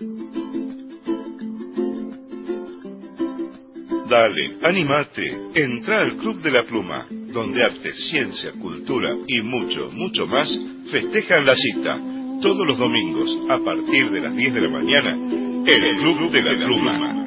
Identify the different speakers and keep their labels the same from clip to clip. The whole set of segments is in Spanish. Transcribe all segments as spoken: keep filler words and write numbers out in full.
Speaker 1: Dale, animate, entra al Club de la Pluma, donde arte, ciencia, cultura y mucho, mucho más festejan la cita, todos los domingos, a partir de las diez de la mañana, en el Club de la Pluma.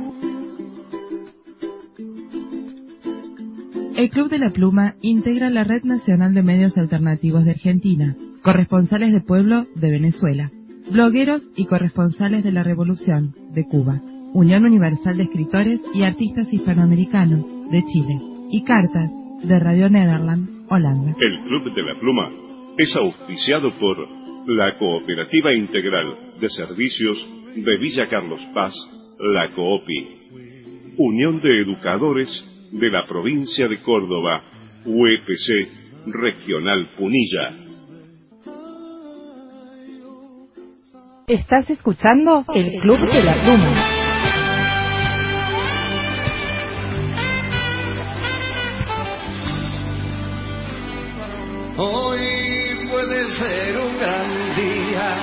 Speaker 2: El Club de la Pluma integra la Red Nacional de Medios Alternativos de Argentina, corresponsales de pueblo de Venezuela, blogueros y corresponsales de la Revolución de Cuba, Unión Universal de Escritores y Artistas Hispanoamericanos de Chile y Cartas de Radio Nederland, Holanda.
Speaker 1: El Club de la Pluma es auspiciado por la Cooperativa Integral de Servicios de Villa Carlos Paz, la COOPI, Unión de Educadores de la Provincia de Córdoba, U E P C Regional Punilla.
Speaker 3: Estás escuchando el Club de la Pluma.
Speaker 4: Hoy puede ser un gran día,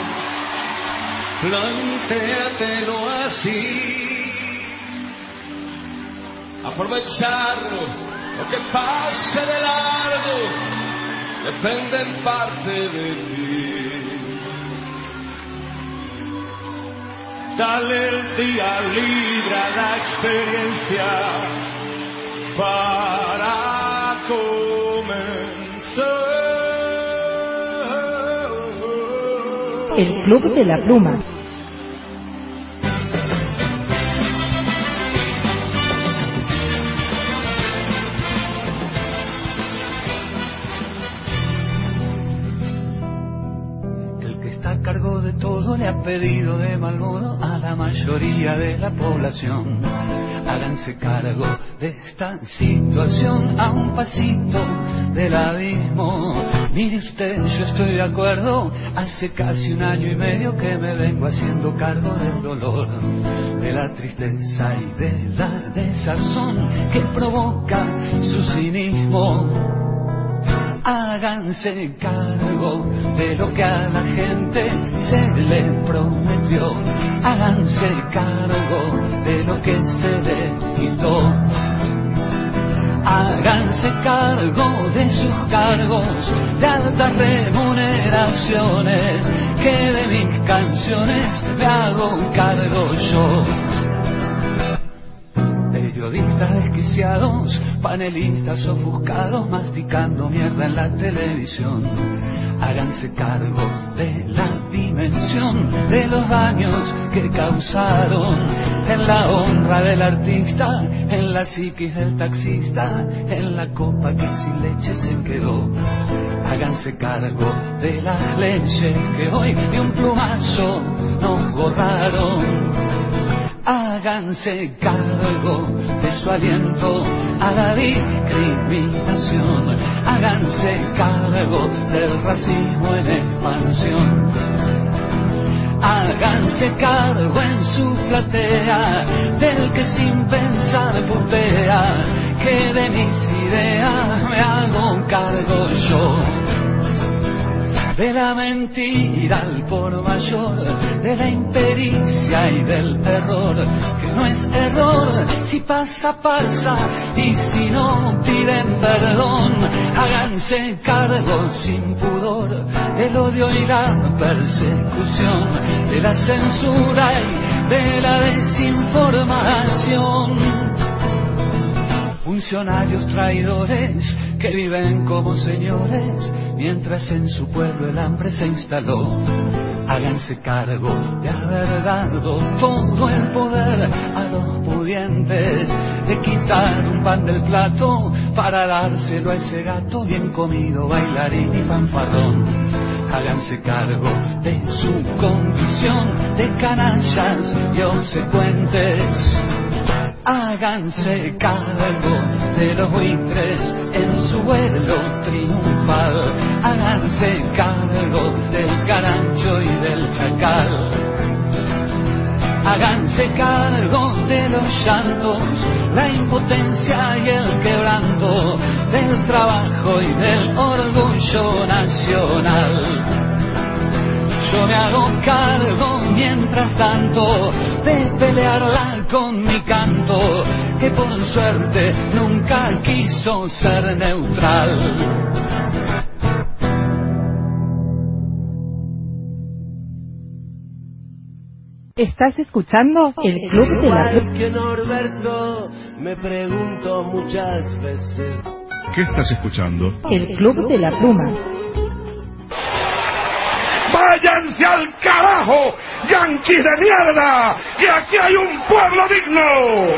Speaker 4: plantéatelo así. Aprovechar lo que pase de largo depende en parte de ti. Dale el día libre a la experiencia para comenzar.
Speaker 3: El Club de la Pluma.
Speaker 4: A cargo de todo le ha pedido de mal modo a la mayoría de la población. Háganse cargo de esta situación a un pasito del abismo. Mire usted, yo estoy de acuerdo, hace casi un año y medio que me vengo haciendo cargo del dolor, de la tristeza y de la desazón que provoca su cinismo. Háganse cargo de lo que a la gente se le prometió. Háganse cargo de lo que se le quitó. Háganse cargo de sus cargos de altas remuneraciones, que de mis canciones me hago cargo yo. Periodistas desquiciados, panelistas ofuscados, masticando mierda en la televisión. Háganse cargo de la dimensión de los daños que causaron en la honra del artista, en la psiquis del taxista, en la copa que sin leche se quedó. Háganse cargo de las leyes que hoy de un plumazo nos borraron. Háganse cargo de su aliento a la discriminación. Háganse cargo del racismo en expansión. Háganse cargo en su platea del que sin pensar putea, que de mis ideas me hago cargo yo. De la mentira al por mayor, de la impericia y del terror, que no es error, si pasa, pasa, y si no piden perdón. Háganse cargo sin pudor del odio y la persecución, de la censura y de la desinformación. Funcionarios traidores que viven como señores, mientras en su pueblo el hambre se instaló. Háganse cargo de haber dado todo el poder a los pudientes, de quitar un pan del plato para dárselo a ese gato bien comido, bailarín y fanfarrón. Háganse cargo de su condición de canallas y obsecuentes. Háganse cargo de los buitres en su vuelo triunfal. Háganse cargo del carancho y del chacal. Háganse cargo de los llantos, la impotencia y el quebranto, del trabajo y del orgullo nacional. yo me hago cargo mientras tanto de pelearla con mi canto, que por suerte nunca quiso ser neutral.
Speaker 3: Estás escuchando el Club de la Pluma.
Speaker 5: Que Norberto, me pregunto muchas veces.
Speaker 1: ¿Qué estás escuchando?
Speaker 3: El Club de la Pluma.
Speaker 6: ¡Váyanse al carajo, yanquis de mierda! ¡Que aquí hay un pueblo digno!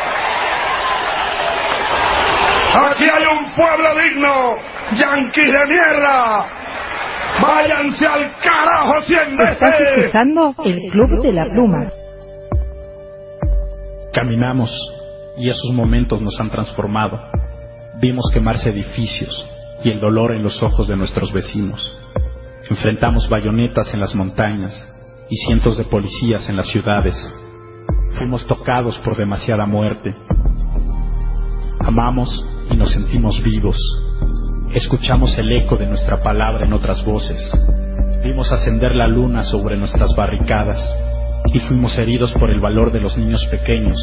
Speaker 6: ¡Aquí hay un pueblo digno, yanquis de mierda! ¡Váyanse al carajo cien veces!
Speaker 3: Estás escuchando el Club de la Pluma.
Speaker 7: Caminamos y esos momentos nos han transformado. Vimos quemarse edificios y el dolor en los ojos de nuestros vecinos. Enfrentamos bayonetas en las montañas y cientos de policías en las ciudades. Fuimos tocados por demasiada muerte. Amamos y nos sentimos vivos. Escuchamos el eco de nuestra palabra en otras voces. Vimos ascender la luna sobre nuestras barricadas y fuimos heridos por el valor de los niños pequeños.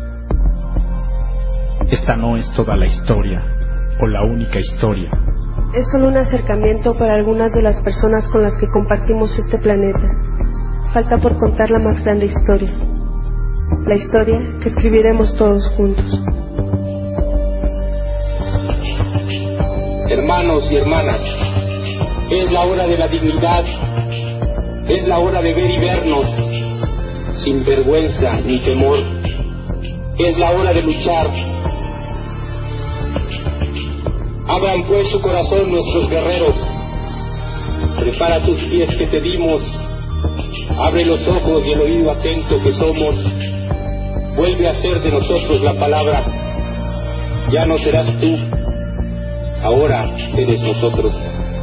Speaker 7: Esta no es toda la historia o la única historia.
Speaker 8: Es solo un acercamiento para algunas de las personas con las que compartimos este planeta. Falta por contar la más grande historia. La historia que escribiremos todos juntos.
Speaker 9: Hermanos y hermanas, es la hora de la dignidad, es la hora de ver y vernos, sin vergüenza ni temor, es la hora de luchar. Abran pues su corazón nuestros guerreros, prepara tus pies que te dimos, abre los ojos y el oído atento que somos, vuelve a ser de nosotros la palabra, ya no serás tú, ahora eres nosotros.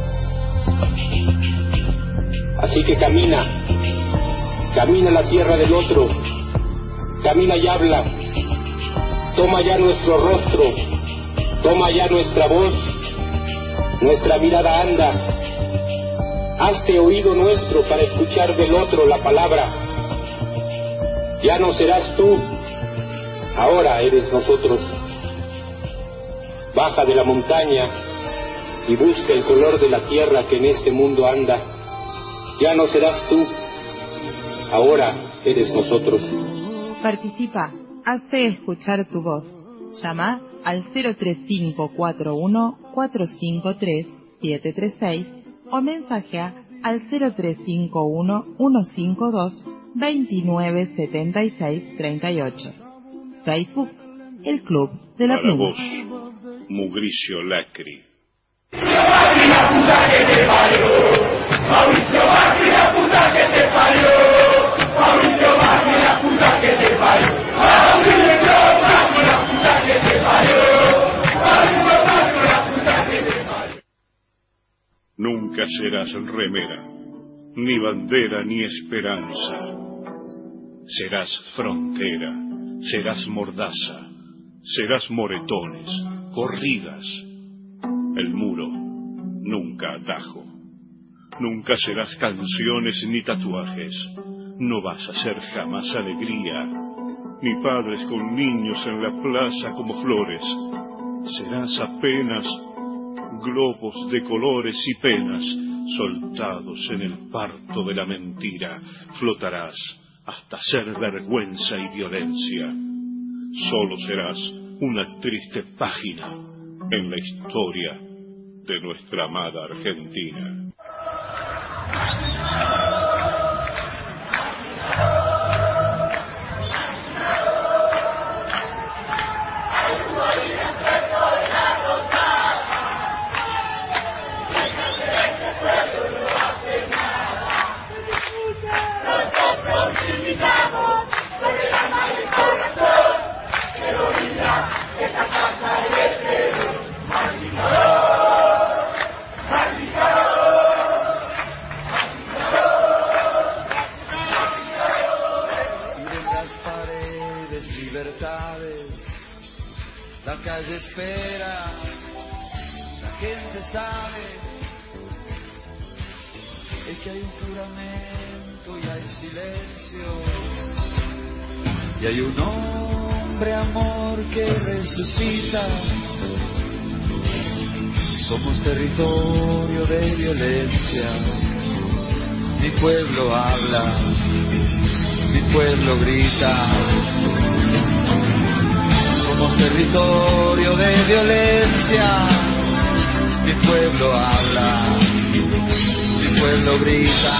Speaker 9: Así que camina, camina la tierra del otro, camina y habla, toma ya nuestro rostro, toma ya nuestra voz, nuestra mirada anda, hazte oído nuestro para escuchar del otro la palabra. Ya no serás tú, ahora eres nosotros. Baja de la montaña y busca el color de la tierra que en este mundo anda. Ya no serás tú, ahora eres nosotros.
Speaker 2: Participa, hazte escuchar tu voz. Llama al cero tres cinco cuatro uno cuatro cinco tres siete tres seis o mensajea al cero tres cinco uno uno cinco dos dos nueve siete seis tres ocho. Facebook, el Club de la
Speaker 1: Para
Speaker 2: Pluma.
Speaker 1: vos, Mugricio Lacri.
Speaker 6: ¡Macri, la puta que te parió! ¡Mauricio Macri, la puta que te parió! ¡Mauricio Macri, la puta que te parió! ¡Mauricio Macri, la puta que te parió! ¡Mauricio Macri, la puta que te parió!
Speaker 1: Nunca serás remera, ni bandera ni esperanza. Serás frontera, serás mordaza, serás moretones, corridas. El muro, nunca atajo. Nunca serás canciones ni tatuajes. No vas a ser jamás alegría, ni padres con niños en la plaza como flores. Serás apenas globos de colores y penas soltados en el parto de la mentira. Flotarás hasta ser vergüenza y violencia. Solo serás una triste página en la historia de nuestra amada Argentina.
Speaker 5: La calle espera, la gente sabe, el
Speaker 4: que hay un juramento y hay silencio, y hay un hombre amor que resucita. Somos territorio de violencia. Mi pueblo habla, mi pueblo grita. Somos territorio de violencia. Mi pueblo habla, mi pueblo grita.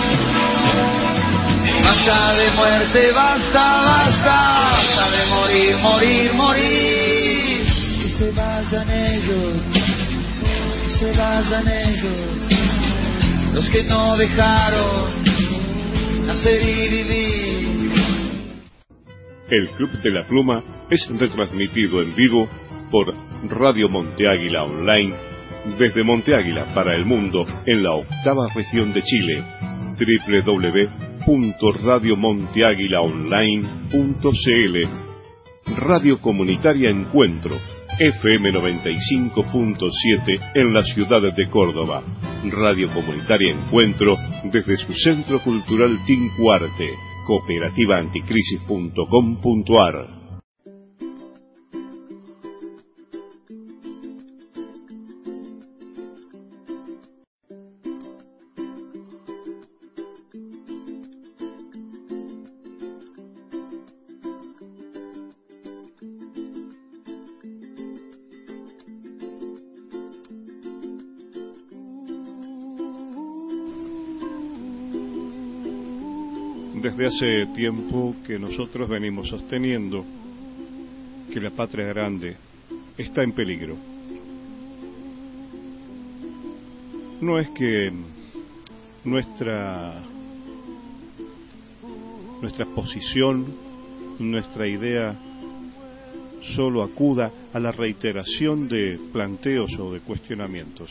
Speaker 4: Basta de muerte, basta, basta, basta de morir, morir, morir. Que se vayan ellos, que se vayan ellos, los que no dejaron nacer y vivir.
Speaker 1: El Club de la Pluma es retransmitido en vivo por Radio Monte Águila Online desde Monte Águila para el mundo en la octava región de Chile, doble u doble u doble u punto radio monte águila online punto c l. Radio Comunitaria Encuentro, F M noventa y cinco punto siete en la ciudad de Córdoba. Radio Comunitaria Encuentro desde su Centro Cultural Tincuarte, cooperativa anticrisis punto com punto a r. Desde hace tiempo que nosotros venimos sosteniendo que la patria grande está en peligro. No es que nuestra nuestra posición, nuestra idea solo acuda a la reiteración de planteos o de cuestionamientos.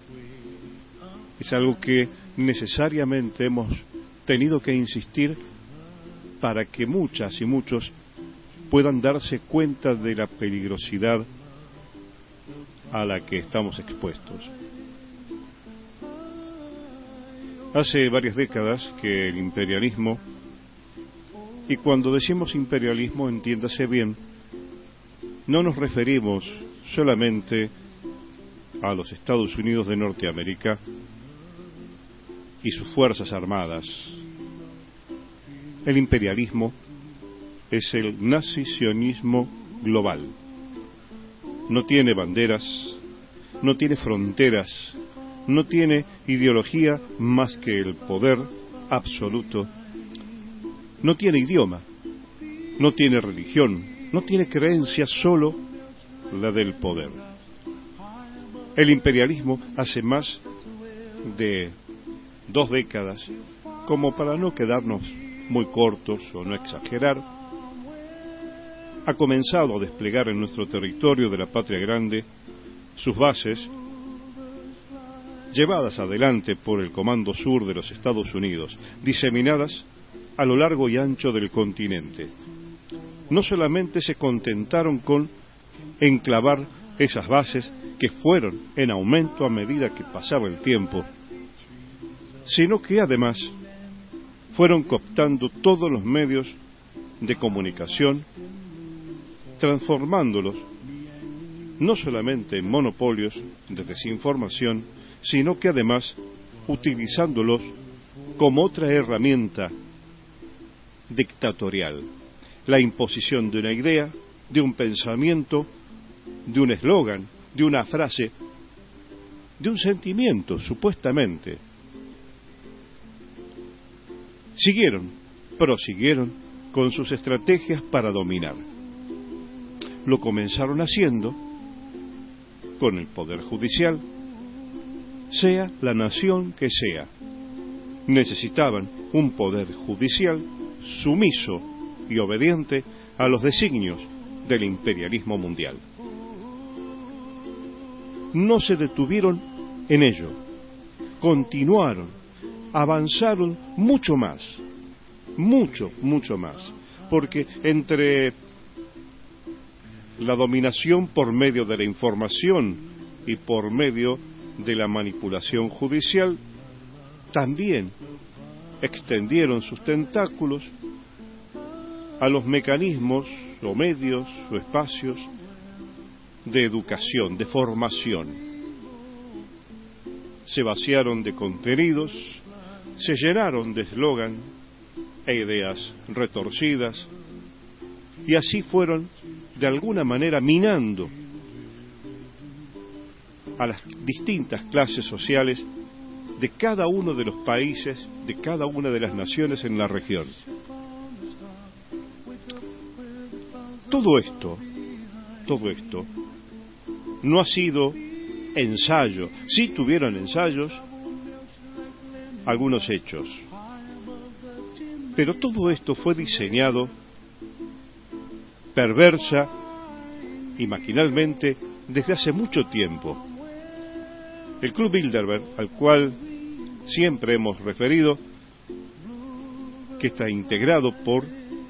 Speaker 1: Es algo que necesariamente hemos tenido que insistir para que muchas y muchos puedan darse cuenta de la peligrosidad a la que estamos expuestos. Hace varias décadas que el imperialismo, y cuando decimos imperialismo, entiéndase bien, no nos referimos solamente a los Estados Unidos de Norteamérica y sus fuerzas armadas. El imperialismo es el nazi-sionismo global. No tiene banderas, no tiene fronteras, no tiene ideología más que el poder absoluto. No tiene idioma, no tiene religión, no tiene creencia, solo la del poder. El imperialismo hace más de dos décadas, como para no quedarnos muy cortos o no exagerar, ha comenzado a desplegar en nuestro territorio de la patria grande sus bases, llevadas adelante por el Comando Sur de los Estados Unidos, diseminadas a lo largo y ancho del continente. No solamente se contentaron con enclavar esas bases, que fueron en aumento a medida que pasaba el tiempo, sino que además fueron cooptando todos los medios de comunicación, transformándolos no solamente en monopolios de desinformación, sino que además utilizándolos como otra herramienta dictatorial, la imposición de una idea, de un pensamiento, de un eslogan, de una frase, de un sentimiento, supuestamente. Siguieron, prosiguieron con sus estrategias para dominar. Lo comenzaron haciendo con el Poder Judicial, sea la nación que sea. Necesitaban un Poder Judicial sumiso y obediente a los designios del imperialismo mundial. No se detuvieron en ello, continuaron, avanzaron mucho más, mucho, mucho más, porque entre la dominación por medio de la información y por medio de la manipulación judicial, también extendieron sus tentáculos a los mecanismos o medios o espacios de educación, de formación. Se vaciaron de contenidos, se llenaron de eslogan e ideas retorcidas, y así fueron de alguna manera minando a las distintas clases sociales de cada uno de los países, de cada una de las naciones en la región. Todo esto, todo esto, no ha sido ensayo. Sí tuvieron ensayos, algunos hechos, pero todo esto fue diseñado perversa y maquinalmente desde hace mucho tiempo. El Club Bilderberg, al cual siempre hemos referido, que está integrado por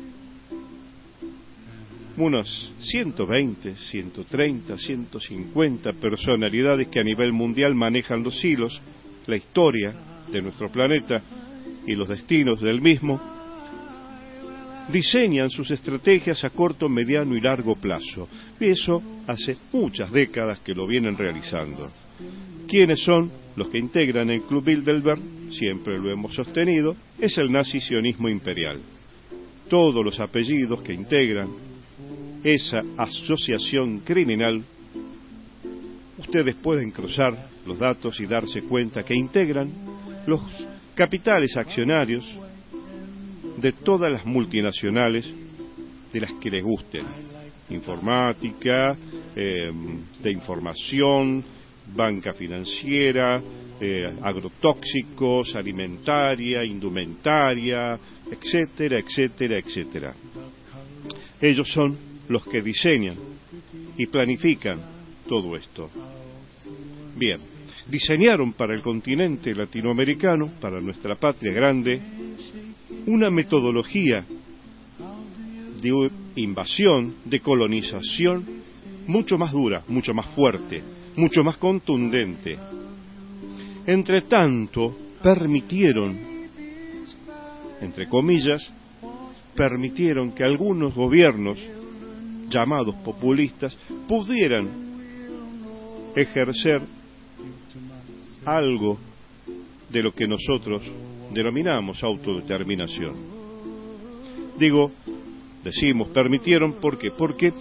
Speaker 1: unos ciento veinte, ciento treinta, ciento cincuenta personalidades que a nivel mundial manejan los hilos, la historia de nuestro planeta y los destinos del mismo, diseñan sus estrategias a corto, mediano y largo plazo. Y eso hace muchas décadas que lo vienen realizando. ¿Quiénes son los que integran el Club Bilderberg? Siempre lo hemos sostenido, es el nazi-sionismo imperial. Todos los apellidos que integran esa asociación criminal, ustedes pueden cruzar los datos y darse cuenta que integran los capitales accionarios de todas las multinacionales de las que les gusten, informática, eh, de información, banca financiera, eh, agrotóxicos, alimentaria, indumentaria, etcétera, etcétera, etcétera. Ellos son los que diseñan y planifican todo esto. Bien, diseñaron para el continente latinoamericano, para nuestra patria grande, una metodología de invasión, de colonización, mucho más dura, mucho más fuerte, mucho más contundente. Entre tanto, permitieron, entre comillas, permitieron que algunos gobiernos, llamados populistas, pudieran ejercer algo de lo que nosotros denominamos autodeterminación. Digo, decimos permitieron, ¿por qué? Porque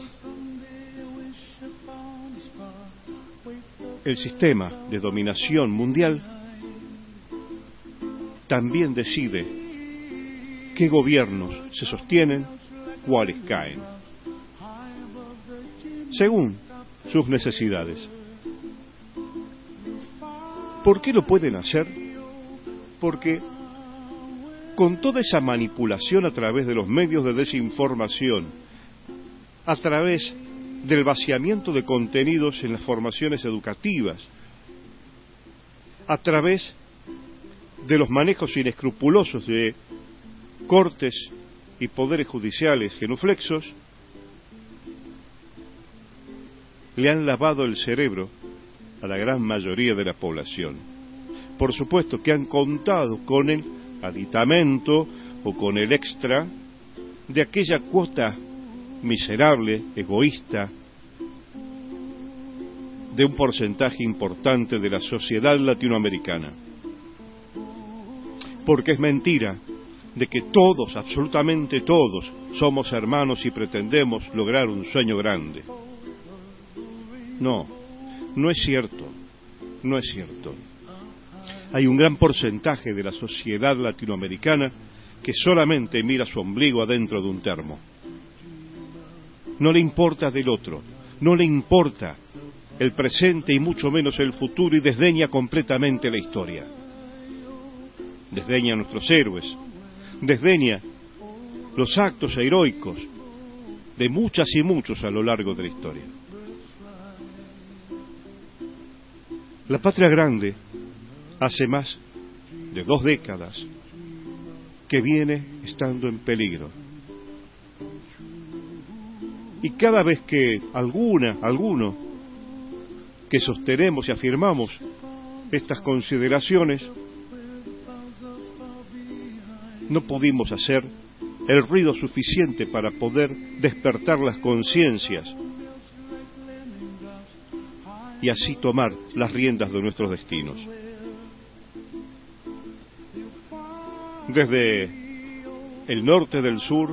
Speaker 1: el sistema de dominación mundial también decide qué gobiernos se sostienen, cuáles caen, según sus necesidades. ¿Por qué lo pueden hacer? Porque con toda esa manipulación a través de los medios de desinformación, a través del vaciamiento de contenidos en las formaciones educativas, a través de los manejos inescrupulosos de cortes y poderes judiciales genuflexos, le han lavado el cerebro a la gran mayoría de la población. Por supuesto que han contado con el aditamento o con el extra de aquella cuota miserable, egoísta, de un porcentaje importante de la sociedad latinoamericana. Porque es mentira de que todos, absolutamente todos, somos hermanos y pretendemos lograr un sueño grande. No, no es cierto, no es cierto. Hay un gran porcentaje de la sociedad latinoamericana que solamente mira su ombligo adentro de un termo. No le importa del otro, no le importa el presente y mucho menos el futuro, y desdeña completamente la historia. Desdeña a nuestros héroes, desdeña los actos heroicos de muchas y muchos a lo largo de la historia. La patria grande hace más de dos décadas que viene estando en peligro. Y cada vez que alguna, alguno, que sostenemos y afirmamos estas consideraciones, no pudimos hacer el ruido suficiente para poder despertar las conciencias y así tomar las riendas de nuestros destinos. Desde el norte del sur,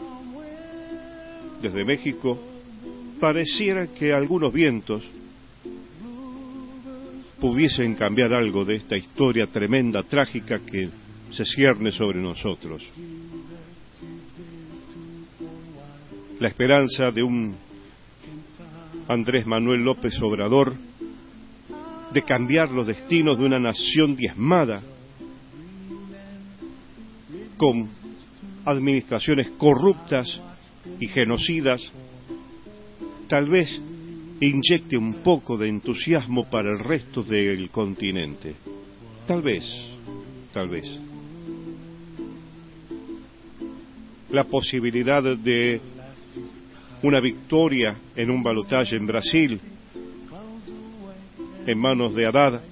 Speaker 1: desde México, pareciera que algunos vientos pudiesen cambiar algo de esta historia tremenda, trágica que se cierne sobre nosotros. La esperanza de un Andrés Manuel López Obrador de cambiar los destinos de una nación diezmada con administraciones corruptas y genocidas, tal vez inyecte un poco de entusiasmo para el resto del continente. Tal vez, tal vez. La posibilidad de una victoria en un balotaje en Brasil, en manos de Haddad,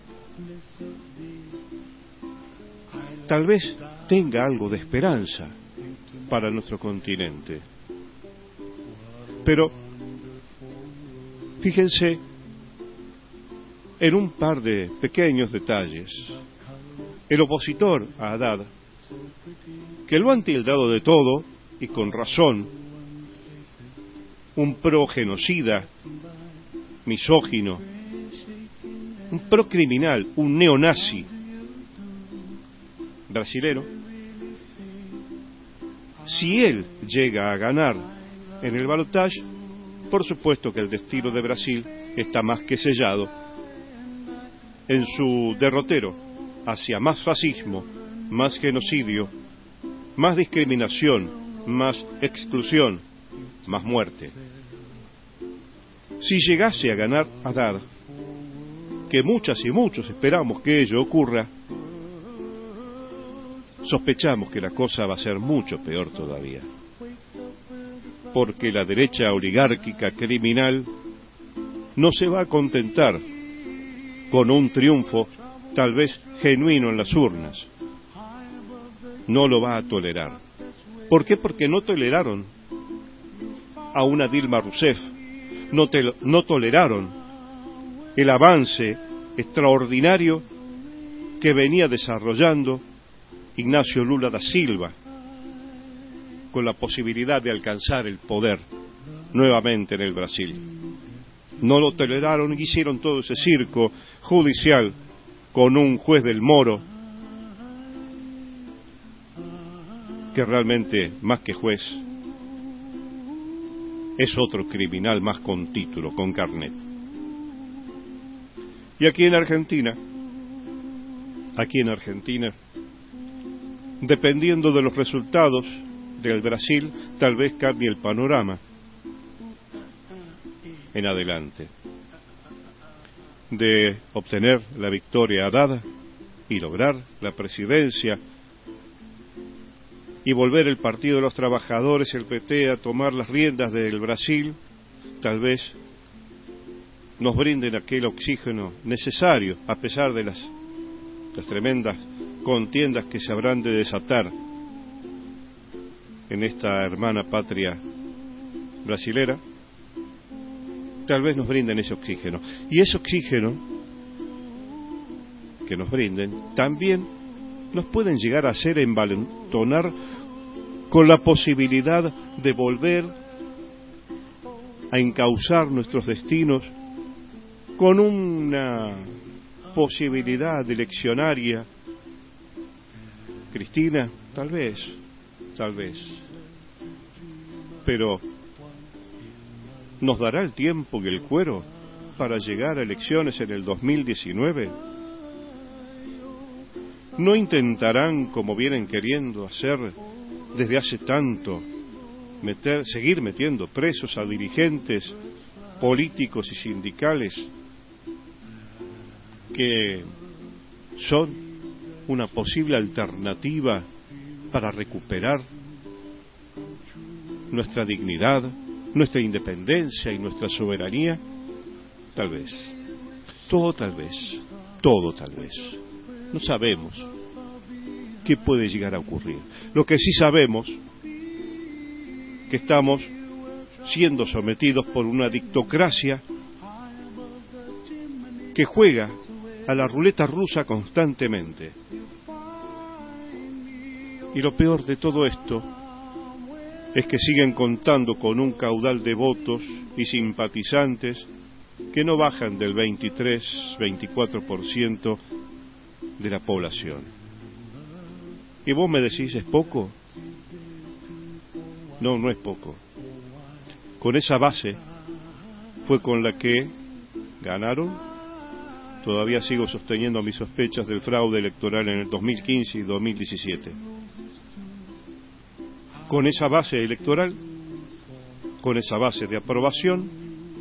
Speaker 1: tal vez tenga algo de esperanza para nuestro continente. Pero fíjense en un par de pequeños detalles. El opositor a Haddad, que lo han tildado de todo, y con razón, un pro-genocida, misógino, un pro-criminal, un neonazi brasilero, si él llega a ganar en el balotaje, por supuesto que el destino de Brasil está más que sellado en su derrotero hacia más fascismo, más genocidio, más discriminación, más exclusión, más muerte. Si llegase a ganar Haddad, que muchas y muchos esperamos que ello ocurra, sospechamos que la cosa va a ser mucho peor todavía. Porque la derecha oligárquica criminal no se va a contentar con un triunfo tal vez genuino en las urnas. No lo va a tolerar. ¿Por qué? Porque no toleraron a una Dilma Rousseff, no, te, no toleraron el avance extraordinario que venía desarrollando Ignacio Lula da Silva, con la posibilidad de alcanzar el poder nuevamente en el Brasil. No lo toleraron y hicieron todo ese circo judicial con un juez del Moro que realmente, más que juez, es otro criminal más con título, con carnet. Y aquí en Argentina, aquí en Argentina, dependiendo de los resultados del Brasil, tal vez cambie el panorama en adelante. De obtener la victoria Haddad y lograr la presidencia y volver el Partido de los Trabajadores, el P T, a tomar las riendas del Brasil, tal vez nos brinden aquel oxígeno necesario, a pesar de las, las tremendas contiendas que se habrán de desatar en esta hermana patria brasilera. Tal vez nos brinden ese oxígeno. Y ese oxígeno que nos brinden también nos pueden llegar a hacer envalentonar con la posibilidad de volver a encauzar nuestros destinos con una posibilidad eleccionaria. Cristina, tal vez, tal vez. Pero ¿nos dará el tiempo y el cuero para llegar a elecciones en el dos mil diecinueve? ¿No intentarán, como vienen queriendo hacer desde hace tanto, meter, seguir metiendo presos a dirigentes políticos y sindicales que son una posible alternativa para recuperar nuestra dignidad, nuestra independencia y nuestra soberanía? Tal vez, todo tal vez, todo tal vez. No sabemos qué puede llegar a ocurrir. Lo que sí sabemos, que estamos siendo sometidos por una dictocracia que juega a la ruleta rusa constantemente. Y lo peor de todo esto es que siguen contando con un caudal de votos y simpatizantes que no bajan del veintitrés a veinticuatro por ciento de la población. ¿Y vos me decís, es poco? No, no es poco. Con esa base fue con la que ganaron. Todavía sigo sosteniendo mis sospechas del fraude electoral en el dos mil quince y dos mil diecisiete. Con esa base electoral, con esa base de aprobación,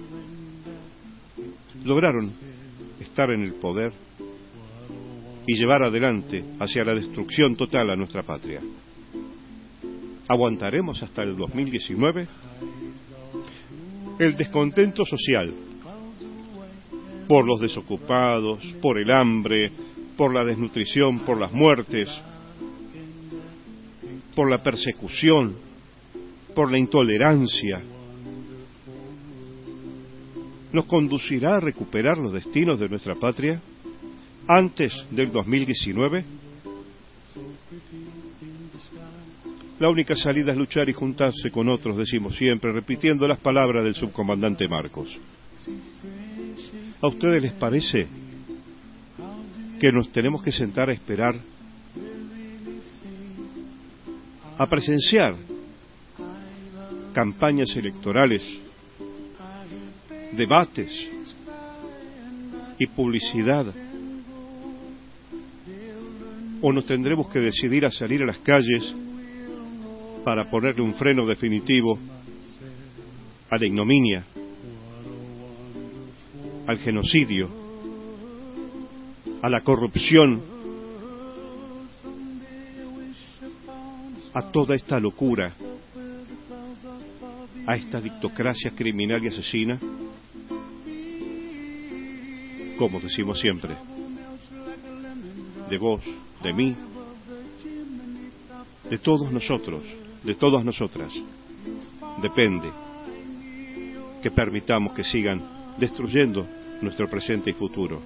Speaker 1: lograron estar en el poder y llevar adelante hacia la destrucción total a nuestra patria. ¿Aguantaremos hasta el dos mil diecinueve? El descontento social por los desocupados, por el hambre, por la desnutrición, por las muertes, por la persecución, por la intolerancia, ¿nos conducirá a recuperar los destinos de nuestra patria antes del dos mil diecinueve? La única salida es luchar y juntarse con otros, decimos siempre, repitiendo las palabras del subcomandante Marcos. ¿A ustedes les parece que nos tenemos que sentar a esperar, a presenciar campañas electorales, debates y publicidad? ¿O nos tendremos que decidir a salir a las calles para ponerle un freno definitivo a la ignominia, al genocidio, a la corrupción, a toda esta locura, a esta dictocracia criminal y asesina? Como decimos siempre, de vos, de mí, de todos nosotros, de todas nosotras, depende que permitamos que sigan destruyendo nuestro presente y futuro.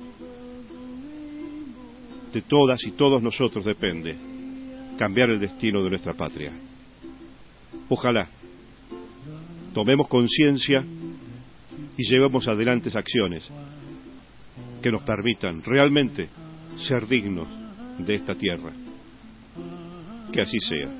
Speaker 1: De todas y todos nosotros depende cambiar el destino de nuestra patria. Ojalá tomemos conciencia y llevemos adelante acciones que nos permitan realmente ser dignos de esta tierra. Que así sea.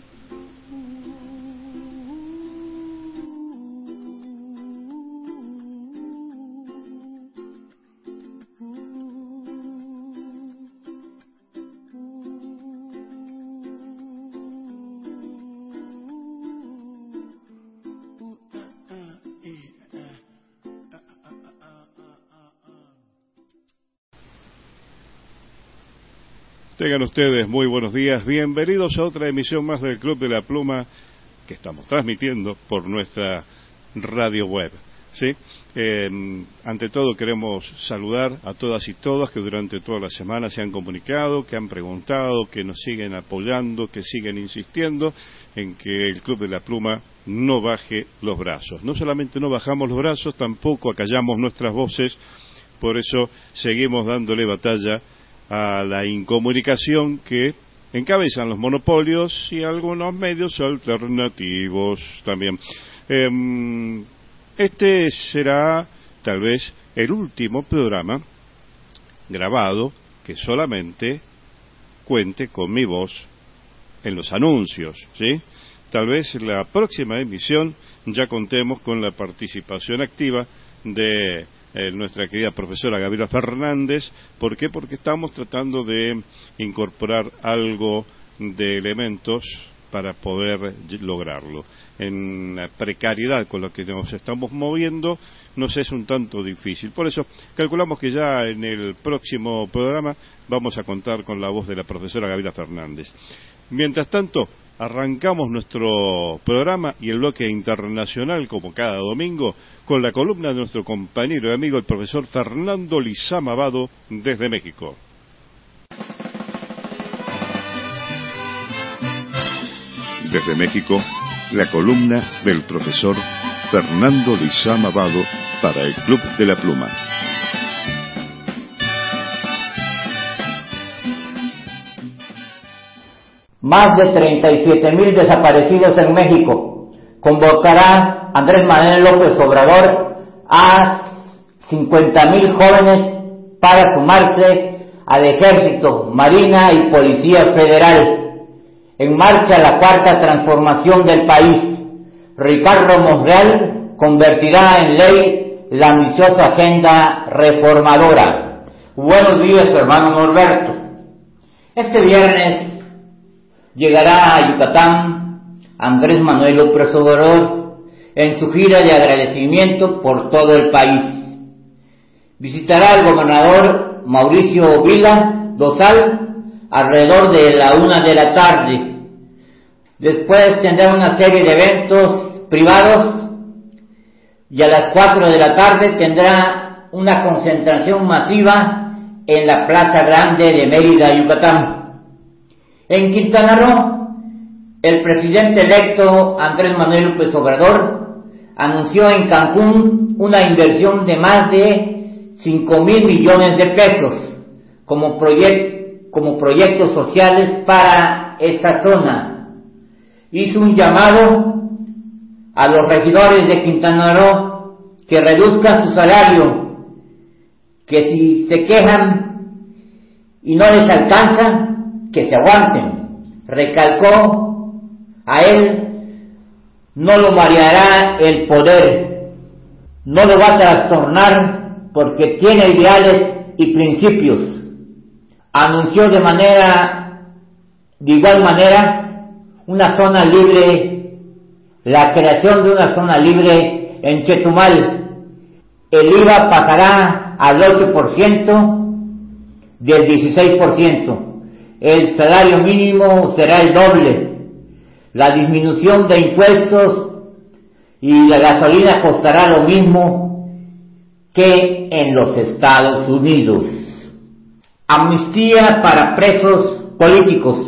Speaker 1: Tengan ustedes muy buenos días, bienvenidos a otra emisión más del Club de la Pluma que estamos transmitiendo por nuestra radio web, ¿sí? Eh, ante todo queremos saludar a todas y todas que durante toda la semana se han comunicado, que han preguntado, que nos siguen apoyando, que siguen insistiendo en que el Club de la Pluma no baje los brazos. No solamente no bajamos los brazos, tampoco acallamos nuestras voces, por eso seguimos dándole batalla a la incomunicación que encabezan los monopolios y algunos medios alternativos también. Eh, este será tal vez el último programa grabado que solamente cuente con mi voz en los anuncios, ¿sí? Tal vez en la próxima emisión ya contemos con la participación activa de Eh, nuestra querida profesora Gabriela Fernández. ¿Por qué? Porque estamos tratando de incorporar algo de elementos para poder lograrlo. En la precariedad con la que nos estamos moviendo nos es un tanto difícil. Por eso calculamos que ya en el próximo programa vamos a contar con la voz de la profesora Gabriela Fernández. Mientras tanto, arrancamos nuestro programa y el bloque internacional, como cada domingo, con la columna de nuestro compañero y amigo, el profesor Fernando Lizama Vado, desde México. Desde México, la columna del profesor Fernando Lizama Vado para el Club de la Pluma.
Speaker 10: Más de treinta y siete mil desaparecidos en México. Convocará Andrés Manuel López Obrador a cincuenta mil jóvenes para sumarse al Ejército, Marina y Policía Federal. En marcha la cuarta transformación del país. Ricardo Monreal convertirá en ley la ambiciosa agenda reformadora. Buenos días, hermano Norberto. Este viernes llegará a Yucatán Andrés Manuel López Obrador en su gira de agradecimiento por todo el país. Visitará al gobernador Mauricio Vila Dosal alrededor de la una de la tarde. Después tendrá una serie de eventos privados y a las cuatro de la tarde tendrá una concentración masiva en la Plaza Grande de Mérida, Yucatán. En Quintana Roo, el presidente electo Andrés Manuel López Obrador anunció en Cancún una inversión de más de cinco mil millones de pesos como, proyect, como proyectos sociales para esta zona. Hizo un llamado a los regidores de Quintana Roo que reduzcan su salario, que si se quejan y no les alcanza, que se aguanten. Recalcó, a él no lo mareará el poder, no lo va a trastornar porque tiene ideales y principios. Anunció de manera, de igual manera, una zona libre, la creación de una zona libre en Chetumal. El I V A pasará al ocho por ciento del dieciséis por ciento. El salario mínimo será el doble. La disminución de impuestos y la gasolina costará lo mismo que en los Estados Unidos. Amnistía para presos políticos.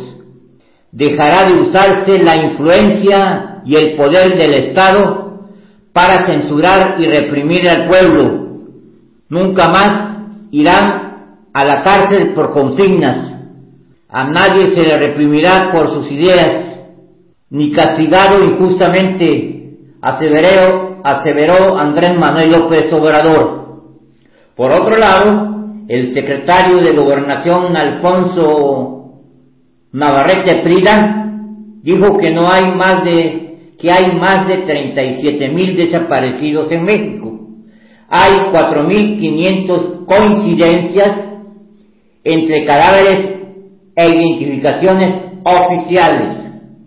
Speaker 10: Dejará de usarse la influencia y el poder del Estado para censurar y reprimir al pueblo. Nunca más irán a la cárcel por consignas. A nadie se le reprimirá por sus ideas, ni castigado injustamente, aseveró, aseveró Andrés Manuel López Obrador. Por otro lado, el secretario de Gobernación, Alfonso Navarrete Prida, dijo que no hay más de, que hay más de treinta y siete mil desaparecidos en México. Hay cuatro mil quinientas coincidencias entre cadáveres e identificaciones oficiales,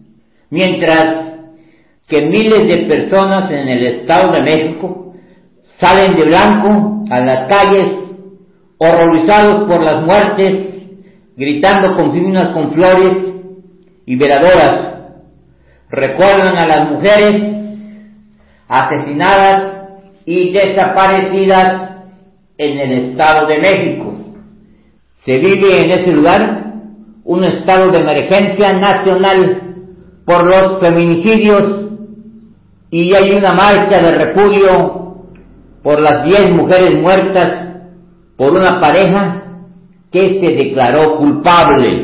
Speaker 10: mientras que miles de personas en el Estado de México salen de blanco a las calles, horrorizados por las muertes, gritando consignas con flores y veladoras. Recuerdan a las mujeres asesinadas y desaparecidas en el Estado de México. Se vive en ese lugar un estado de emergencia nacional por los feminicidios y hay una marcha de repudio por las diez mujeres muertas por una pareja que se declaró culpable.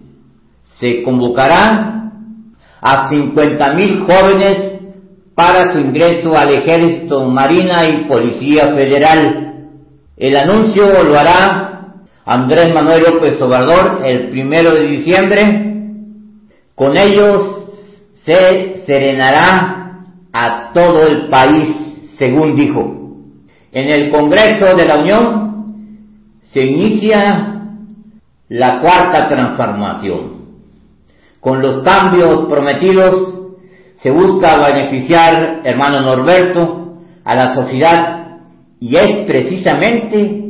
Speaker 10: Se convocará a cincuenta mil jóvenes para su ingreso al Ejército, Marina y Policía Federal. El anuncio lo hará Andrés Manuel López Obrador el primero de diciembre. Con ellos se serenará a todo el país, según dijo. En el Congreso de la Unión se inicia la cuarta transformación. Con los cambios prometidos se busca beneficiar, hermano Norberto, a la sociedad, y es precisamente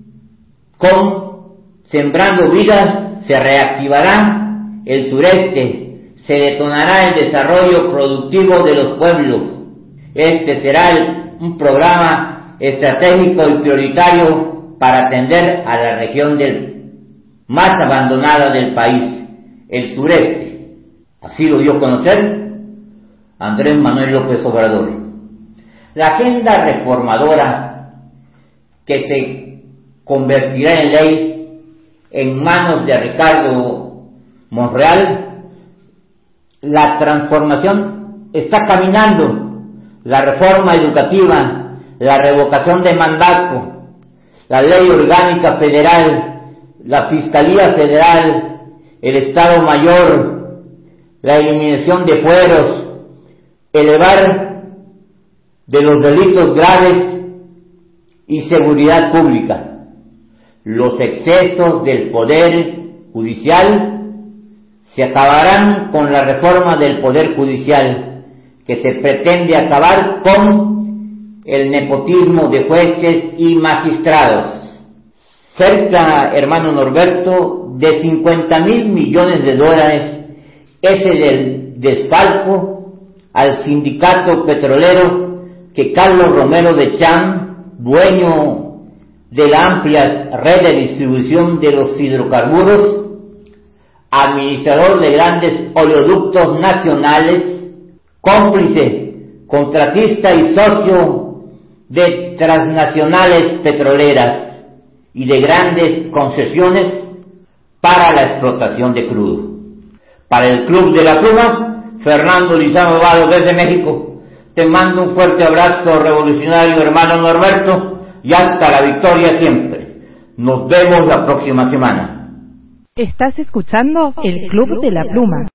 Speaker 10: con Sembrando Vidas se reactivará el sureste, se detonará el desarrollo productivo de los pueblos. Este será el, un programa estratégico y prioritario para atender a la región del, más abandonada del país, el sureste. Así lo dio a conocer Andrés Manuel López Obrador. La agenda reformadora que se convertirá en ley en manos de Ricardo Monreal, la transformación está caminando. La reforma educativa, la revocación de mandato, la ley orgánica federal, la Fiscalía Federal, el Estado Mayor, la eliminación de fueros, elevar de los delitos graves y seguridad pública. Los excesos del Poder Judicial se acabarán con la reforma del Poder Judicial, que se pretende acabar con el nepotismo de jueces y magistrados. Cerca, hermano Norberto, de cincuenta mil millones de dólares es el desfalco al sindicato petrolero que Carlos Romero de Champ, dueño de la amplia red de distribución de los hidrocarburos, administrador de grandes oleoductos nacionales, cómplice, contratista y socio de transnacionales petroleras y de grandes concesiones para la explotación de crudo. Para el Club de la Pluma, Fernando Lizano Vado desde México, te mando un fuerte abrazo revolucionario, hermano Norberto, y hasta la victoria siempre. Nos vemos la próxima semana.
Speaker 3: Estás escuchando el Club de la Pluma.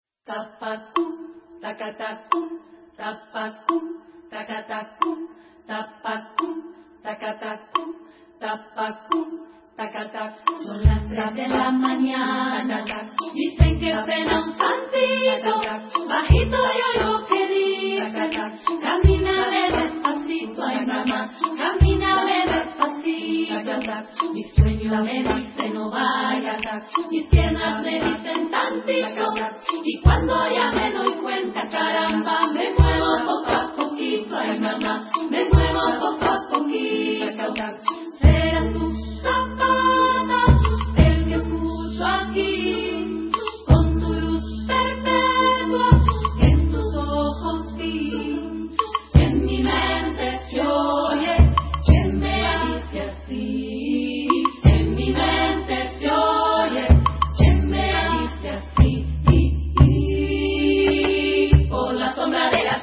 Speaker 11: Tacatacum, tapacum, tacatacum, tapacum, tacatacum, tapacum, tacatacum. Son las tres de la mañana, dicen que pena un santito, bajito yo lo que dice, camínale despacito, ay mamá, camínale despacito, mi sueño me dice no vaya, mis piernas me dicen tantito, y cuando ya me doy cuenta, caramba, me muevo poco a poquito, ay mamá, me muevo poco a poquito. Serás tu zapata, el que escucho aquí, con tu luz perpetua, en tus ojos vi, en mi mente se oye, que me dice así, en mi mente se oye, que me dice así, por la sombra de las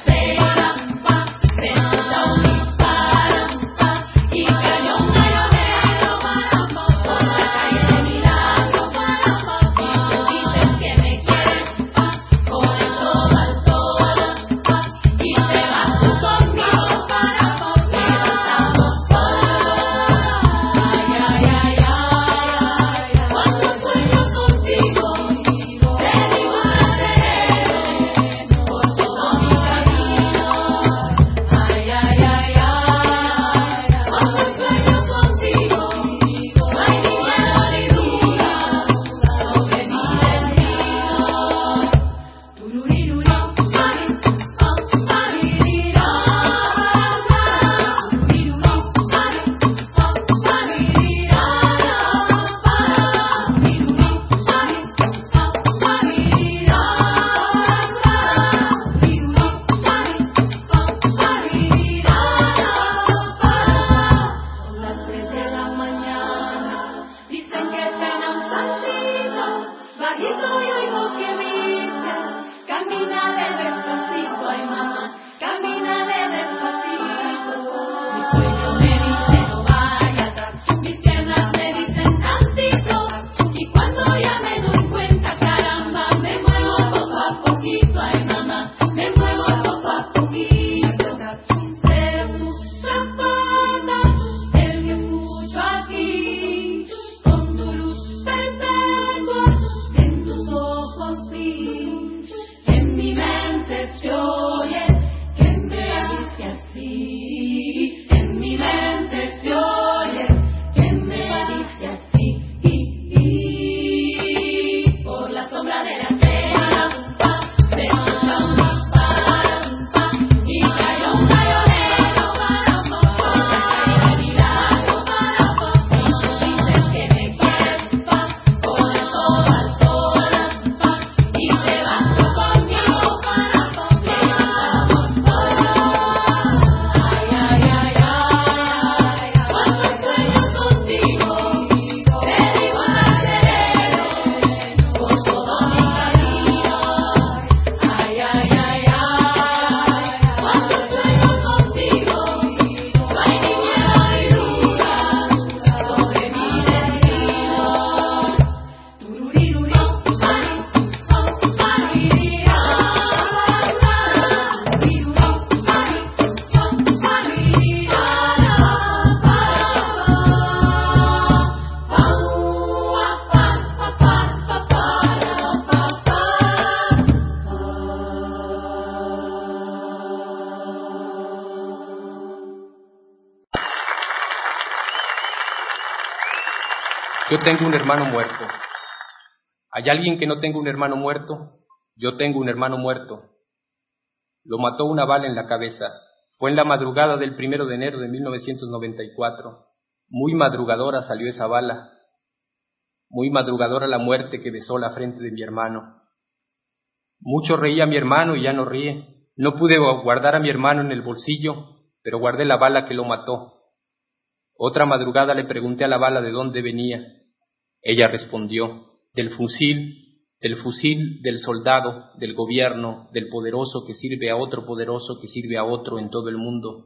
Speaker 12: Yo tengo un hermano muerto. ¿Hay alguien que no tenga un hermano muerto? Yo tengo un hermano muerto. Lo mató una bala en la cabeza. Fue en la madrugada del primero de enero de mil novecientos noventa y cuatro. Muy madrugadora salió esa bala. Muy madrugadora la muerte que besó la frente de mi hermano. Mucho reía mi hermano y ya no ríe. No pude guardar a mi hermano en el bolsillo, pero guardé la bala que lo mató. Otra madrugada le pregunté a la bala de dónde venía. Ella respondió, del fusil, del fusil del soldado, del gobierno, del poderoso que sirve a otro poderoso que sirve a otro en todo el mundo.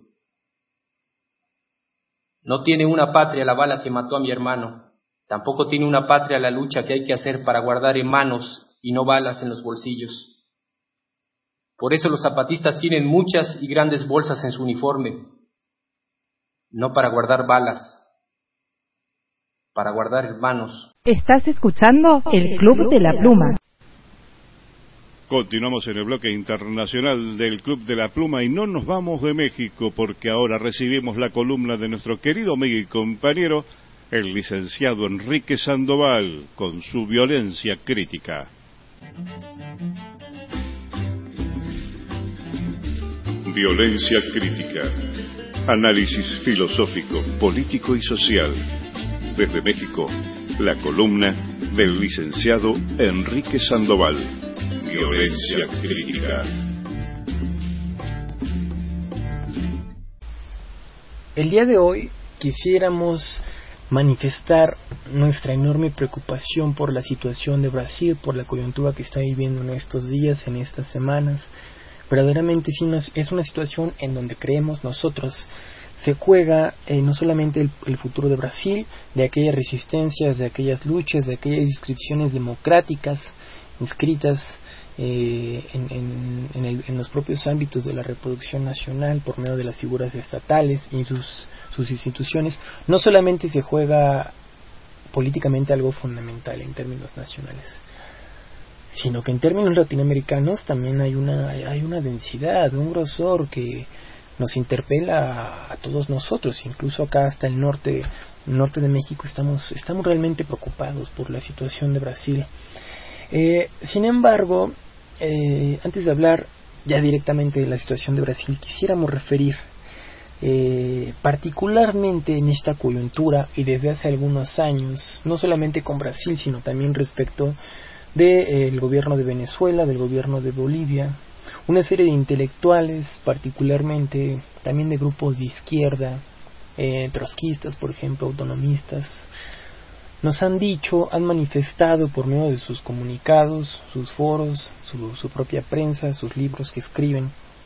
Speaker 12: No tiene una patria la bala que mató a mi hermano. Tampoco tiene una patria la lucha que hay que hacer para guardar en manos y no balas en los bolsillos. Por eso los zapatistas tienen muchas y grandes bolsas en su uniforme, no para guardar balas, para guardar hermanos.
Speaker 3: Estás escuchando el Club de la Pluma.
Speaker 1: Continuamos en el bloque internacional del Club de la Pluma y no nos vamos de México porque ahora recibimos la columna de nuestro querido amigo y compañero, el licenciado Enrique Sandoval, con su violencia crítica. Violencia crítica. Análisis filosófico, político y social. Desde México, la columna del licenciado Enrique Sandoval. Violencia crítica.
Speaker 13: El día de hoy quisiéramos manifestar nuestra enorme preocupación por la situación de Brasil, por la coyuntura que está viviendo en estos días, en estas semanas. Verdaderamente sí es una situación en donde creemos nosotros se juega eh, no solamente el, el futuro de Brasil, de aquellas resistencias, de aquellas luchas, de aquellas inscripciones democráticas inscritas eh, en, en, en, el, en los propios ámbitos de la reproducción nacional por medio de las figuras estatales y sus, sus instituciones. No solamente se juega políticamente algo fundamental en términos nacionales, sino que en términos latinoamericanos también hay una hay una densidad, un grosor que nos interpela a, a todos nosotros, incluso acá hasta el norte norte de México estamos estamos realmente preocupados por la situación de Brasil. Eh, sin embargo, eh, antes de hablar ya directamente de la situación de Brasil, quisiéramos referir eh, particularmente en esta coyuntura y desde hace algunos años, no solamente con Brasil, sino también respecto del gobierno de Venezuela, del gobierno de Bolivia, una serie de intelectuales, particularmente también de grupos de izquierda, eh, trotskistas, por ejemplo, autonomistas, nos han dicho, han manifestado por medio de sus comunicados, sus foros, su, su propia prensa, sus libros que escriben,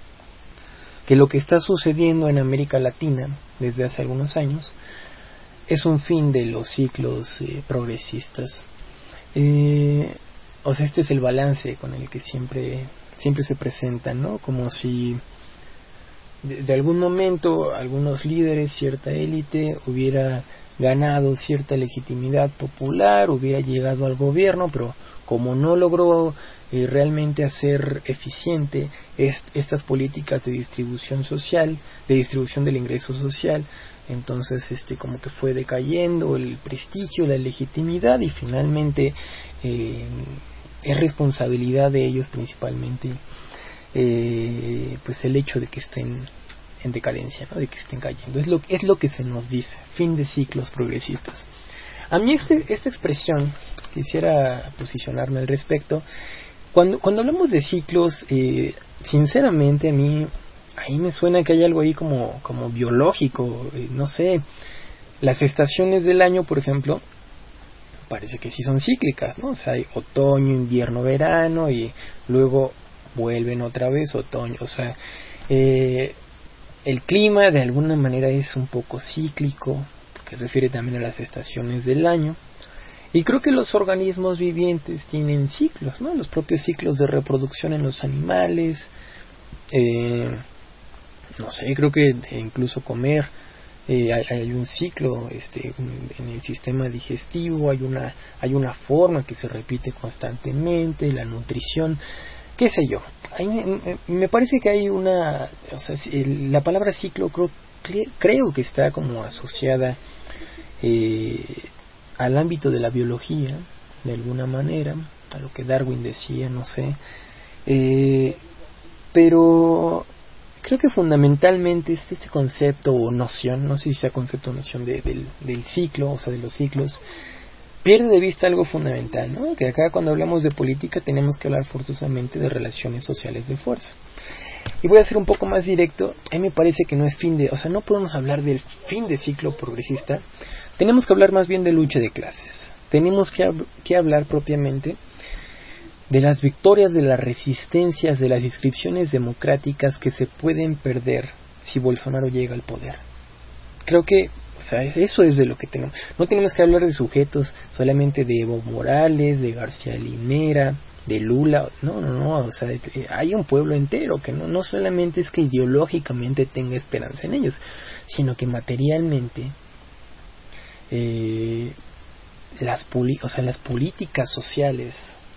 Speaker 13: que lo que está sucediendo en América Latina desde hace algunos años es un fin de los ciclos eh, progresistas. Eh, O sea, este es el balance con el que siempre siempre se presentan, ¿no? Como si de, de algún momento algunos líderes, cierta élite, hubiera ganado cierta legitimidad popular, hubiera llegado al gobierno, pero como no logró eh, realmente hacer eficiente est- estas políticas de distribución social, de distribución del ingreso social, entonces este como que fue decayendo el prestigio, la legitimidad y finalmente eh, es responsabilidad de ellos principalmente eh, pues el hecho de que estén en decadencia, ¿no? De que estén cayendo. Es lo, es lo que se nos dice, fin de ciclos progresistas. A mí este, esta expresión, quisiera posicionarme al respecto, cuando, cuando hablamos de ciclos, eh, sinceramente a mí, ahí me suena que hay algo ahí como, como biológico, eh, no sé, las estaciones del año, por ejemplo, parece que sí son cíclicas, ¿no? O sea, hay otoño, invierno, verano y luego vuelven otra vez otoño. O sea, eh, el clima de alguna manera es un poco cíclico, que refiere también a las estaciones del año. Y creo que los organismos vivientes tienen ciclos, ¿no? Los propios ciclos de reproducción en los animales, eh, no sé, creo que incluso comer. Eh, hay, hay un ciclo este, en el sistema digestivo, hay una hay una forma que se repite constantemente, la nutrición, qué sé yo. Hay, me, me parece que hay una, o sea, el, la palabra ciclo creo, creo que está como asociada eh, al ámbito de la biología, de alguna manera, a lo que Darwin decía, no sé, eh, pero creo que fundamentalmente es este concepto o noción, no sé si sea concepto o noción de, del, del ciclo, o sea, de los ciclos, pierde de vista algo fundamental, ¿no? Que acá cuando hablamos de política tenemos que hablar forzosamente de relaciones sociales de fuerza. Y voy a ser un poco más directo, a mí me parece que no es fin de, o sea, no podemos hablar del fin de ciclo progresista, tenemos que hablar más bien de lucha de clases, tenemos que, que hablar propiamente de las victorias, de las resistencias, de las inscripciones democráticas que se pueden perder si Bolsonaro llega al poder. Creo que, o sea, eso es de lo que tenemos. No tenemos que hablar de sujetos solamente de Evo Morales, de García Linera, de Lula. No, no, no. O sea, hay un pueblo entero que no, no solamente es que ideológicamente tenga esperanza en ellos, sino que materialmente eh, las, poli- o sea, las políticas sociales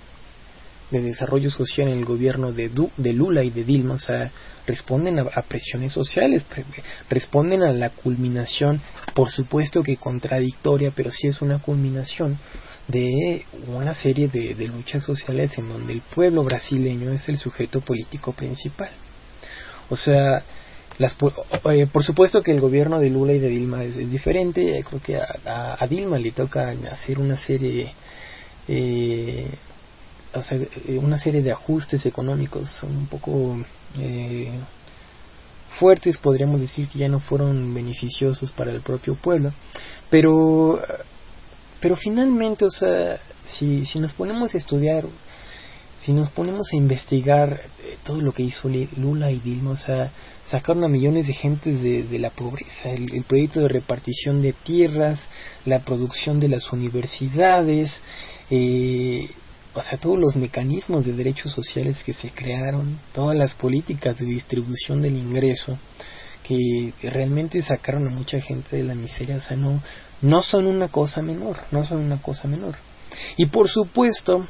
Speaker 13: de desarrollo social en el gobierno de, du, de Lula y de Dilma, o sea, responden a, a presiones sociales, pre, responden a la culminación, por supuesto que contradictoria, pero sí es una culminación de una serie de, de luchas sociales en donde el pueblo brasileño es el sujeto político principal. O sea, las, eh, por supuesto que el gobierno de Lula y de Dilma es, es diferente. Creo que a, a, a Dilma le toca hacer una serie eh, o sea, una serie de ajustes económicos un poco eh, fuertes, podríamos decir que ya no fueron beneficiosos para el propio pueblo, pero pero finalmente, o sea, si, si nos ponemos a estudiar, si nos ponemos a investigar eh, todo lo que hizo Lula y Dilma, o sea, sacaron a millones de gentes de, de la pobreza, el, el proyecto de repartición de tierras, la producción de las universidades, eh, o sea, todos los mecanismos de derechos sociales que se crearon, todas las políticas de distribución del ingreso que realmente sacaron a mucha gente de la miseria, o sea, no, no son una cosa menor, no son una cosa menor. Y por supuesto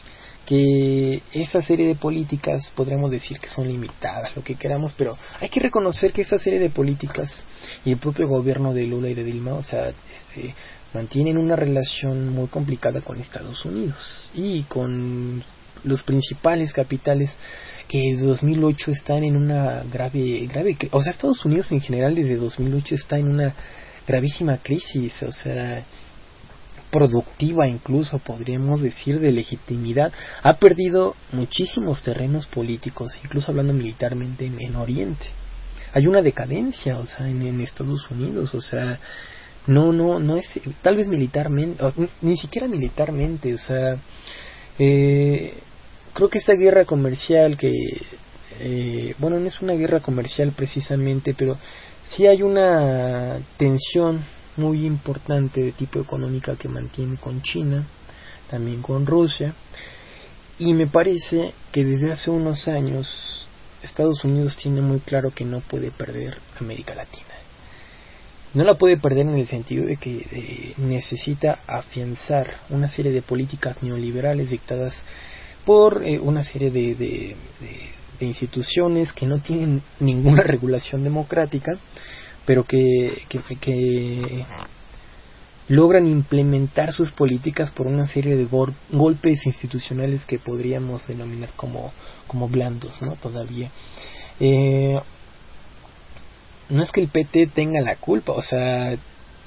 Speaker 13: que esta serie de políticas podríamos decir que son limitadas, lo que queramos, pero hay que reconocer que esta serie de políticas y el propio gobierno de Lula y de Dilma, o sea, este, mantienen una relación muy complicada con Estados Unidos y con los principales capitales que desde dos mil ocho están en una grave, grave, o sea, Estados Unidos en general desde dos mil ocho está en una gravísima crisis, o sea, productiva incluso, podríamos decir, de legitimidad. Ha perdido muchísimos terrenos políticos, incluso hablando militarmente en, en Oriente. Hay una decadencia, o sea, en, en Estados Unidos, o sea, no, no, no es, tal vez militarmente, o, ni, ni siquiera militarmente, o sea, eh, creo que esta guerra comercial que, eh, bueno, no es una guerra comercial precisamente, pero sí hay una tensión muy importante de tipo económica que mantiene con China, también con Rusia, y me parece que desde hace unos años Estados Unidos tiene muy claro que no puede perder América Latina. No la puede perder en el sentido de que eh, necesita afianzar una serie de políticas neoliberales dictadas por eh, una serie de, de, de, de instituciones que no tienen ninguna regulación democrática, pero que, que, que logran implementar sus políticas por una serie de gol, golpes institucionales que podríamos denominar como, como blandos, ¿no? Todavía. Eh, no es que el P T tenga la culpa, o sea,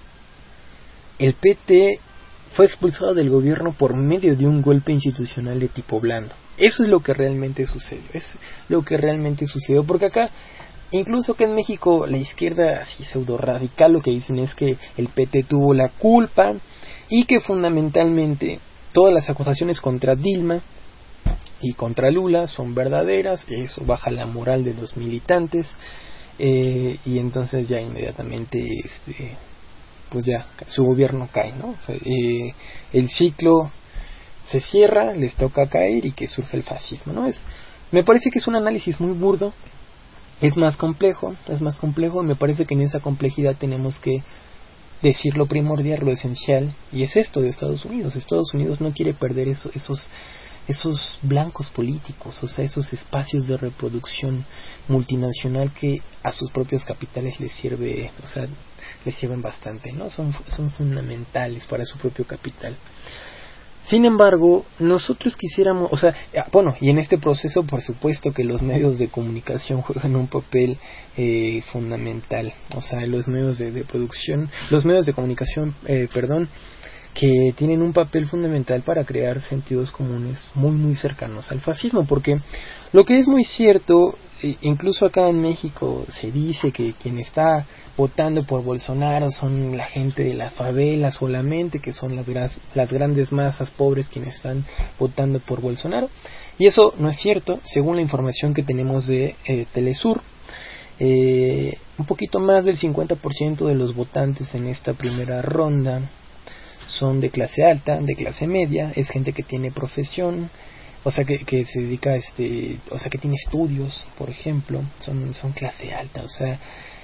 Speaker 13: el P T fue expulsado del gobierno por medio de un golpe institucional de tipo blando. Eso es lo que realmente sucedió, es lo que realmente sucedió, porque acá, incluso que en México la izquierda así pseudo radical lo que dicen es que el P T tuvo la culpa y que fundamentalmente todas las acusaciones contra Dilma y contra Lula son verdaderas, eso baja la moral de los militantes, eh, y entonces ya inmediatamente este, pues ya su gobierno cae, ¿no? Eh, el ciclo se cierra, les toca caer y que surge el fascismo, ¿no? Es, me parece que es un análisis muy burdo. Es más complejo, es más complejo, y me parece que en esa complejidad tenemos que decir lo primordial, lo esencial, y es esto de Estados Unidos. Estados Unidos no quiere perder eso, esos esos blancos políticos, o sea, esos espacios de reproducción multinacional que a sus propios capitales les sirve, o sea, les sirven bastante, ¿no? Son, son fundamentales para su propio capital. Sin embargo, nosotros quisiéramos, o sea, bueno, y en este proceso, por supuesto que los medios de comunicación juegan un papel eh, fundamental, o sea, los medios de, de producción, los medios de comunicación, eh, perdón, que tienen un papel fundamental para crear sentidos comunes muy, muy cercanos al fascismo, porque lo que es muy cierto, incluso acá en México se dice que quien está votando por Bolsonaro son la gente de las favelas solamente, que son las, gras, las grandes masas pobres quienes están votando por Bolsonaro, y eso no es cierto. Según la información que tenemos de eh, Telesur, eh, un poquito más del cincuenta por ciento de los votantes en esta primera ronda son de clase alta, de clase media, es gente que tiene profesión, o sea que, que se dedica a este, o sea que tiene estudios, por ejemplo, son, son clase alta, o sea,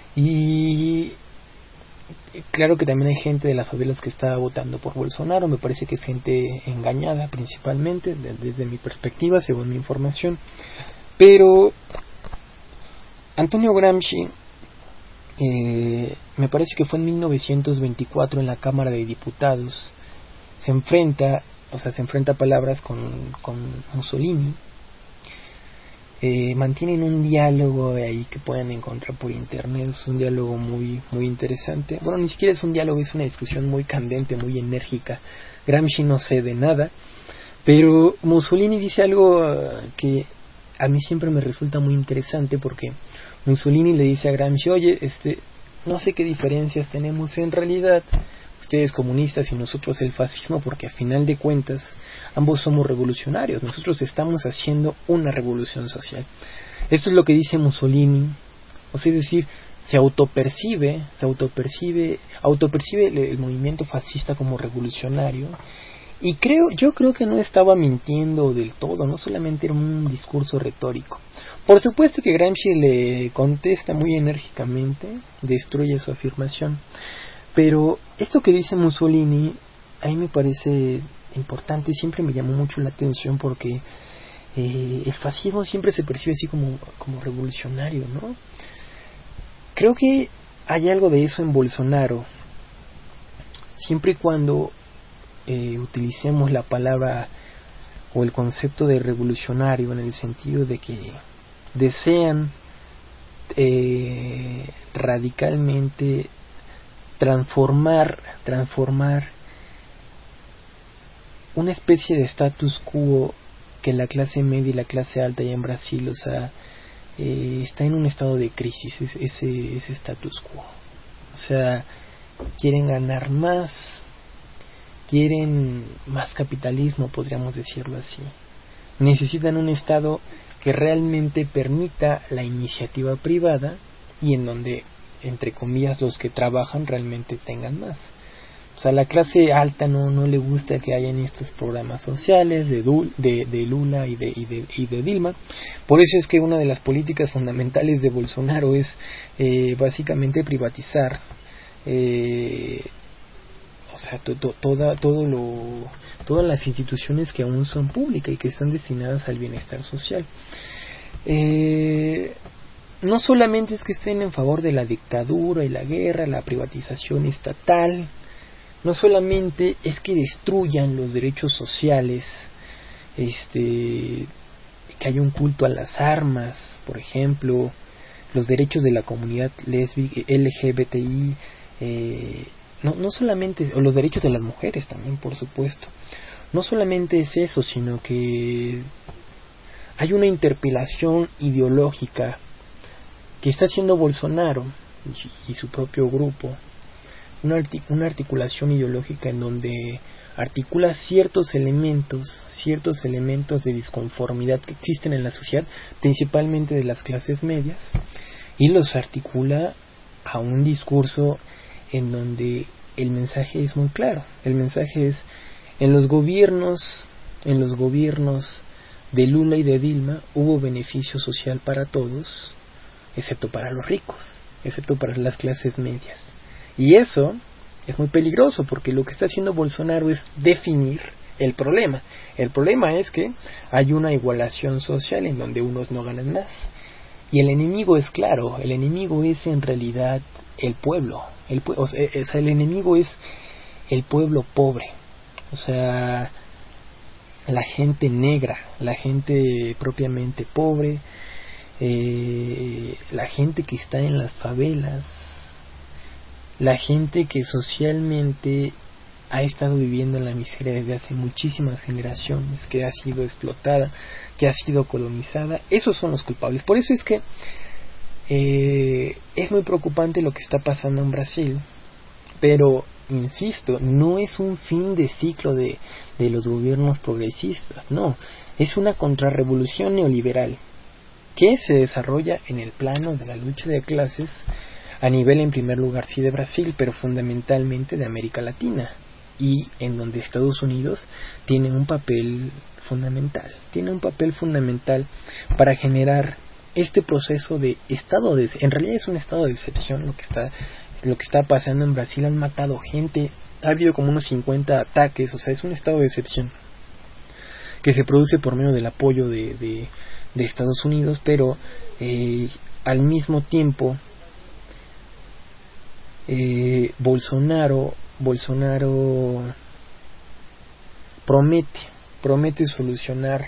Speaker 13: y claro que también hay gente de las favelas que está votando por Bolsonaro. Me parece que es gente engañada principalmente, de, desde mi perspectiva, según mi información. Pero Antonio Gramsci, eh, me parece que fue en mil novecientos veinticuatro en la Cámara de Diputados, se enfrenta, o sea, se enfrenta a palabras con, con Mussolini. Eh, mantienen un diálogo ahí que pueden encontrar por internet, es un diálogo muy muy interesante. Bueno, ni siquiera es un diálogo, es una discusión muy candente, muy enérgica. Gramsci no cede nada, pero Mussolini dice algo que a mí siempre me resulta muy interesante, porque Mussolini le dice a Gramsci: oye, este, no sé qué diferencias tenemos en realidad, ustedes comunistas y nosotros el fascismo, porque a final de cuentas ambos somos revolucionarios, nosotros estamos haciendo una revolución social. Esto es lo que dice Mussolini, o sea, es decir, se autopercibe, se autopercibe, autopercibe el, el movimiento fascista como revolucionario, y creo, yo creo que no estaba mintiendo del todo, no solamente era un discurso retórico. Por supuesto que Gramsci le contesta muy enérgicamente, destruye su afirmación. Pero esto que dice Mussolini a mí me parece importante, siempre me llamó mucho la atención, porque eh, el fascismo siempre se percibe así como, como revolucionario, ¿no? Creo que hay algo de eso en Bolsonaro, siempre y cuando eh, utilicemos la palabra o el concepto de revolucionario en el sentido de que desean eh, radicalmente transformar transformar una especie de status quo que la clase media y la clase alta ya en Brasil, o sea, eh, está en un estado de crisis, ese, ese status quo. O sea, quieren ganar más, quieren más capitalismo, podríamos decirlo así. Necesitan un estado que realmente permita la iniciativa privada y en donde, entre comillas, los que trabajan realmente tengan más. O sea, a la clase alta no no le gusta que hayan estos programas sociales de, Dul, de, de Lula y de, y, de, y de Dilma. Por eso es que una de las políticas fundamentales de Bolsonaro es eh, básicamente privatizar eh, o sea, to, to, toda, todo lo, todas las instituciones que aún son públicas y que están destinadas al bienestar social. Eh... No solamente es que estén en favor de la dictadura y la guerra, la privatización estatal, no solamente es que destruyan los derechos sociales, este, que hay un culto a las armas, por ejemplo, los derechos de la comunidad lésbica, L G B T I, eh, no, no solamente, o los derechos de las mujeres también, por supuesto, no solamente es eso, sino que hay una interpelación ideológica que está haciendo Bolsonaro y, y su propio grupo, una, artic- una articulación ideológica en donde articula ciertos elementos, ciertos elementos de disconformidad que existen en la sociedad, principalmente de las clases medias, y los articula a un discurso en donde el mensaje es muy claro. El mensaje es: en los gobiernos, en los gobiernos de Lula y de Dilma hubo beneficio social para todos, excepto para los ricos, excepto para las clases medias. Y eso es muy peligroso, porque lo que está haciendo Bolsonaro es definir el problema. El problema es que hay una igualación social en donde unos no ganan más. Y el enemigo es claro, el enemigo es en realidad el pueblo. El, o sea, o sea, el enemigo es el pueblo pobre. O sea, la gente negra, la gente propiamente pobre, eh, la gente que está en las favelas, la gente que socialmente ha estado viviendo en la miseria desde hace muchísimas generaciones, que ha sido explotada, que ha sido colonizada. Esos son los culpables. Por eso es que eh, es muy preocupante lo que está pasando en Brasil, pero insisto, no es un fin de ciclo de, de los gobiernos progresistas, no, es una contrarrevolución neoliberal que se desarrolla en el plano de la lucha de clases a nivel, en primer lugar, sí de Brasil, pero fundamentalmente de América Latina, y en donde Estados Unidos tiene un papel fundamental, tiene un papel fundamental para generar este proceso de estado de, en realidad es un estado de excepción lo que está, lo que está pasando en Brasil. Han matado gente, ha habido como unos cincuenta ataques, o sea, es un estado de excepción que se produce por medio del apoyo de, de, de Estados Unidos, pero eh, al mismo tiempo eh, Bolsonaro Bolsonaro promete promete solucionar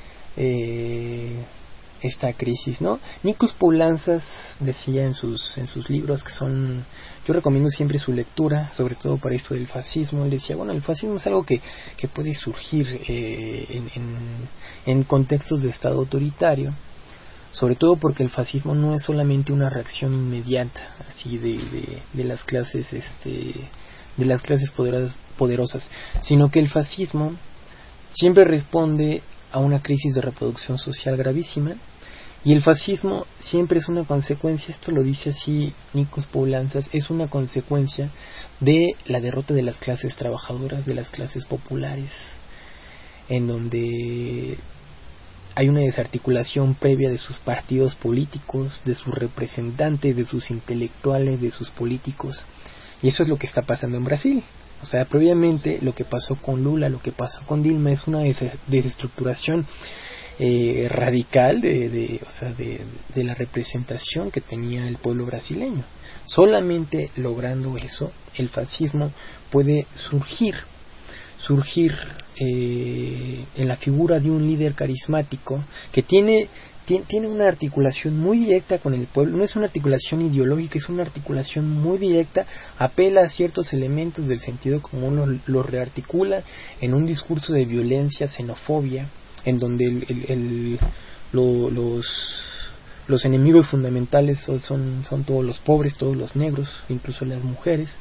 Speaker 13: eh, esta crisis, ¿no? Nikos Poulantzas decía en sus en sus libros, que son, yo recomiendo siempre su lectura, sobre todo para esto del fascismo. Él decía, bueno, el fascismo es algo que, que puede surgir eh, en, en, en contextos de estado autoritario, sobre todo porque el fascismo no es solamente una reacción inmediata así de, de, de las clases este de las clases poderosas, poderosas, sino que el fascismo siempre responde a una crisis de reproducción social gravísima, y el fascismo siempre es una consecuencia, esto lo dice así Nikos Poulantzas, es una consecuencia de la derrota de las clases trabajadoras, de las clases populares, en donde hay una desarticulación previa de sus partidos políticos, de sus representantes, de sus intelectuales, de sus políticos. Y eso es lo que está pasando en Brasil. O sea, previamente lo que pasó con Lula, lo que pasó con Dilma, es una des- desestructuración eh, radical de, de, o sea, de, de la representación que tenía el pueblo brasileño. Solamente logrando eso, el fascismo puede surgir, surgir eh, en la figura de un líder carismático que tiene... tiene una articulación muy directa con el pueblo, no es una articulación ideológica, es una articulación muy directa, apela a ciertos elementos del sentido común, lo, lo rearticula en un discurso de violencia, xenofobia, en donde el, el, el, lo, los, los enemigos fundamentales son, son, son todos los pobres, todos los negros, incluso las mujeres,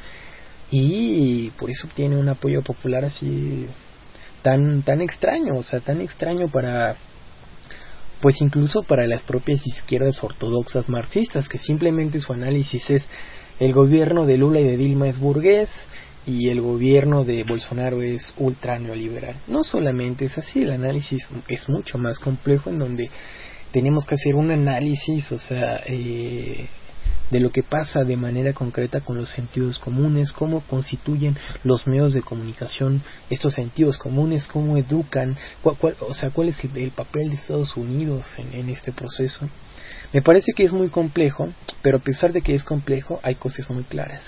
Speaker 13: y por eso tiene un apoyo popular así tan, tan extraño, o sea, tan extraño para... pues incluso para las propias izquierdas ortodoxas marxistas, que simplemente su análisis es: el gobierno de Lula y de Dilma es burgués y el gobierno de Bolsonaro es ultra neoliberal. No solamente es así, el análisis es mucho más complejo, en donde tenemos que hacer un análisis, o sea, eh, de lo que pasa de manera concreta con los sentidos comunes, cómo constituyen los medios de comunicación estos sentidos comunes, cómo educan, cuál, cuál, o sea, cuál es el, el papel de Estados Unidos en, en este proceso. Me parece que es muy complejo, pero a pesar de que es complejo, hay cosas muy claras.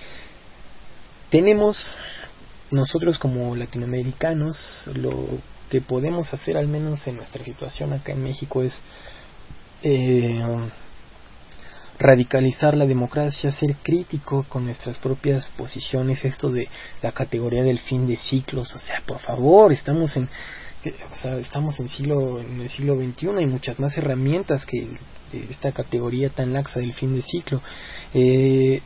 Speaker 13: Tenemos, nosotros como latinoamericanos, lo que podemos hacer, al menos en nuestra situación acá en México, es... Eh, radicalizar la democracia, ser crítico con nuestras propias posiciones, esto de la categoría del fin de ciclos, o sea, por favor, estamos en, o sea, estamos en siglo, en el siglo veintiuno, hay muchas más herramientas que esta categoría tan laxa del fin de ciclo, eh,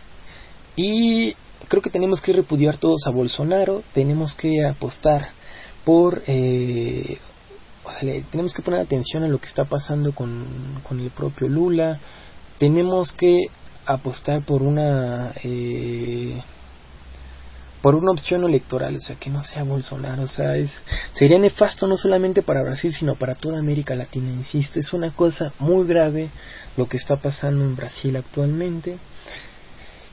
Speaker 13: y creo que tenemos que repudiar todos a Bolsonaro, tenemos que apostar por eh, o sea, le, tenemos que poner atención a lo que está pasando con, con el propio Lula. Tenemos que apostar por una eh, por una opción electoral, o sea, que no sea Bolsonaro, o sea, es sería nefasto no solamente para Brasil, sino para toda América Latina, insisto, es una cosa muy grave lo que está pasando en Brasil actualmente.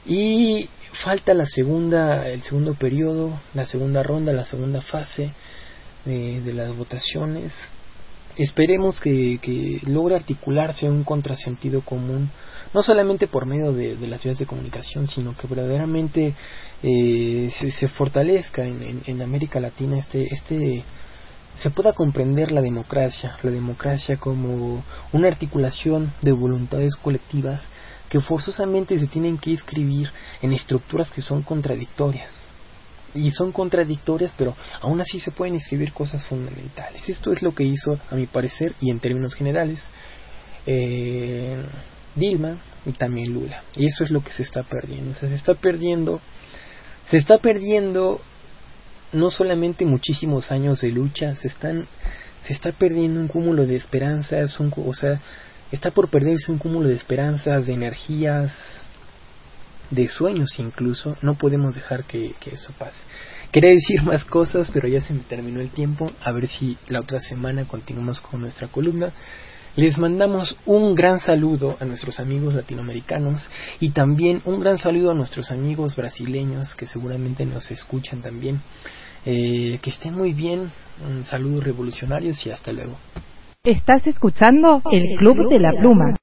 Speaker 13: Y falta la segunda, el segundo periodo, la segunda ronda, la segunda fase de, de las votaciones. Esperemos que, que logre articularse un contrasentido común, no solamente por medio de, de las vías de comunicación, sino que verdaderamente eh, se, se fortalezca en, en, en América Latina este, este se pueda comprender la democracia, la democracia como una articulación de voluntades colectivas que forzosamente se tienen que inscribir en estructuras que son contradictorias. Y son contradictorias, pero aún así se pueden escribir cosas fundamentales. Esto es lo que hizo, a mi parecer, y en términos generales, eh, Dilma y también Lula. Y eso es lo que se está perdiendo. O sea, se está perdiendo, se está perdiendo no solamente muchísimos años de lucha, se están, se está perdiendo un cúmulo de esperanzas, un, o sea, está por perderse un cúmulo de esperanzas, de energías, de sueños incluso. No podemos dejar que, que eso pase. Quería decir más cosas, pero ya se me terminó el tiempo. A ver si la otra semana continuamos con nuestra columna. Les mandamos un gran saludo a nuestros amigos latinoamericanos y también un gran saludo a nuestros amigos brasileños que seguramente nos escuchan también. Eh, que estén muy bien. Un saludo revolucionarios y hasta luego.
Speaker 3: Estás escuchando el Club de la Pluma.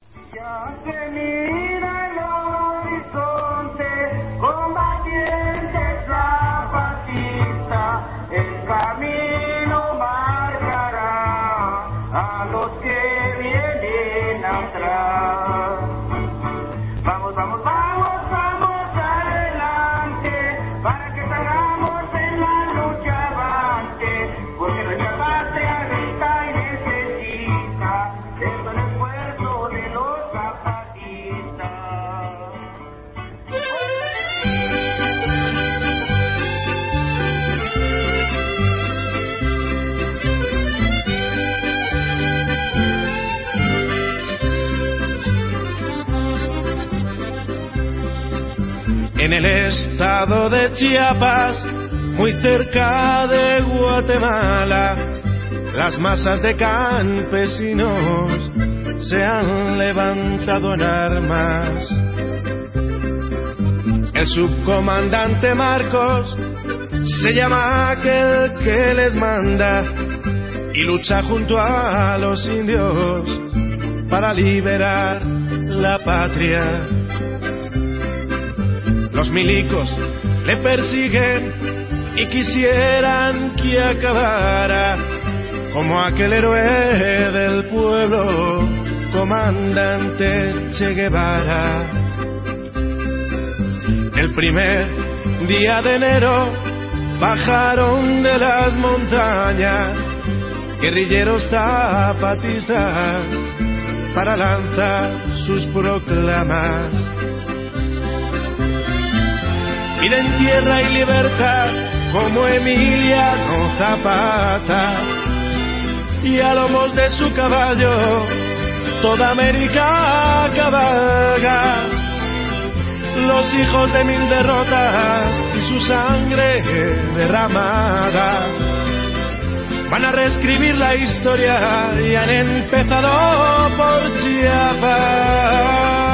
Speaker 14: En el estado de Chiapas, muy cerca de Guatemala, las masas de campesinos se han levantado en armas. El subcomandante Marcos se llama aquel que les manda y lucha junto a los indios para liberar la patria. Los milicos le persiguen y quisieran que acabara como aquel héroe del pueblo, comandante Che Guevara. El primer día de enero bajaron de las montañas guerrilleros zapatistas para lanzar sus proclamas. Piden tierra y libertad como Emiliano Zapata, y a lomos de su caballo toda América cabalga. Los hijos de mil derrotas y su sangre derramada van a reescribir la historia y han empezado por Chiapas.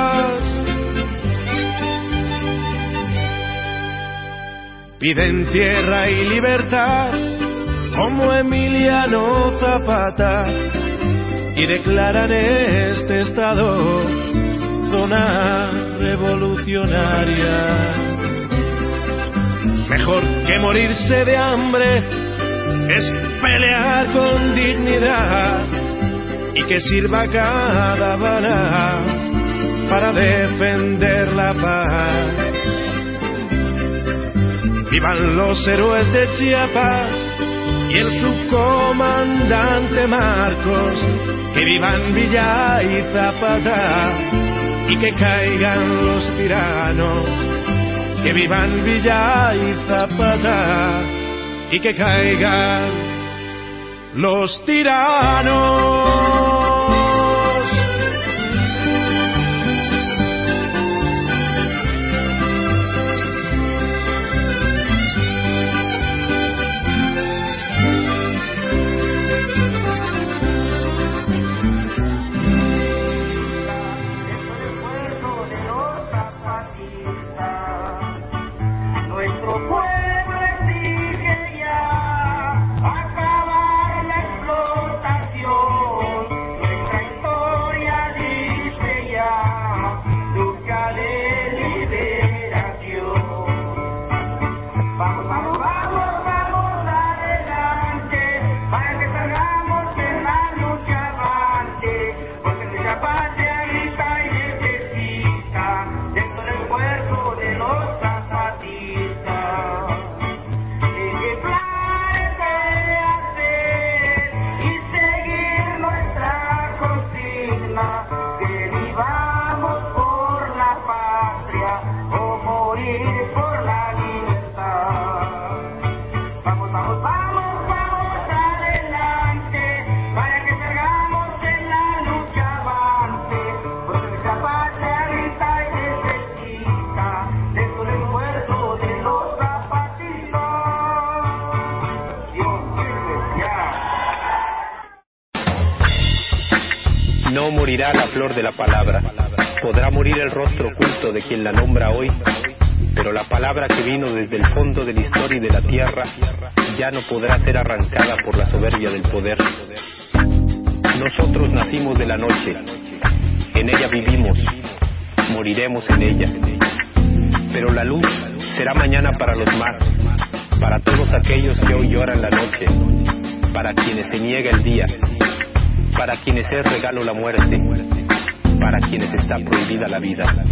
Speaker 14: Piden tierra y libertad como Emiliano Zapata y declaran este estado zona revolucionaria. Mejor que morirse de hambre es pelear con dignidad y que sirva cada bala para defender la paz. Vivan los héroes de Chiapas y el subcomandante Marcos, que vivan Villa y Zapata y que caigan los tiranos, que vivan Villa y Zapata y que caigan los tiranos.
Speaker 6: Nuestro pueblo exige ya acabar
Speaker 9: flor de la palabra. Podrá morir el rostro oculto de quien la nombra hoy, pero la palabra que vino desde el fondo de la historia y de la tierra ya no podrá ser arrancada por la soberbia del poder. Nosotros nacimos de la noche, en ella vivimos, moriremos en ella. Pero la luz será mañana para los más, para todos aquellos que hoy lloran la noche, para quienes se niega el día, para quienes es regalo la muerte, para quienes está prohibida la vida.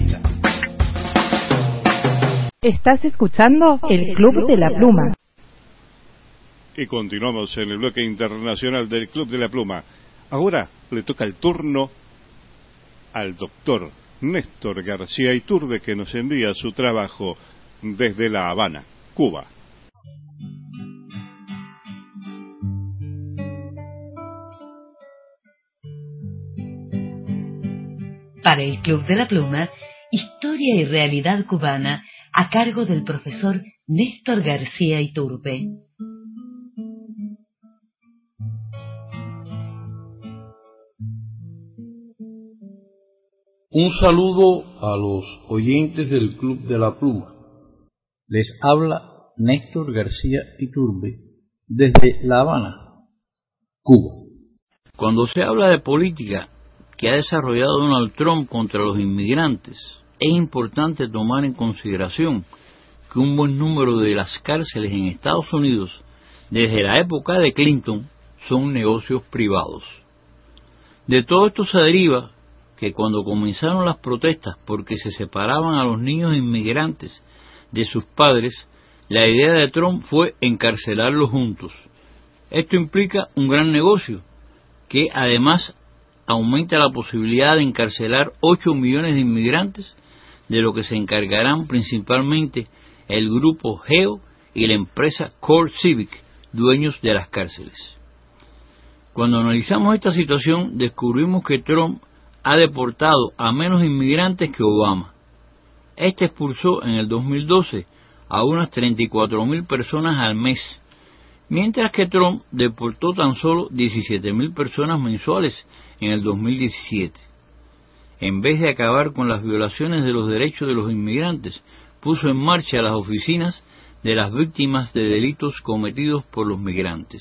Speaker 3: Estás escuchando el Club de la Pluma.
Speaker 1: Y continuamos en el bloque internacional del Club de la Pluma. Ahora le toca el turno al doctor Néstor García Iturbe, que nos envía su trabajo desde La Habana, Cuba.
Speaker 15: Para el Club de la Pluma, Historia y Realidad Cubana, a cargo del profesor Néstor García Iturbe.
Speaker 16: Un saludo a los oyentes del Club de la Pluma. Les habla Néstor García Iturbe desde La Habana, Cuba. Cuando se habla de política que ha desarrollado Donald Trump contra los inmigrantes, es importante tomar en consideración que un buen número de las cárceles en Estados Unidos, desde la época de Clinton, son negocios privados. De todo esto se deriva que cuando comenzaron las protestas porque se separaban a los niños inmigrantes de sus padres, la idea de Trump fue encarcelarlos juntos. Esto implica un gran negocio, que además aumenta la posibilidad de encarcelar ocho millones de inmigrantes, de lo que se encargarán principalmente el grupo Geo y la empresa Core Civic, dueños de las cárceles. Cuando analizamos esta situación, descubrimos que Trump ha deportado a menos inmigrantes que Obama. Este expulsó en el dos mil doce a unas treinta y cuatro mil personas al mes, mientras que Trump deportó tan solo diecisiete mil personas mensuales en el dos mil diecisiete. En vez de acabar con las violaciones de los derechos de los inmigrantes, puso en marcha las oficinas de las víctimas de delitos cometidos por los migrantes.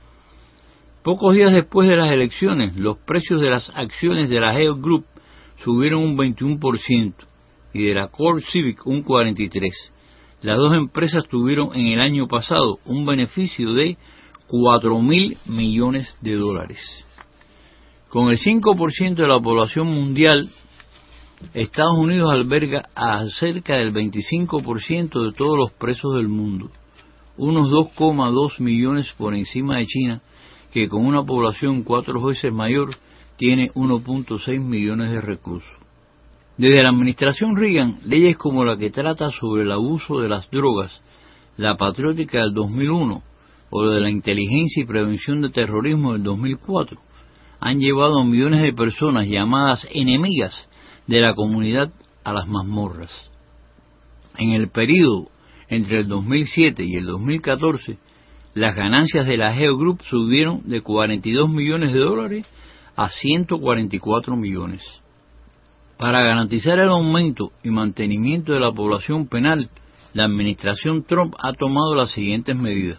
Speaker 16: Pocos días después de las elecciones, los precios de las acciones de la Geo Group subieron un veintiuno por ciento y de la Core Civic un cuarenta y tres por ciento. Las dos empresas tuvieron en el año pasado un beneficio de cuatro mil millones de dólares. Con el cinco por ciento de la población mundial, Estados Unidos alberga a cerca del veinticinco por ciento de todos los presos del mundo, unos dos coma dos millones por encima de China, que con una población cuatro veces mayor tiene uno punto seis millones de reclusos. Desde la administración Reagan, leyes como la que trata sobre el abuso de las drogas, la patriótica del dos mil uno o la de la inteligencia y prevención de terrorismo del dos mil cuatro, han llevado a millones de personas llamadas enemigas de la comunidad a las mazmorras. En el período entre el dos mil siete y el dos mil catorce, las ganancias de la Geo Group subieron de cuarenta y dos millones de dólares a ciento cuarenta y cuatro millones. Para garantizar el aumento y mantenimiento de la población penal, la administración Trump ha tomado las siguientes medidas: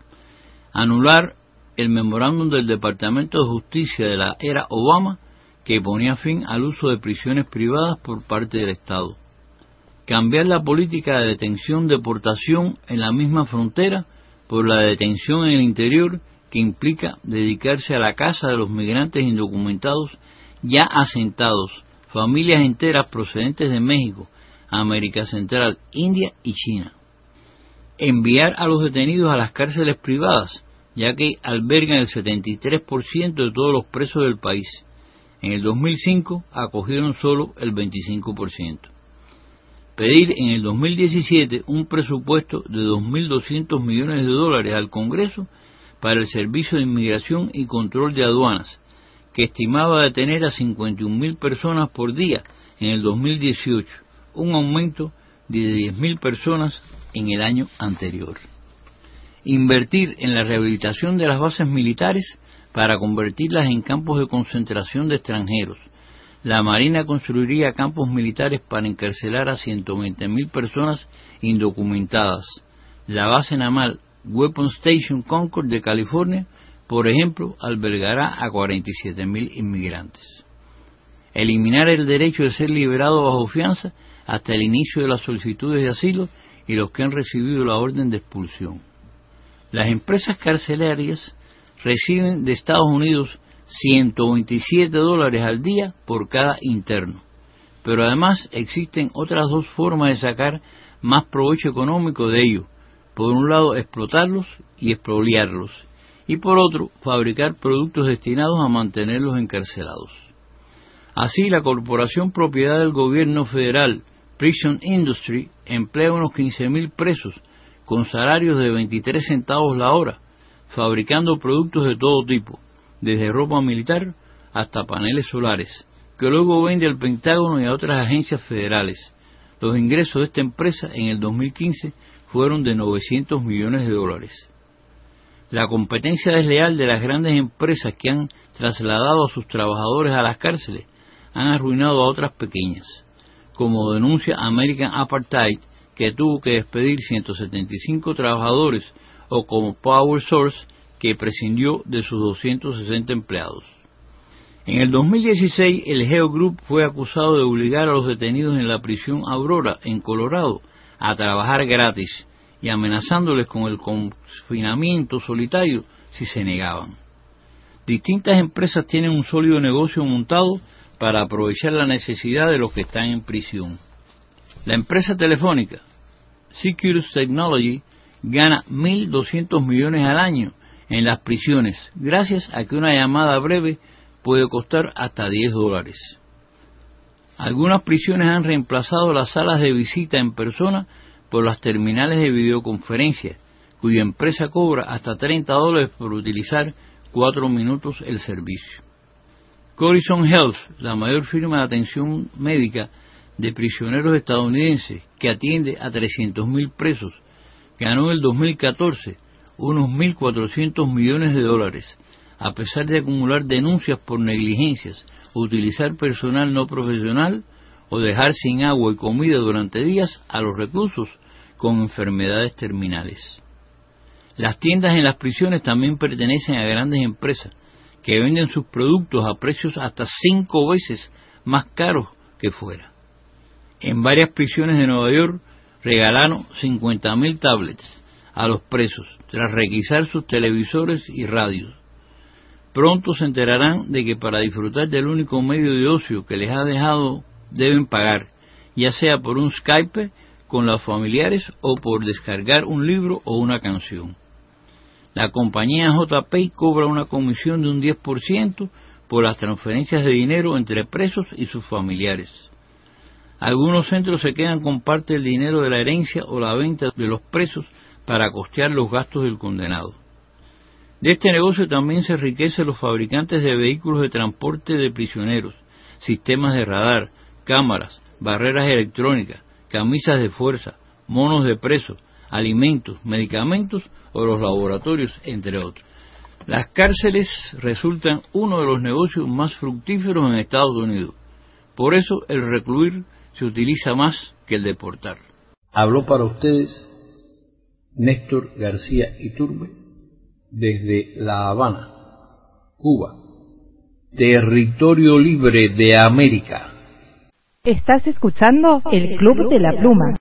Speaker 16: anular el memorándum del Departamento de Justicia de la era Obama, que ponía fin al uso de prisiones privadas por parte del Estado; cambiar la política de detención-deportación en la misma frontera por la detención en el interior, que implica dedicarse a la caza de los migrantes indocumentados ya asentados, familias enteras procedentes de México, América Central, India y China; enviar a los detenidos a las cárceles privadas, ya que albergan el setenta y tres por ciento de todos los presos del país. En el dos mil cinco acogieron solo el veinticinco por ciento. Pedir en el dos mil diecisiete un presupuesto de dos mil doscientos millones de dólares al Congreso para el Servicio de Inmigración y Control de Aduanas, que estimaba detener a cincuenta y un mil personas por día en el dos mil dieciocho, un aumento de diez mil personas en el año anterior. Invertir en la rehabilitación de las bases militares para convertirlas en campos de concentración de extranjeros, la Marina construiría campos militares para encarcelar a ciento veinte mil personas indocumentadas. La base naval Weapon Station Concord de California, por ejemplo, albergará a cuarenta y siete mil inmigrantes. Eliminar el derecho de ser liberado bajo fianza hasta el inicio de las solicitudes de asilo y los que han recibido la orden de expulsión. Las empresas carcelarias reciben de Estados Unidos ciento veintisiete dólares al día por cada interno. Pero además existen otras dos formas de sacar más provecho económico de ellos. Por un lado, explotarlos y expoliarlos, y por otro, fabricar productos destinados a mantenerlos encarcelados. Así, la corporación propiedad del gobierno federal, Prison Industry, emplea unos quince mil presos con salarios de veintitrés centavos la hora, fabricando productos de todo tipo, desde ropa militar hasta paneles solares, que luego vende al Pentágono y a otras agencias federales. Los ingresos de esta empresa en el dos mil quince fueron de novecientos millones de dólares. La competencia desleal de las grandes empresas que han trasladado a sus trabajadores a las cárceles han arruinado a otras pequeñas, como denuncia American Apartheid, que tuvo que despedir ciento setenta y cinco trabajadores, o como Power Source, que prescindió de sus doscientos sesenta empleados. En el dos mil dieciséis, el Geo Group fue acusado de obligar a los detenidos en la prisión Aurora, en Colorado, a trabajar gratis y amenazándoles con el confinamiento solitario si se negaban. Distintas empresas tienen un sólido negocio montado para aprovechar la necesidad de los que están en prisión. La empresa telefónica Securus Technology gana mil doscientos millones al año en las prisiones, gracias a que una llamada breve puede costar hasta diez dólares. Algunas prisiones han reemplazado las salas de visita en persona por las terminales de videoconferencia, cuya empresa cobra hasta treinta dólares por utilizar cuatro minutos el servicio. Corizon Health, la mayor firma de atención médica de prisioneros estadounidenses, que atiende a trescientos mil presos, ganó en el dos mil catorce unos mil cuatrocientos millones de dólares, a pesar de acumular denuncias por negligencias, utilizar personal no profesional o dejar sin agua y comida durante días a los reclusos con enfermedades terminales. Las tiendas en las prisiones también pertenecen a grandes empresas que venden sus productos a precios hasta cinco veces más caros que fuera. En varias prisiones de Nueva York regalaron cincuenta mil tablets a los presos tras requisar sus televisores y radios. Pronto se enterarán de que para disfrutar del único medio de ocio que les ha dejado deben pagar, ya sea por un Skype con los familiares o por descargar un libro o una canción. La compañía J P cobra una comisión de un diez por ciento por las transferencias de dinero entre presos y sus familiares. Algunos centros se quedan con parte del dinero de la herencia o la venta de los presos para costear los gastos del condenado. De este negocio también se enriquecen los fabricantes de vehículos de transporte de prisioneros, sistemas de radar, cámaras, barreras electrónicas, camisas de fuerza, monos de presos, alimentos, medicamentos o los laboratorios, entre otros. Las cárceles resultan uno de los negocios más fructíferos en Estados Unidos. Por eso el recluir se utiliza más que el deportar. Habló para ustedes Néstor García Iturbe desde La Habana, Cuba, territorio libre de América.
Speaker 3: Estás escuchando el Club de la Pluma.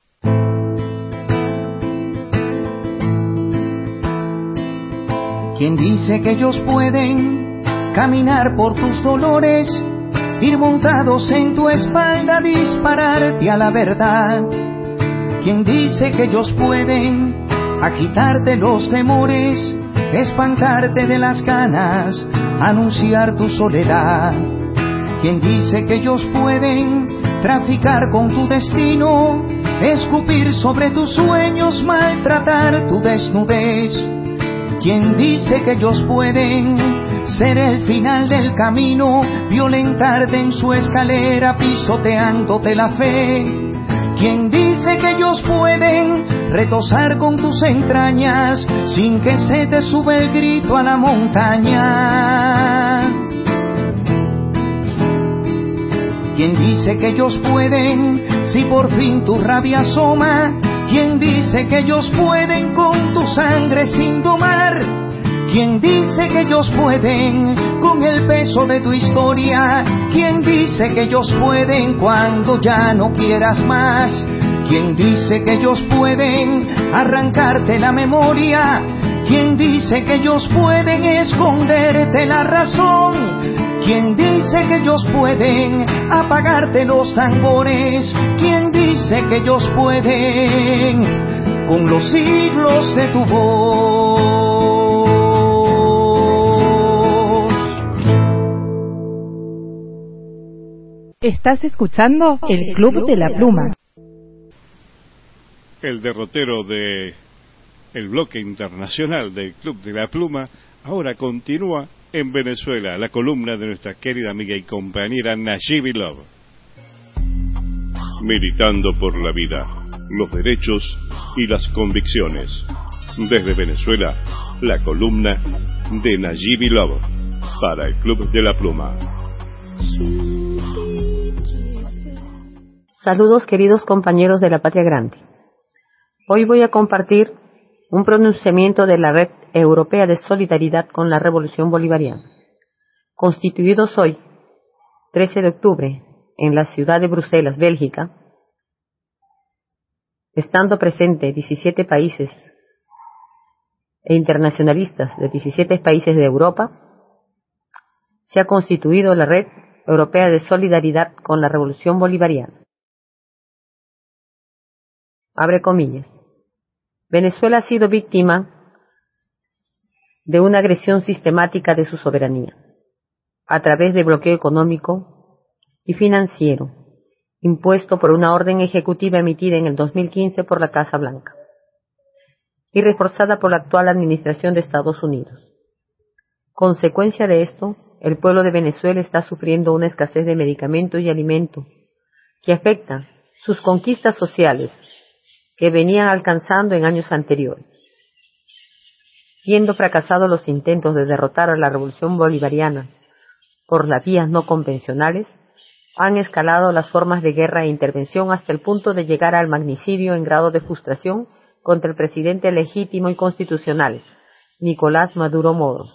Speaker 17: ¿Quién dice que ellos pueden caminar por tus dolores, ir montados en tu espalda, dispararte a la verdad? ¿Quién dice que ellos pueden agitarte los temores, espantarte de las ganas, anunciar tu soledad? ¿Quién dice que ellos pueden traficar con tu destino, escupir sobre tus sueños, maltratar tu desnudez? ¿Quién dice que ellos pueden ser el final del camino, violentarte en su escalera, pisoteándote la fe? ¿Quién dice que ellos pueden retozar con tus entrañas sin que se te sube el grito a la montaña? ¿Quién dice que ellos pueden si por fin tu rabia asoma? ¿Quién dice que ellos pueden con tu sangre sin domar? ¿Quién dice que ellos pueden con el peso de tu historia? ¿Quién dice que ellos pueden cuando ya no quieras más? ¿Quién dice que ellos pueden arrancarte la memoria? ¿Quién dice que ellos pueden esconderte la razón? ¿Quién dice que ellos pueden apagarte los tambores? ¿Quién dice que ellos pueden con los siglos de tu voz?
Speaker 3: Estás escuchando el Club de la Pluma.
Speaker 1: El derrotero de el bloque internacional del Club de la Pluma ahora continúa en Venezuela, la columna de nuestra querida amiga y compañera Nayibi Love. Militando por la vida, los derechos y las convicciones. Desde Venezuela, la columna de Nayibi Love para el Club de la Pluma.
Speaker 18: Saludos, queridos compañeros de la Patria Grande. Hoy voy a compartir un pronunciamiento de la Red Europea de Solidaridad con la Revolución Bolivariana, constituidos hoy, trece de octubre, en la ciudad de Bruselas, Bélgica, estando presente diecisiete países e internacionalistas de diecisiete países de Europa, se ha constituido la Red Europea de Solidaridad con la Revolución Bolivariana. Abre comillas. Venezuela ha sido víctima de una agresión sistemática de su soberanía, a través de bloqueo económico y financiero, impuesto por una orden ejecutiva emitida en el dos mil quince por la Casa Blanca, y reforzada por la actual administración de Estados Unidos. Consecuencia de esto, el pueblo de Venezuela está sufriendo una escasez de medicamentos y alimentos que afecta sus conquistas sociales que venían alcanzando en años anteriores. Siendo fracasados los intentos de derrotar a la revolución bolivariana por las vías no convencionales, han escalado las formas de guerra e intervención hasta el punto de llegar al magnicidio en grado de frustración contra el presidente legítimo y constitucional, Nicolás Maduro Moros.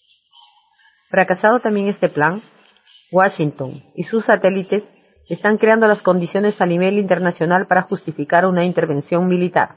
Speaker 18: Fracasado también este plan, Washington y sus satélites están creando las condiciones a nivel internacional para justificar una intervención militar.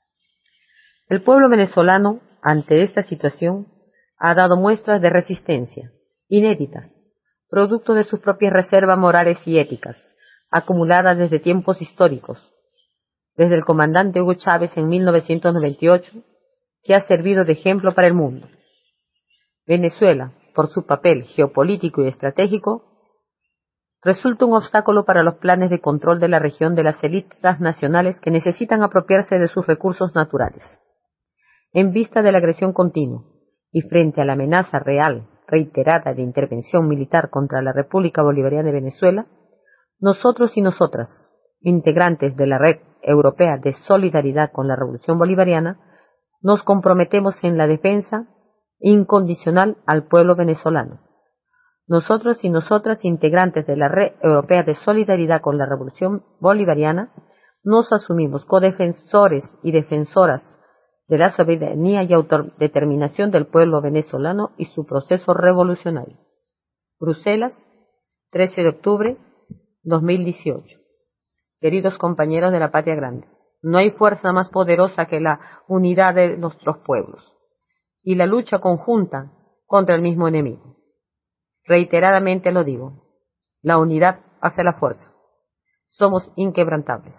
Speaker 18: El pueblo venezolano, ante esta situación, ha dado muestras de resistencia, inéditas, producto de sus propias reservas morales y éticas, acumuladas desde tiempos históricos, desde el comandante Hugo Chávez en mil novecientos noventa y ocho, que ha servido de ejemplo para el mundo. Venezuela, por su papel geopolítico y estratégico, resulta un obstáculo para los planes de control de la región de las élites nacionales que necesitan apropiarse de sus recursos naturales. En vista de la agresión continua y frente a la amenaza real, reiterada de intervención militar contra la República Bolivariana de Venezuela, nosotros y nosotras, integrantes de la Red Europea de Solidaridad con la Revolución Bolivariana, nos comprometemos en la defensa incondicional al pueblo venezolano. Nosotros y nosotras, integrantes de la Red Europea de Solidaridad con la Revolución Bolivariana, nos asumimos codefensores y defensoras de la soberanía y autodeterminación del pueblo venezolano y su proceso revolucionario. Bruselas, trece de octubre dos mil dieciocho. Queridos compañeros de la Patria Grande, no hay fuerza más poderosa que la unidad de nuestros pueblos y la lucha conjunta contra el mismo enemigo. Reiteradamente lo digo, la unidad hace la fuerza. Somos inquebrantables.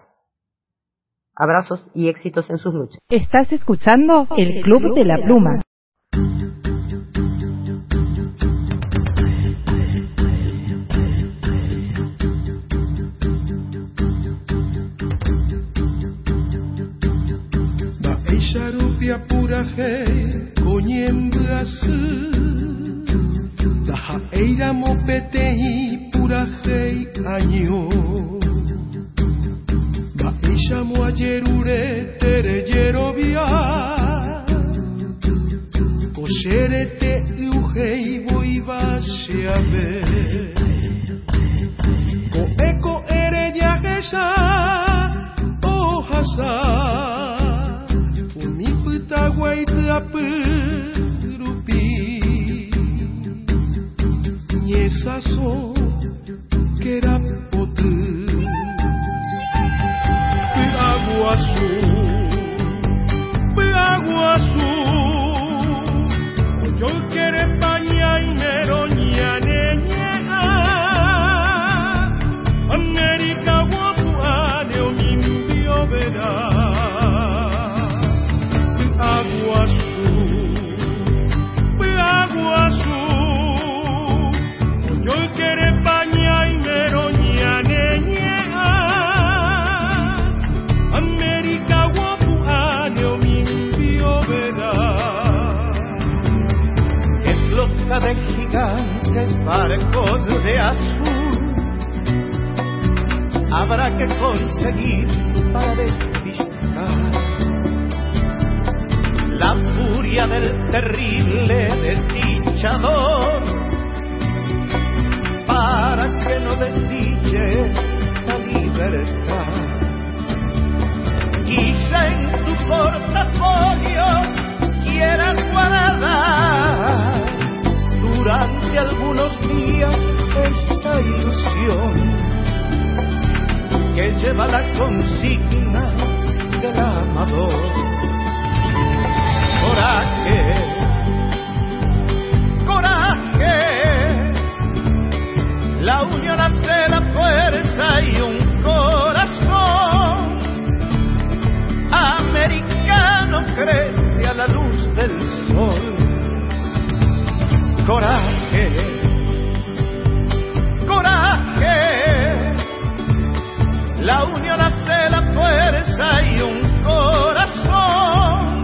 Speaker 18: Abrazos y éxitos en sus luchas.
Speaker 3: Estás escuchando el Club de la Pluma.
Speaker 14: Baisharupia puraje konyembrasu Daha eira mopetei purajei año Baisha moayerure tereyero via Kosherete ujei voibashe abe Ko agua azul, agua azul, yo quiero España y meroña neña, América guapuane o mimbio verá, agua azul, agua azul, yo quiero España y meroña neña, América guapuane o mimbio verá.
Speaker 19: De gigantes barcos de azul habrá que conseguir para despistar la furia del terrible desdichador, para que no desdiche la libertad. Quizá en tu portafolio quieras guardar durante algunos días esta ilusión que lleva la consigna del amador. Coraje, coraje, la unión hace la fuerza y un corazón americano crece a la luz del sol. Coraje, coraje, la unión hace la fuerza y un corazón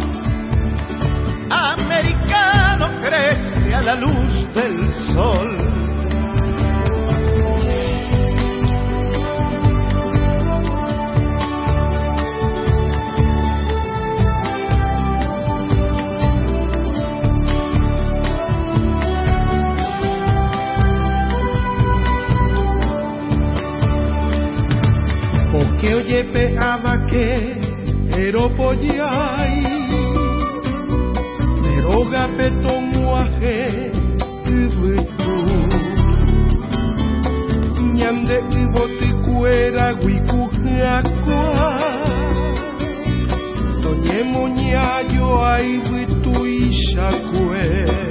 Speaker 19: americano crece a la luz del sol.
Speaker 14: Que oye peaba que eropoyai meroga petomuaje ubutu ñande iboticuera guicujakua toñemo ñayo aibutu ishakue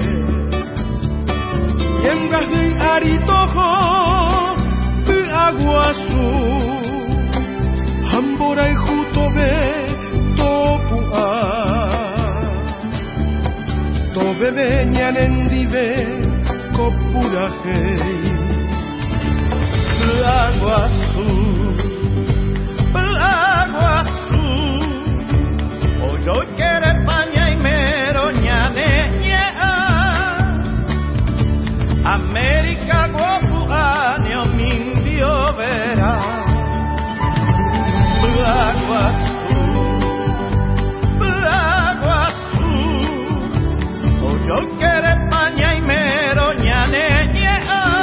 Speaker 14: yemgahi aritojo agua azul Amborai jutobe topua Tobe beñan endive kopurajei Agua azul, agua azul Oyo quiere España y meroña neña América guapuane o mindio verá agua azul, agua azul, o yo quiero España y meroña neña,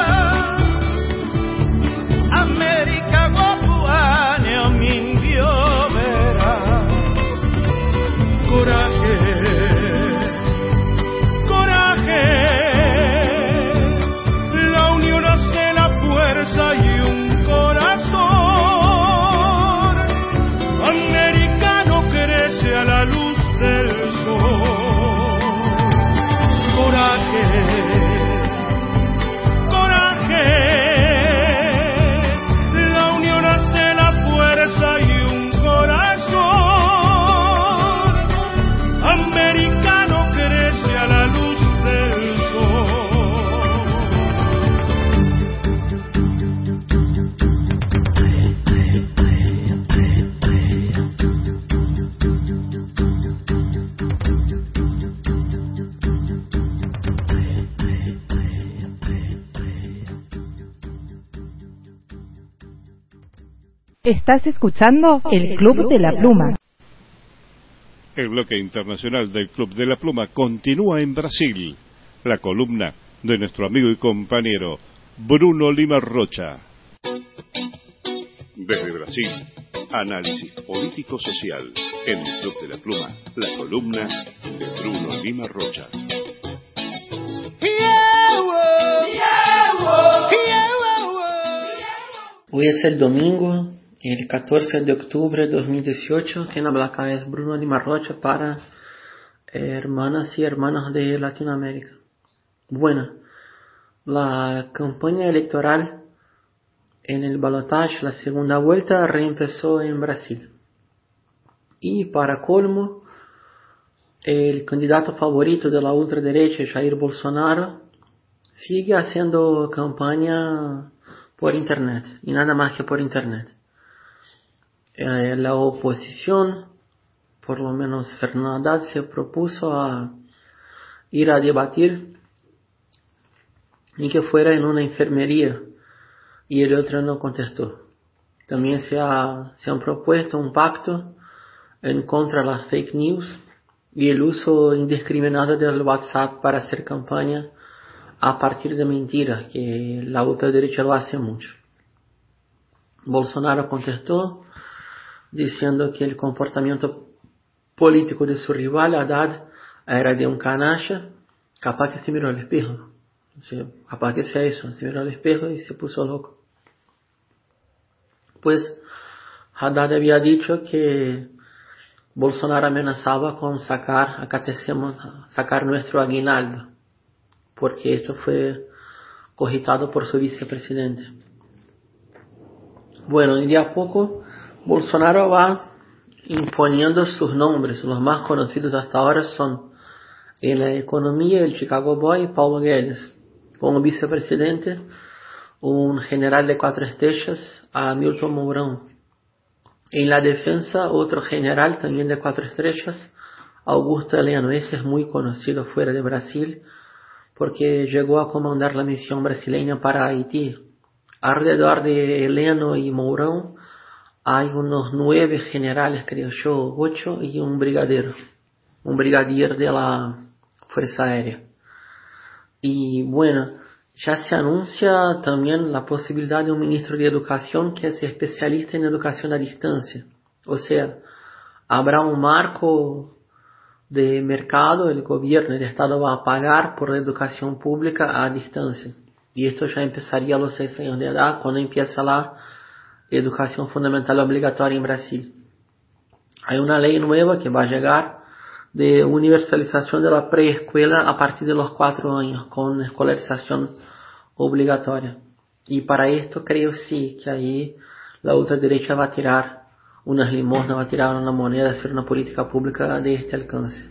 Speaker 14: América guapuane o mindio verá. Coraje, coraje, la unión hace la fuerza y un corazón americano crece a la luz del sol. Coraje, coraje, la unión hace la fuerza y un corazón americano crece a la luz del sol.
Speaker 3: Estás escuchando el Club de la Pluma.
Speaker 1: El bloque internacional del Club de la Pluma continúa en Brasil. La columna de nuestro amigo y compañero Bruno Lima Rocha. Desde Brasil, análisis político-social en el Club de la Pluma, la columna de Bruno Lima Rocha.
Speaker 20: Hoy es el domingo
Speaker 13: el catorce de octubre de dos mil dieciocho. Quien habla acá es Bruno Lima Rocha para hermanas y hermanos de Latinoamérica. Bueno, la campaña electoral en el balotaje, la segunda vuelta, reempezó en Brasil. Y para colmo, el candidato favorito de la ultraderecha, Jair Bolsonaro, sigue haciendo campaña por internet, y nada más que por internet. Eh, la oposición, por lo menos Fernando Haddad, se propuso a ir a debatir y que fuera en una enfermería, y el otro no contestó. También se, ha, se han propuesto un pacto en contra de las fake news y el uso indiscriminado del WhatsApp para hacer campaña a partir de mentiras, que la ultraderecha lo hace mucho. Bolsonaro contestó diciendo que el comportamiento político de su rival, Haddad, era de un canalla. Capaz que se miró al espejo. O sea, capaz que sea eso, se miró al espejo y se puso loco. Pues Haddad había dicho que Bolsonaro amenazaba con sacar, acá decimos, sacar nuestro aguinaldo, porque esto fue cogitado por su vicepresidente. Bueno, y de a poco Bolsonaro va imponiendo sus nombres. Los más conocidos hasta ahora son en la economía el Chicago Boy, Paulo Guedes. Como vicepresidente, un general de cuatro estrellas, Hamilton Mourão. En la defensa, otro general también de cuatro estrellas, Augusto Heleno. Ese es muy conocido fuera de Brasil porque llegó a comandar la misión brasileña para Haití. Alrededor de Heleno y Mourão hay unos nueve generales, creo yo, ocho, y un brigadero, un brigadier de la Fuerza Aérea. Y bueno, ya se anuncia también la posibilidad de un ministro de Educación que es especialista en educación a distancia. O sea, habrá un marco de mercado, el gobierno, el Estado va a pagar por la educación pública a distancia. Y esto ya empezaría a los seis años de edad, cuando empieza la educación fundamental obligatoria en Brasil. Hay una ley nueva que va a llegar de universalización de la preescuela a partir de los cuatro años, con escolarización obligatoria. Y para esto creo sí que ahí la ultraderecha va a tirar unas limosnas, va a tirar una moneda, hacer una política pública de este alcance.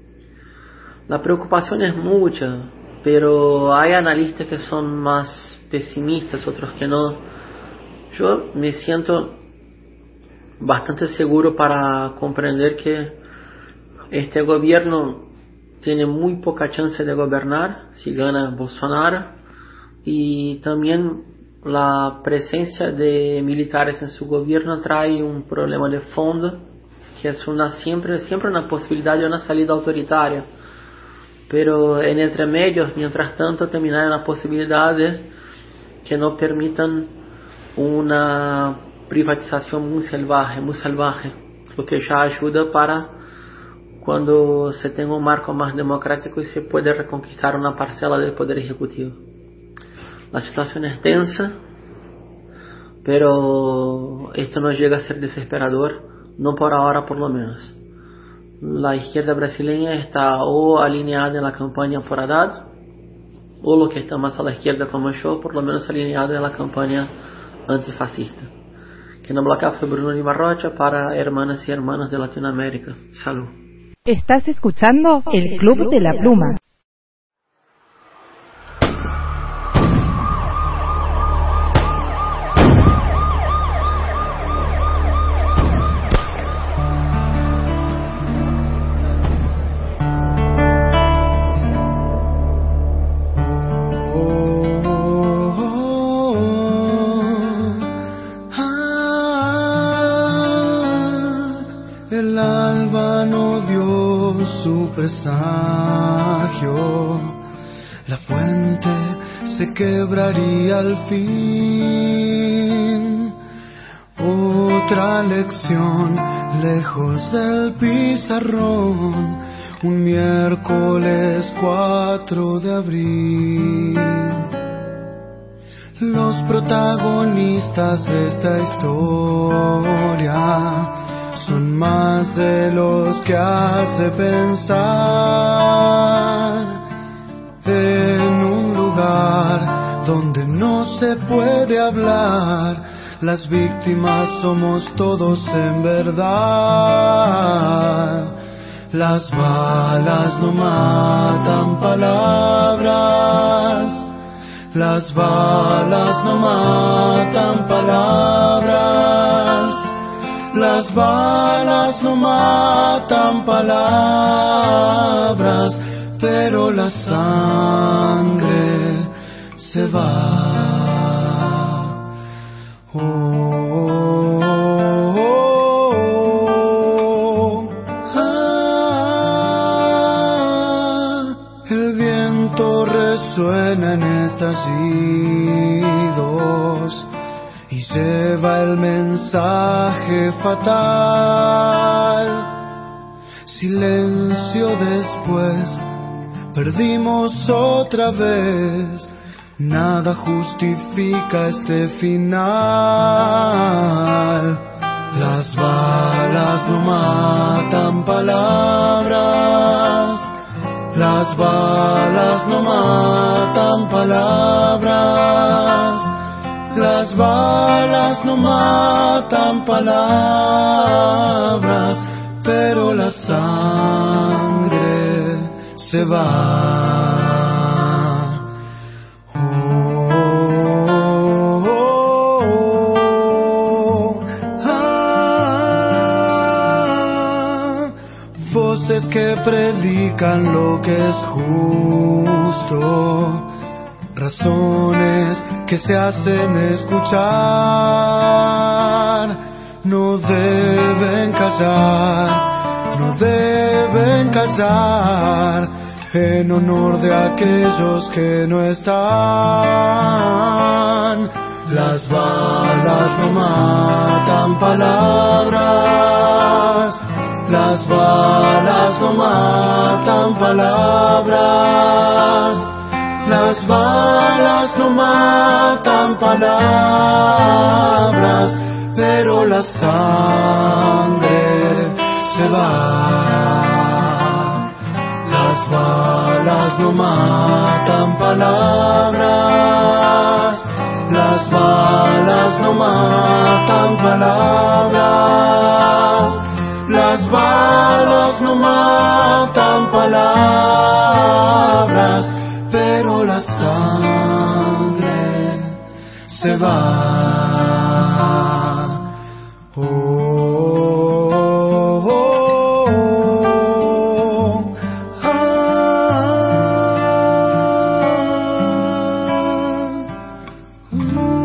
Speaker 13: La preocupación es mucha, pero hay analistas que son más pesimistas, otros que no. Yo me siento bastante seguro para comprender que este gobierno tiene muy poca chance de gobernar si gana Bolsonaro, y también la presencia de militares en su gobierno trae un problema de fondo, que es una siempre, siempre una posibilidad de una salida autoritaria, pero en entremedios, mientras tanto, también hay una posibilidad de que no permitan una privatización muy salvaje, muy salvaje, lo que ya ayuda para cuando se tenga un marco más democrático y se puede reconquistar una parcela del poder ejecutivo. La situación es tensa, pero esto no llega a ser desesperador, no por ahora por lo menos. La izquierda brasileña está o alineada en la campaña por Haddad, o lo que está más a la izquierda como yo, por lo menos alineada en la campaña antifascista. Quien habló acá fue Bruno Lima Rocha para Hermanas y Hermanos de Latinoamérica. Salud.
Speaker 3: Estás escuchando el Club de la Pluma.
Speaker 20: Presagio, la fuente se quebraría al fin. Otra lección lejos del pizarrón, un miércoles cuatro de abril. los protagonistas de esta historia son más de los que hace pensar. En un lugar donde no se puede hablar, las víctimas somos todos en verdad. Las balas no matan palabras, las balas no matan palabras, las balas no matan palabras, pero la sangre se va. Oh, oh, oh, ah, el viento resuena en estallidos y lleva el mensaje fatal. Silencio después, perdimos otra vez. Nada justifica este final. Las balas no matan palabras, las balas no matan palabras, las balas no matan palabras, pero la sangre se va. Voces que predican lo que es justo, razones que se hacen escuchar, no deben callar, no deben callar, en honor de aquellos que no están. Las balas no matan palabras, las balas no matan palabras, las balas no matan palabras, pero la sangre se va. Las balas no matan palabras, las balas no matan palabras, las balas no matan palabras, pero la sangre se va. Oh, oh, oh, oh, ah,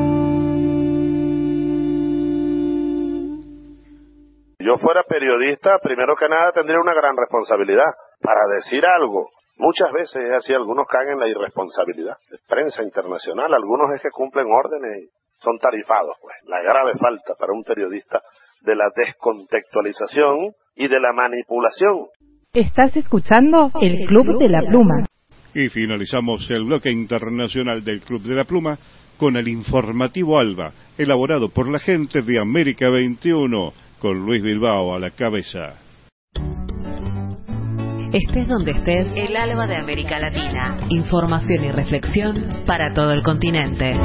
Speaker 21: yo fuera periodista, primero que nada tendría una gran responsabilidad para decir algo. Muchas veces es así, algunos caen en la irresponsabilidad. Prensa internacional, algunos es que cumplen órdenes y son tarifados, pues. La grave falta para un periodista de la descontextualización y de la manipulación.
Speaker 3: Estás escuchando el Club de la Pluma.
Speaker 1: Y finalizamos el bloque internacional del Club de la Pluma con el informativo ALBA, elaborado por la gente de América veintiuno, con Luis Bilbao a la cabeza.
Speaker 15: Estés donde estés, el ALBA de América Latina. Información y reflexión para todo el continente.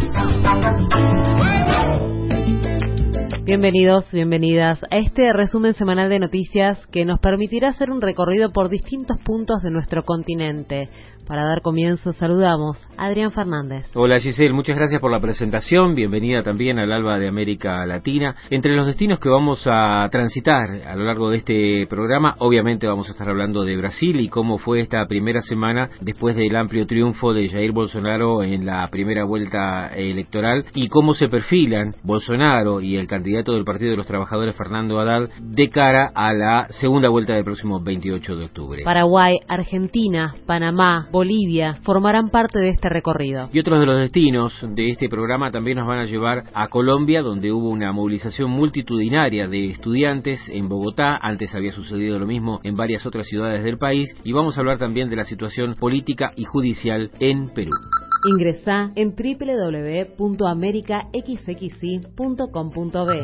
Speaker 15: Bienvenidos, bienvenidas a este resumen semanal de noticias que nos permitirá hacer un recorrido por distintos puntos de nuestro continente. Para dar comienzo, saludamos a Adrián Fernández.
Speaker 22: Hola Giselle, muchas gracias por la presentación. Bienvenida también al ALBA de América Latina. Entre los destinos que vamos a transitar a lo largo de este programa, obviamente vamos a estar hablando de Brasil y cómo fue esta primera semana después del amplio triunfo de Jair Bolsonaro en la primera vuelta electoral y cómo se perfilan Bolsonaro y el candidato del Partido de los Trabajadores, Fernando Haddad, de cara a la segunda vuelta del próximo veintiocho de octubre.
Speaker 15: Paraguay, Argentina, Panamá, Bolivia formarán parte de este recorrido.
Speaker 22: Y otros de los destinos de este programa también nos van a llevar a Colombia, donde hubo una movilización multitudinaria de estudiantes en Bogotá. Antes había sucedido lo mismo en varias otras ciudades del país. Y vamos a hablar también de la situación política y judicial en Perú.
Speaker 15: Ingresá en doble u doble u doble u punto america x x i punto com punto b.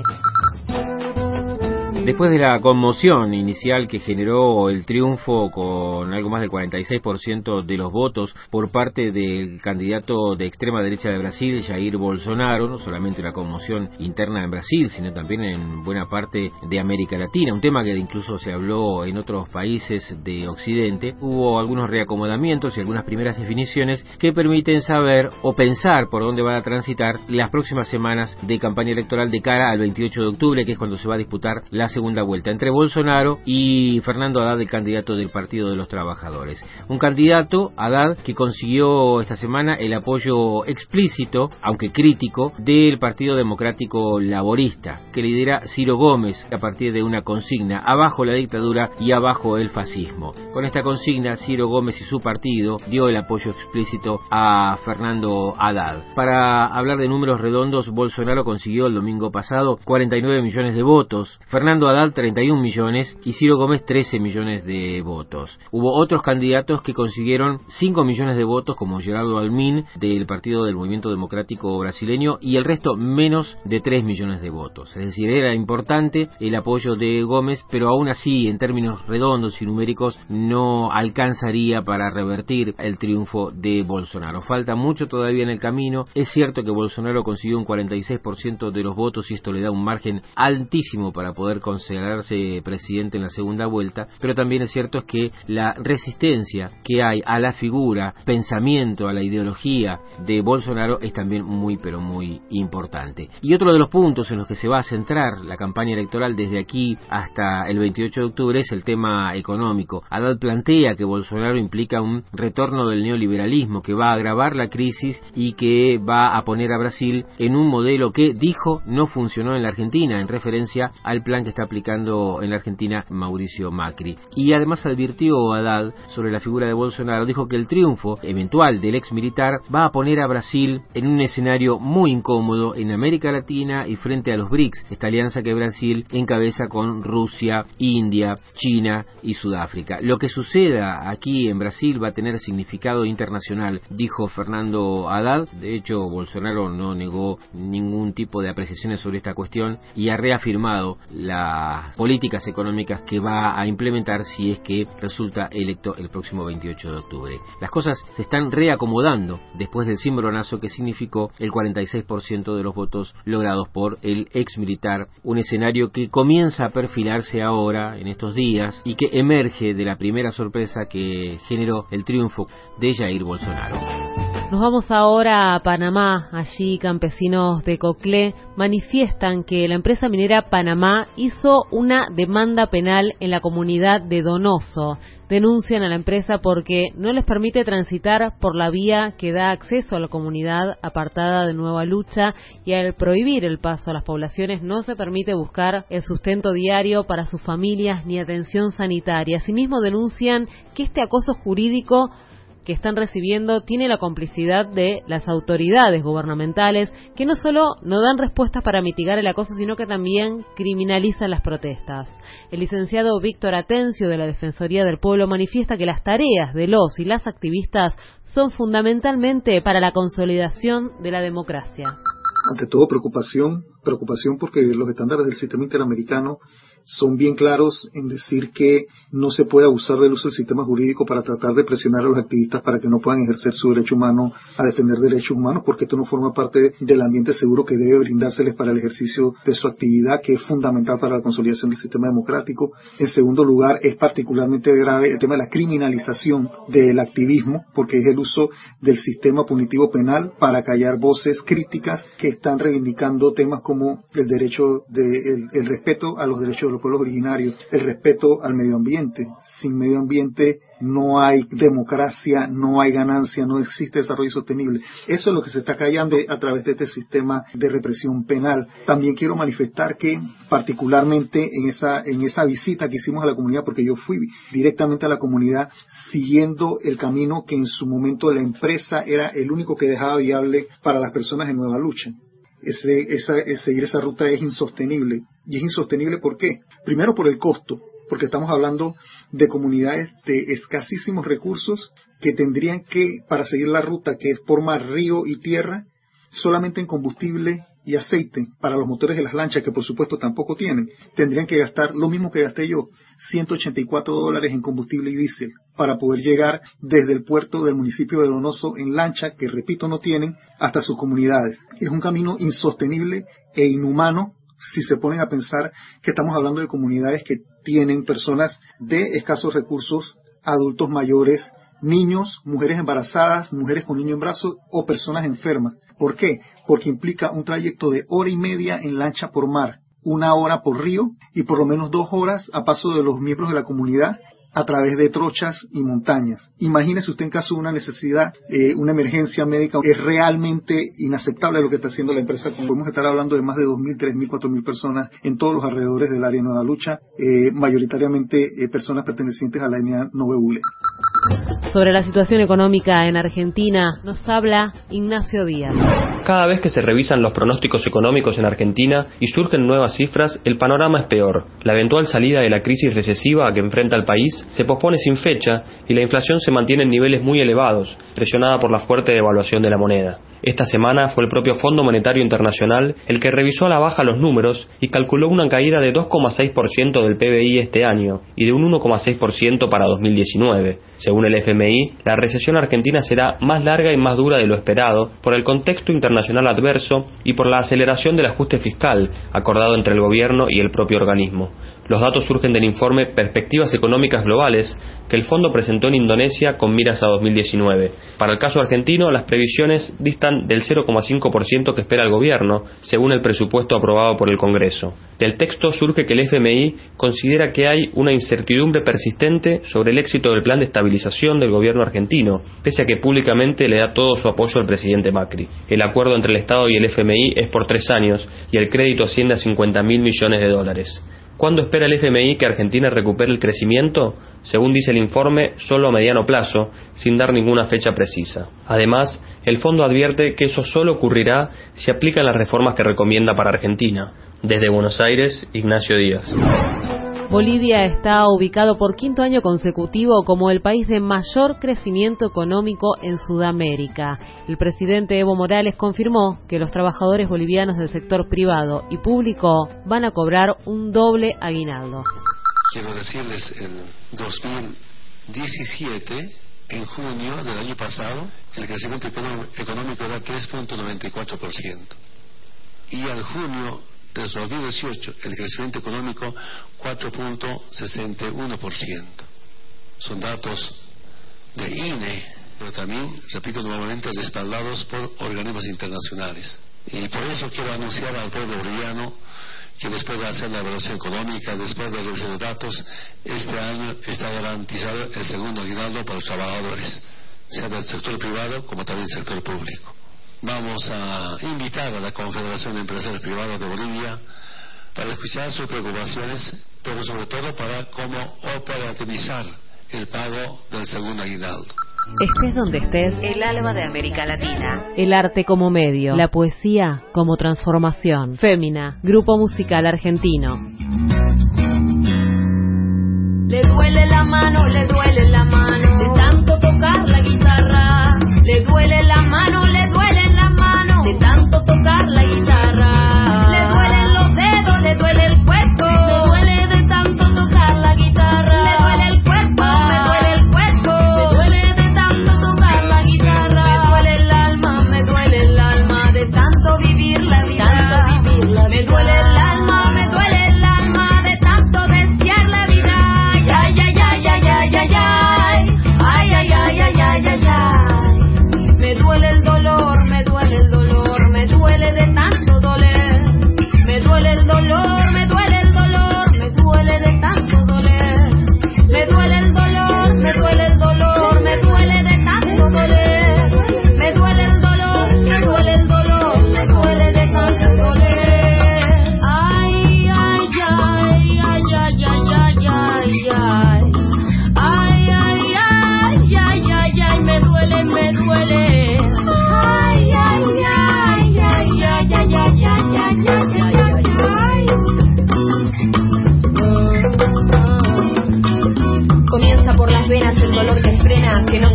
Speaker 22: Después de la conmoción inicial que generó el triunfo con algo más del cuarenta y seis por ciento de los votos por parte del candidato de extrema derecha de Brasil, Jair Bolsonaro, no solamente una conmoción interna en Brasil, sino también en buena parte de América Latina, un tema que incluso se habló en otros países de Occidente, hubo algunos reacomodamientos y algunas primeras definiciones que permiten saber o pensar por dónde van a transitar las próximas semanas de campaña electoral de cara al veintiocho de octubre, que es cuando se va a disputar la segunda vuelta entre Bolsonaro y Fernando Haddad, el candidato del Partido de los Trabajadores. Un candidato, Haddad, que consiguió esta semana el apoyo explícito, aunque crítico, del Partido Democrático Laborista, que lidera Ciro Gómez a partir de una consigna: abajo la dictadura y abajo el fascismo. Con esta consigna, Ciro Gómez y su partido dio el apoyo explícito a Fernando Haddad. Para hablar de números redondos, Bolsonaro consiguió el domingo pasado cuarenta y nueve millones de votos, Fernando Haddad treinta y un millones y Ciro Gómez trece millones de votos. Hubo otros candidatos que consiguieron cinco millones de votos, como Geraldo Almin del Partido del Movimiento Democrático Brasileño, y el resto menos de tres millones de votos. Es decir, era importante el apoyo de Gómez, pero aún así, en términos redondos y numéricos, no alcanzaría para revertir el triunfo de Bolsonaro. Falta mucho todavía en el camino. Es cierto que Bolsonaro consiguió un cuarenta y seis por ciento de los votos y esto le da un margen altísimo para poder considerarse presidente en la segunda vuelta, pero también es cierto es que la resistencia que hay a la figura, pensamiento, a la ideología de Bolsonaro es también muy pero muy importante. Y otro de los puntos en los que se va a centrar la campaña electoral desde aquí hasta el veintiocho de octubre es el tema económico. Haddad plantea que Bolsonaro implica un retorno del neoliberalismo que va a agravar la crisis y que va a poner a Brasil en un modelo que, dijo, no funcionó en la Argentina, en referencia al plan que está aplicando en la Argentina Mauricio Macri. Y además advirtió Haddad sobre la figura de Bolsonaro, dijo que el triunfo eventual del ex militar va a poner a Brasil en un escenario muy incómodo en América Latina y frente a los BRICS, esta alianza que Brasil encabeza con Rusia, India, China y Sudáfrica. Lo que suceda aquí en Brasil va a tener significado internacional, dijo Fernando Haddad. De hecho, Bolsonaro no negó ningún tipo de apreciaciones sobre esta cuestión y ha reafirmado las políticas económicas que va a implementar si es que resulta electo el próximo veintiocho de octubre. Las cosas se están reacomodando después del cimbronazo que significó el cuarenta y seis por ciento de los votos logrados por el ex militar, un escenario que comienza a perfilarse ahora en estos días y que emerge de la primera sorpresa que generó el triunfo de Jair Bolsonaro.
Speaker 15: Nos vamos ahora a Panamá. Allí campesinos de Coclé manifiestan que la empresa minera Panamá hizo una demanda penal en la comunidad de Donoso. Denuncian a la empresa porque no les permite transitar por la vía que da acceso a la comunidad apartada de Nueva Lucha, y al prohibir el paso a las poblaciones no se permite buscar el sustento diario para sus familias ni atención sanitaria. Asimismo denuncian que este acoso jurídico que están recibiendo tiene la complicidad de las autoridades gubernamentales, que no solo no dan respuestas para mitigar el acoso, sino que también criminalizan las protestas. El licenciado Víctor Atencio, de la Defensoría del Pueblo, manifiesta que las tareas de los y las activistas son fundamentalmente para la consolidación de la democracia.
Speaker 7: Ante todo, preocupación, preocupación porque los estándares del sistema interamericano son bien claros en decir que no se puede abusar del uso del sistema jurídico para tratar de presionar a los activistas para que no puedan ejercer su derecho humano a defender derechos humanos, porque esto no forma parte del ambiente seguro que debe brindárseles para el ejercicio de su actividad, que es fundamental para la consolidación del sistema democrático. En segundo lugar, es particularmente grave el tema de la criminalización del activismo, porque es el uso del sistema punitivo penal para callar voces críticas que están reivindicando temas como el derecho de el, el respeto a los derechos de los pueblos originarios, el respeto al medio ambiente. Sin medio ambiente no hay democracia, no hay ganancia, no existe desarrollo sostenible. Eso es lo que se está callando a través de este sistema de represión penal. También quiero manifestar que particularmente en esa, en esa visita que hicimos a la comunidad, porque yo fui directamente a la comunidad siguiendo el camino que en su momento la empresa era el único que dejaba viable para las personas en Nueva Lucha. Ese, esa, seguir esa ruta es insostenible. ¿Y es insostenible por qué? Primero por el costo, porque estamos hablando de comunidades de escasísimos recursos que tendrían que, para seguir la ruta que es por mar, río y tierra, solamente en combustible y aceite para los motores de las lanchas, que por supuesto tampoco tienen, tendrían que gastar lo mismo que gasté yo, ciento ochenta y cuatro dólares en combustible y diésel, para poder llegar desde el puerto del municipio de Donoso en lancha, que repito no tienen, hasta sus comunidades. Es un camino insostenible e inhumano si se ponen a pensar que estamos hablando de comunidades que tienen personas de escasos recursos, adultos mayores, niños, mujeres embarazadas, mujeres con niños en brazos o personas enfermas. ¿Por qué? Porque implica un trayecto de hora y media en lancha por mar, una hora por río y por lo menos dos horas a paso de los miembros de la comunidad a través de trochas y montañas. Imagínese usted en caso de una necesidad, eh, una emergencia médica. Es realmente inaceptable lo que está haciendo la empresa. Podemos estar hablando de más de dos mil, tres mil, cuatro mil personas en todos los alrededores del área de Nueva Lucha, eh, mayoritariamente eh, personas pertenecientes a la etnia Noveule.
Speaker 15: Sobre la situación económica en Argentina nos habla Ignacio Díaz.
Speaker 2: Cada vez que se revisan los pronósticos económicos en Argentina y surgen nuevas cifras, el panorama es peor. La eventual salida de la crisis recesiva a que enfrenta el país se pospone sin fecha y la inflación se mantiene en niveles muy elevados, presionada por la fuerte devaluación de la moneda. Esta semana fue el propio Fondo Monetario Internacional el que revisó a la baja los números y calculó una caída de dos coma seis por ciento del P B I este año y de un uno coma seis por ciento para dos mil diecinueve. Según el F M I, la recesión argentina será más larga y más dura de lo esperado por el contexto internacional adverso y por la aceleración del ajuste fiscal acordado entre el gobierno y el propio organismo. Los datos surgen del informe Perspectivas Económicas Globales que el fondo presentó en Indonesia con miras a dos mil diecinueve. Para el caso argentino, las previsiones distan del cero coma cinco por ciento que espera el gobierno, según el presupuesto aprobado por el Congreso. Del texto surge que el F M I considera que hay una incertidumbre persistente sobre el éxito del plan de estabilización del gobierno argentino, pese a que públicamente le da todo su apoyo al presidente Macri. El acuerdo entre el Estado y el F M I es por tres años y el crédito asciende a cincuenta mil millones de dólares. ¿Cuándo espera el F M I que Argentina recupere el crecimiento? Según dice el informe, solo a mediano plazo, sin dar ninguna fecha precisa. Además, el fondo advierte que eso solo ocurrirá si aplican las reformas que recomienda para Argentina. Desde Buenos Aires, Ignacio Díaz.
Speaker 15: Bolivia está ubicado por quinto año consecutivo como el país de mayor crecimiento económico en Sudamérica. El presidente Evo Morales confirmó que los trabajadores bolivianos del sector privado y público van a cobrar un doble aguinaldo.
Speaker 8: Quiero decirles, en dos mil diecisiete, en junio del año pasado, el crecimiento económico era tres punto noventa y cuatro por ciento. Y en junio de dos mil dieciocho, el crecimiento económico cuatro punto sesenta y uno por ciento. Son datos de I N E, pero también, repito nuevamente, respaldados por organismos internacionales. Y por eso quiero anunciar al pueblo boliviano que después de hacer la evaluación económica, después de revisar los datos, este año está garantizado el segundo aguinaldo para los trabajadores, sea del sector privado como también del sector público. Vamos a invitar a la Confederación de Empresarios Privados de Bolivia para escuchar sus preocupaciones, pero sobre todo para cómo operativizar el pago del segundo aguinaldo.
Speaker 15: Estés donde estés, el alma de América Latina. El arte como medio, la poesía como transformación. Fémina, grupo musical argentino.
Speaker 11: Le duele la mano, le duele la mano de tanto tocar la guitarra. Le duele la mano, le duele la mano de tanto tocar la guitarra. Le duelen los dedos, le duele el cuerpo. Me duele de tanto tocar la guitarra. Le duele el cuerpo, me duele el cuerpo. Me duele de tanto tocar la guitarra. Me duele el alma, me duele el alma de tanto vivir la vida. Tanto vivir la vida. Me duele el alma, me duele el alma de tanto desear la vida. Ay, ay, ay, ay, ay, ay, ay, ay, ay, ay, ay, ay, ay, ay, ay. Me duele el dolor, me duele el dolor, me duele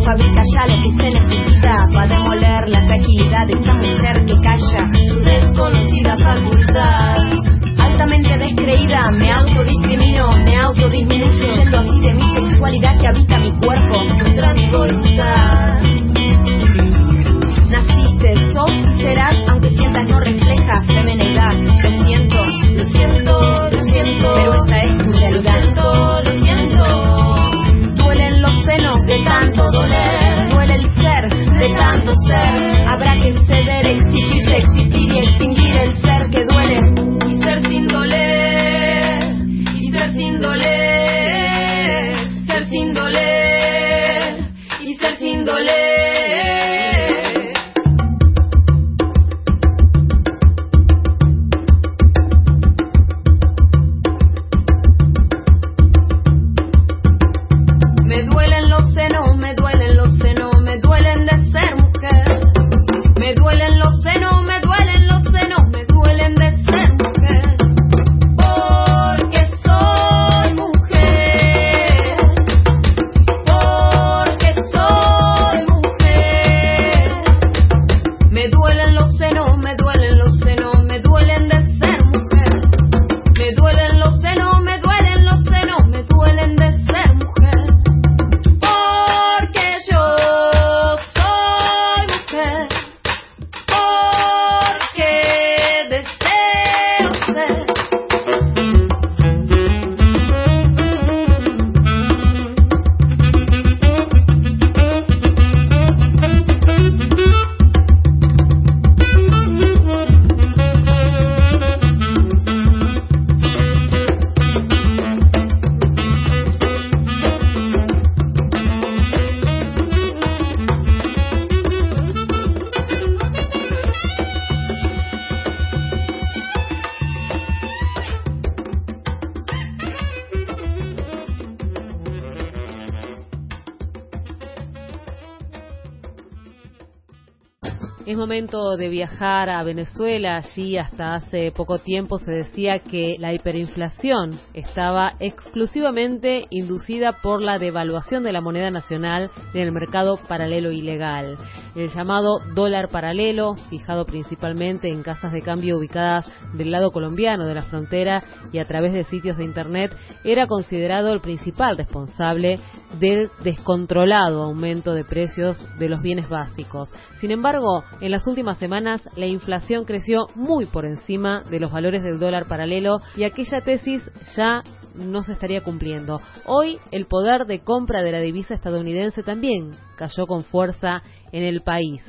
Speaker 4: fabrica ya lo que se necesita para demoler la fragilidad de esta mujer que calla su desconocida facultad. Altamente descreída, me autodiscrimino, me autodisminuyo, yendo así de mi sexualidad que habita mi cuerpo contra mi voluntad. Naciste, sos, serás, aunque sientas no refleja femineidad. Lo siento, lo siento, lo siento, pero esta es tu realidad. Lo siento, lo siento. Duelen los senos de tanto doler, duele el ser de tanto ser. Habrá que ceder, exigirse, existir y extinguir el ser que duele. Y ser sin doler, y ser sin doler, ser sin doler, y ser sin doler.
Speaker 15: Es momento de viajar a Venezuela. Allí hasta hace poco tiempo se decía que la hiperinflación estaba exclusivamente inducida por la devaluación de la moneda nacional en el mercado paralelo ilegal. El llamado dólar paralelo, fijado principalmente en casas de cambio ubicadas del lado colombiano de la frontera y a través de sitios de internet, era considerado el principal responsable del descontrolado aumento de precios de los bienes básicos. Sin embargo, en las últimas semanas la inflación creció muy por encima de los valores del dólar paralelo y aquella tesis ya no se estaría cumpliendo. Hoy el poder de compra de la divisa estadounidense también cayó con fuerza en el país.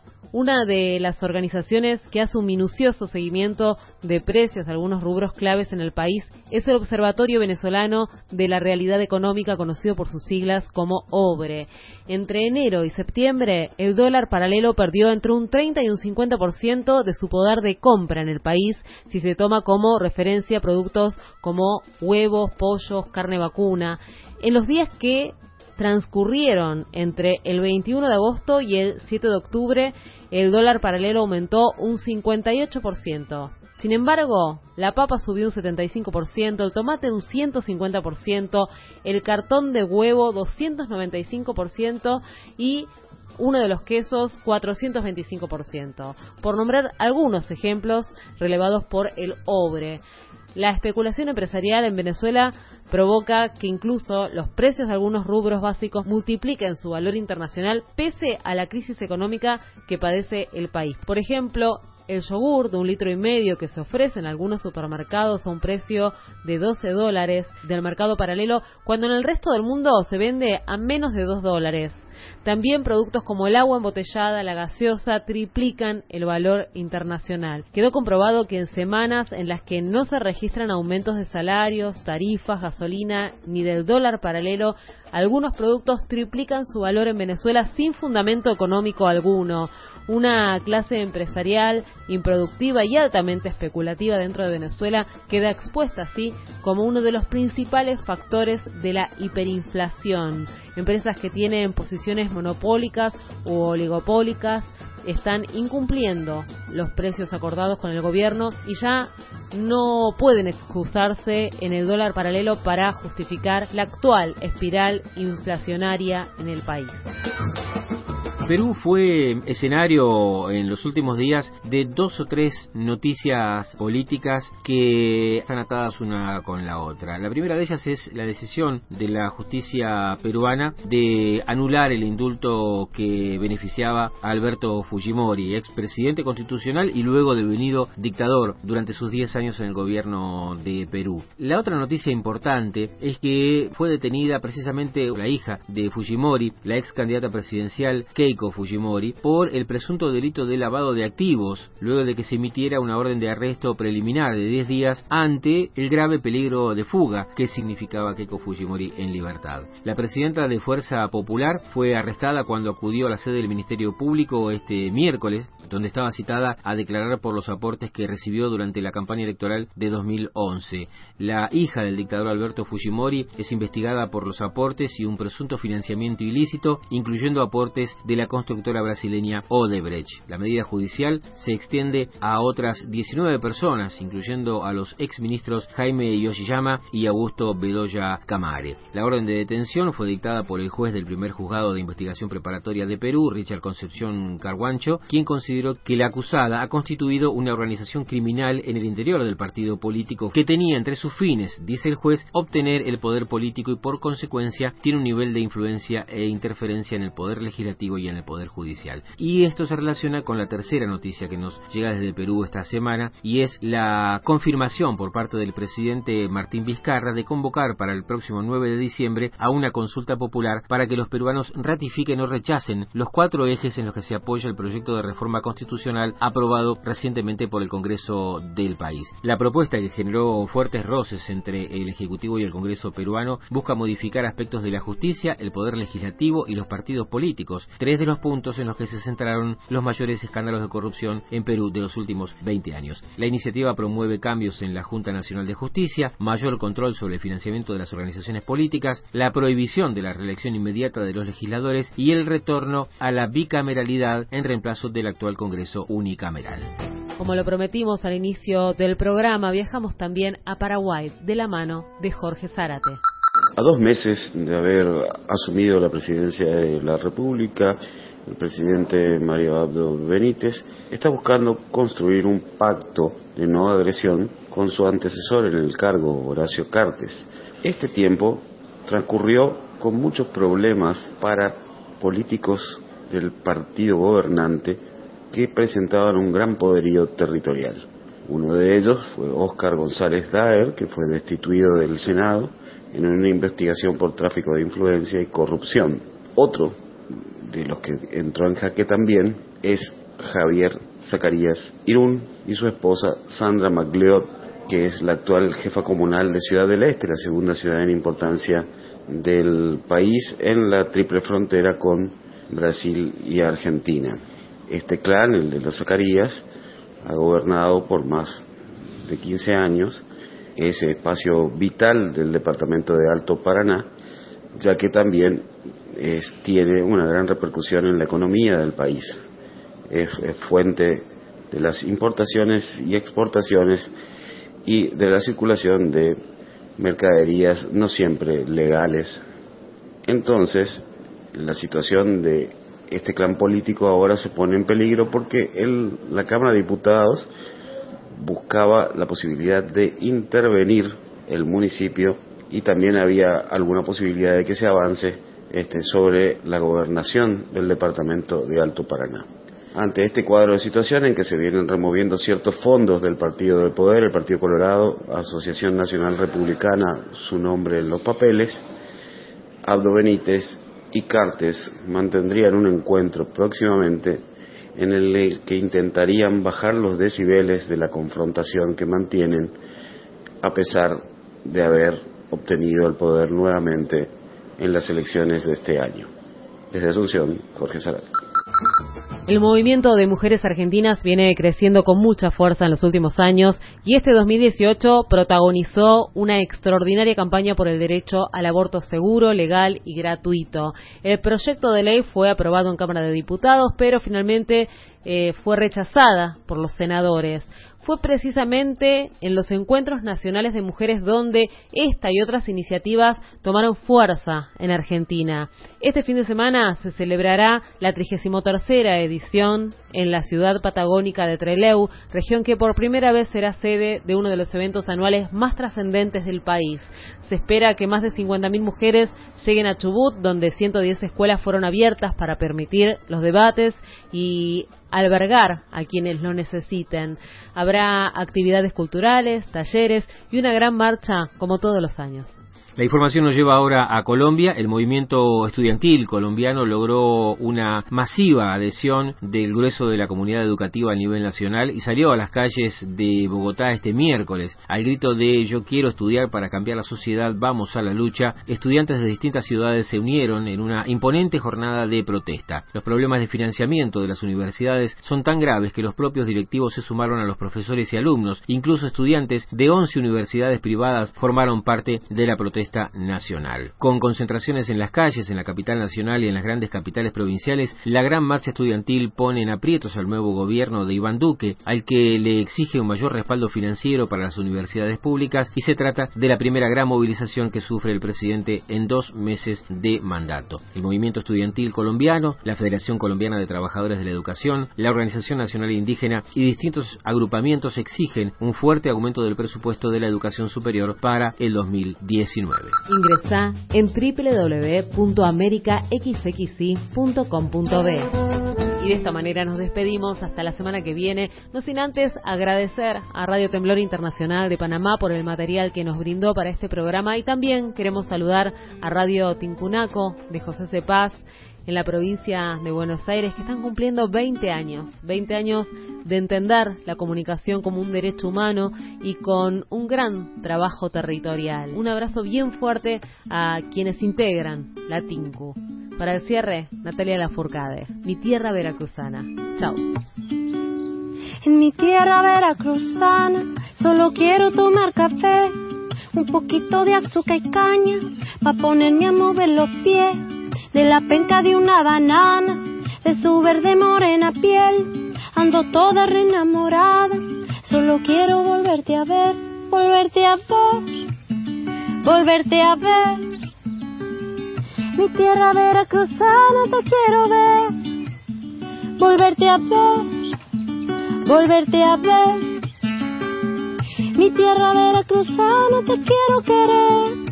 Speaker 15: Una de las organizaciones que hace un minucioso seguimiento de precios de algunos rubros claves en el país es el Observatorio Venezolano de la Realidad Económica, conocido por sus siglas como OBRE. Entre enero y septiembre, el dólar paralelo perdió entre un treinta y un cincuenta por ciento de su poder de compra en el país, si se toma como referencia productos como huevos, pollos, carne vacuna. En los días que transcurrieron entre el veintiuno de agosto y el siete de octubre, el dólar paralelo aumentó un cincuenta y ocho por ciento. Sin embargo, la papa subió un setenta y cinco por ciento, el tomate un ciento cincuenta por ciento, el cartón de huevo doscientos noventa y cinco por ciento y uno de los quesos cuatrocientos veinticinco por ciento. Por nombrar algunos ejemplos relevados por el OBRE. La especulación empresarial en Venezuela provoca que incluso los precios de algunos rubros básicos multipliquen su valor internacional pese a la crisis económica que padece el país. Por ejemplo, el yogur de un litro y medio que se ofrece en algunos supermercados a un precio de doce dólares del mercado paralelo, cuando en el resto del mundo se vende a menos de dos dólares. También productos como el agua embotellada, la gaseosa, triplican el valor internacional. Quedó comprobado que en semanas en las que no se registran aumentos de salarios, tarifas, gasolina ni del dólar paralelo, algunos productos triplican su valor en Venezuela sin fundamento económico alguno. Una clase empresarial improductiva y altamente especulativa dentro de Venezuela queda expuesta así como uno de los principales factores de la hiperinflación. Empresas que tienen posiciones monopólicas u oligopólicas están incumpliendo los precios acordados con el gobierno y ya no pueden excusarse en el dólar paralelo para justificar la actual espiral inflacionaria en el país.
Speaker 22: Perú fue escenario en los últimos días de dos o tres noticias políticas que están atadas una con la otra. La primera de ellas es la decisión de la justicia peruana de anular el indulto que beneficiaba a Alberto Fujimori, expresidente constitucional y luego devenido dictador durante sus diez años en el gobierno de Perú. La otra noticia importante es que fue detenida precisamente la hija de Fujimori, la ex candidata presidencial Keiko Fujimori, por el presunto delito de lavado de activos, luego de que se emitiera una orden de arresto preliminar de diez días ante el grave peligro de fuga que significaba Keiko Fujimori en libertad. La presidenta de Fuerza Popular fue arrestada cuando acudió a la sede del Ministerio Público este miércoles, donde estaba citada a declarar por los aportes que recibió durante la campaña electoral de dos mil once. La hija del dictador Alberto Fujimori es investigada por los aportes y un presunto financiamiento ilícito, incluyendo aportes de la constructora brasileña Odebrecht. La medida judicial se extiende a otras diecinueve personas, incluyendo a los exministros Jaime Yoshiyama y Augusto Bedoya Camare. La orden de detención fue dictada por el juez del primer juzgado de investigación preparatoria de Perú, Richard Concepción Carguancho, quien consideró que la acusada ha constituido una organización criminal en el interior del partido político que tenía entre sus fines, dice el juez, obtener el poder político y por consecuencia tiene un nivel de influencia e interferencia en el poder legislativo y en el poder judicial. Y esto se relaciona con la tercera noticia que nos llega desde Perú esta semana, y es la confirmación por parte del presidente Martín Vizcarra de convocar para el próximo nueve de diciembre a una consulta popular para que los peruanos ratifiquen o rechacen los cuatro ejes en los que se apoya el proyecto de reforma constitucional aprobado recientemente por el Congreso del país. La propuesta, que generó fuertes roces entre el Ejecutivo y el Congreso peruano, busca modificar aspectos de la justicia, el poder legislativo y los partidos políticos, tres de los puntos en los que se centraron los mayores escándalos de corrupción en Perú de los últimos veinte años. La iniciativa promueve cambios en la Junta Nacional de Justicia, mayor control sobre el financiamiento de las organizaciones políticas, la prohibición de la reelección inmediata de los legisladores y el retorno a la bicameralidad en reemplazo del actual Congreso unicameral.
Speaker 15: Como lo prometimos al inicio del programa, viajamos también a Paraguay de la mano de Jorge Zárate.
Speaker 5: A dos meses de haber asumido la presidencia de la República, el presidente Mario Abdo Benítez está buscando construir un pacto de no agresión con su antecesor en el cargo, Horacio Cartes. Este tiempo transcurrió con muchos problemas para políticos del partido gobernante que presentaban un gran poderío territorial. Uno de ellos fue Óscar González Daer, que fue destituido del Senado en una investigación por tráfico de influencia y corrupción. Otro de los que entró en jaque también es Javier Zacarías Irún y su esposa Sandra Magliot, que es la actual jefa comunal de Ciudad del Este, la segunda ciudad en importancia del país en la triple frontera con Brasil y Argentina. Este clan, el de los Zacarías, ha gobernado por más de quince años ese espacio vital del departamento de Alto Paraná, ya que también es, tiene una gran repercusión en la economía del país. Es, es fuente de las importaciones y exportaciones y de la circulación de mercaderías no siempre legales. Entonces, la situación de este clan político ahora se pone en peligro porque el, la Cámara de Diputados buscaba la posibilidad de intervenir el municipio y también había alguna posibilidad de que se avance este, sobre la gobernación del departamento de Alto Paraná. Ante este cuadro de situación en que se vienen removiendo ciertos fondos del Partido del Poder, el Partido Colorado, Asociación Nacional Republicana, su nombre en los papeles, Abdo Benítez y Cartes mantendrían un encuentro próximamente en el que intentarían bajar los decibeles de la confrontación que mantienen a pesar de haber obtenido el poder nuevamente en las elecciones de este año. Desde Asunción, Jorge Zárate.
Speaker 15: El movimiento de mujeres argentinas viene creciendo con mucha fuerza en los últimos años y este dos mil dieciocho protagonizó una extraordinaria campaña por el derecho al aborto seguro, legal y gratuito. El proyecto de ley fue aprobado en Cámara de Diputados, pero finalmente eh, fue rechazada por los senadores. Fue precisamente en los encuentros nacionales de mujeres donde esta y otras iniciativas tomaron fuerza en Argentina. Este fin de semana se celebrará la trigésima tercera edición en la ciudad patagónica de Trelew, región que por primera vez será sede de uno de los eventos anuales más trascendentes del país. Se espera que más de cincuenta mil mujeres lleguen a Chubut, donde ciento diez escuelas fueron abiertas para permitir los debates y albergar a quienes lo necesiten. Habrá actividades culturales, talleres y una gran marcha como todos los años.
Speaker 22: La información nos lleva ahora a Colombia. El movimiento estudiantil colombiano logró una masiva adhesión del grueso de la comunidad educativa a nivel nacional y salió a las calles de Bogotá este miércoles al grito de "Yo quiero estudiar para cambiar la sociedad, vamos a la lucha". Estudiantes de distintas ciudades se unieron en una imponente jornada de protesta. Los problemas de financiamiento de las universidades son tan graves que los propios directivos se sumaron a los profesores y alumnos. Incluso estudiantes de once universidades privadas formaron parte de la protesta nacional. Con concentraciones en las calles, en la capital nacional y en las grandes capitales provinciales, la gran marcha estudiantil pone en aprietos al nuevo gobierno de Iván Duque, al que le exige un mayor respaldo financiero para las universidades públicas, y se trata de la primera gran movilización que sufre el presidente en dos meses de mandato. El movimiento estudiantil colombiano, la Federación Colombiana de Trabajadores de la Educación, la Organización Nacional Indígena y distintos agrupamientos exigen un fuerte aumento del presupuesto de la educación superior para el dos mil diecinueve.
Speaker 15: Ingresá en doble u doble u doble u punto america x x i punto com punto b. Y de esta manera nos despedimos hasta la semana que viene, no sin antes agradecer a Radio Temblor Internacional de Panamá por el material que nos brindó para este programa, y también queremos saludar a Radio Tincunaco de José C. Paz en la provincia de Buenos Aires, que están cumpliendo veinte años, veinte años de entender la comunicación como un derecho humano y con un gran trabajo territorial. Un abrazo bien fuerte a quienes integran la Tinku. Para el cierre, Natalia Lafourcade, Mi Tierra Veracruzana. Chao.
Speaker 10: En mi tierra veracruzana solo quiero tomar café, un poquito de azúcar y caña, pa' ponerme a mover los pies, de la penca de una banana, de su verde morena piel, ando toda reenamorada, solo quiero volverte a ver, volverte a ver, volverte a ver. Mi tierra veracruzana te quiero ver, volverte a ver, volverte a ver. Mi tierra veracruzana te quiero querer.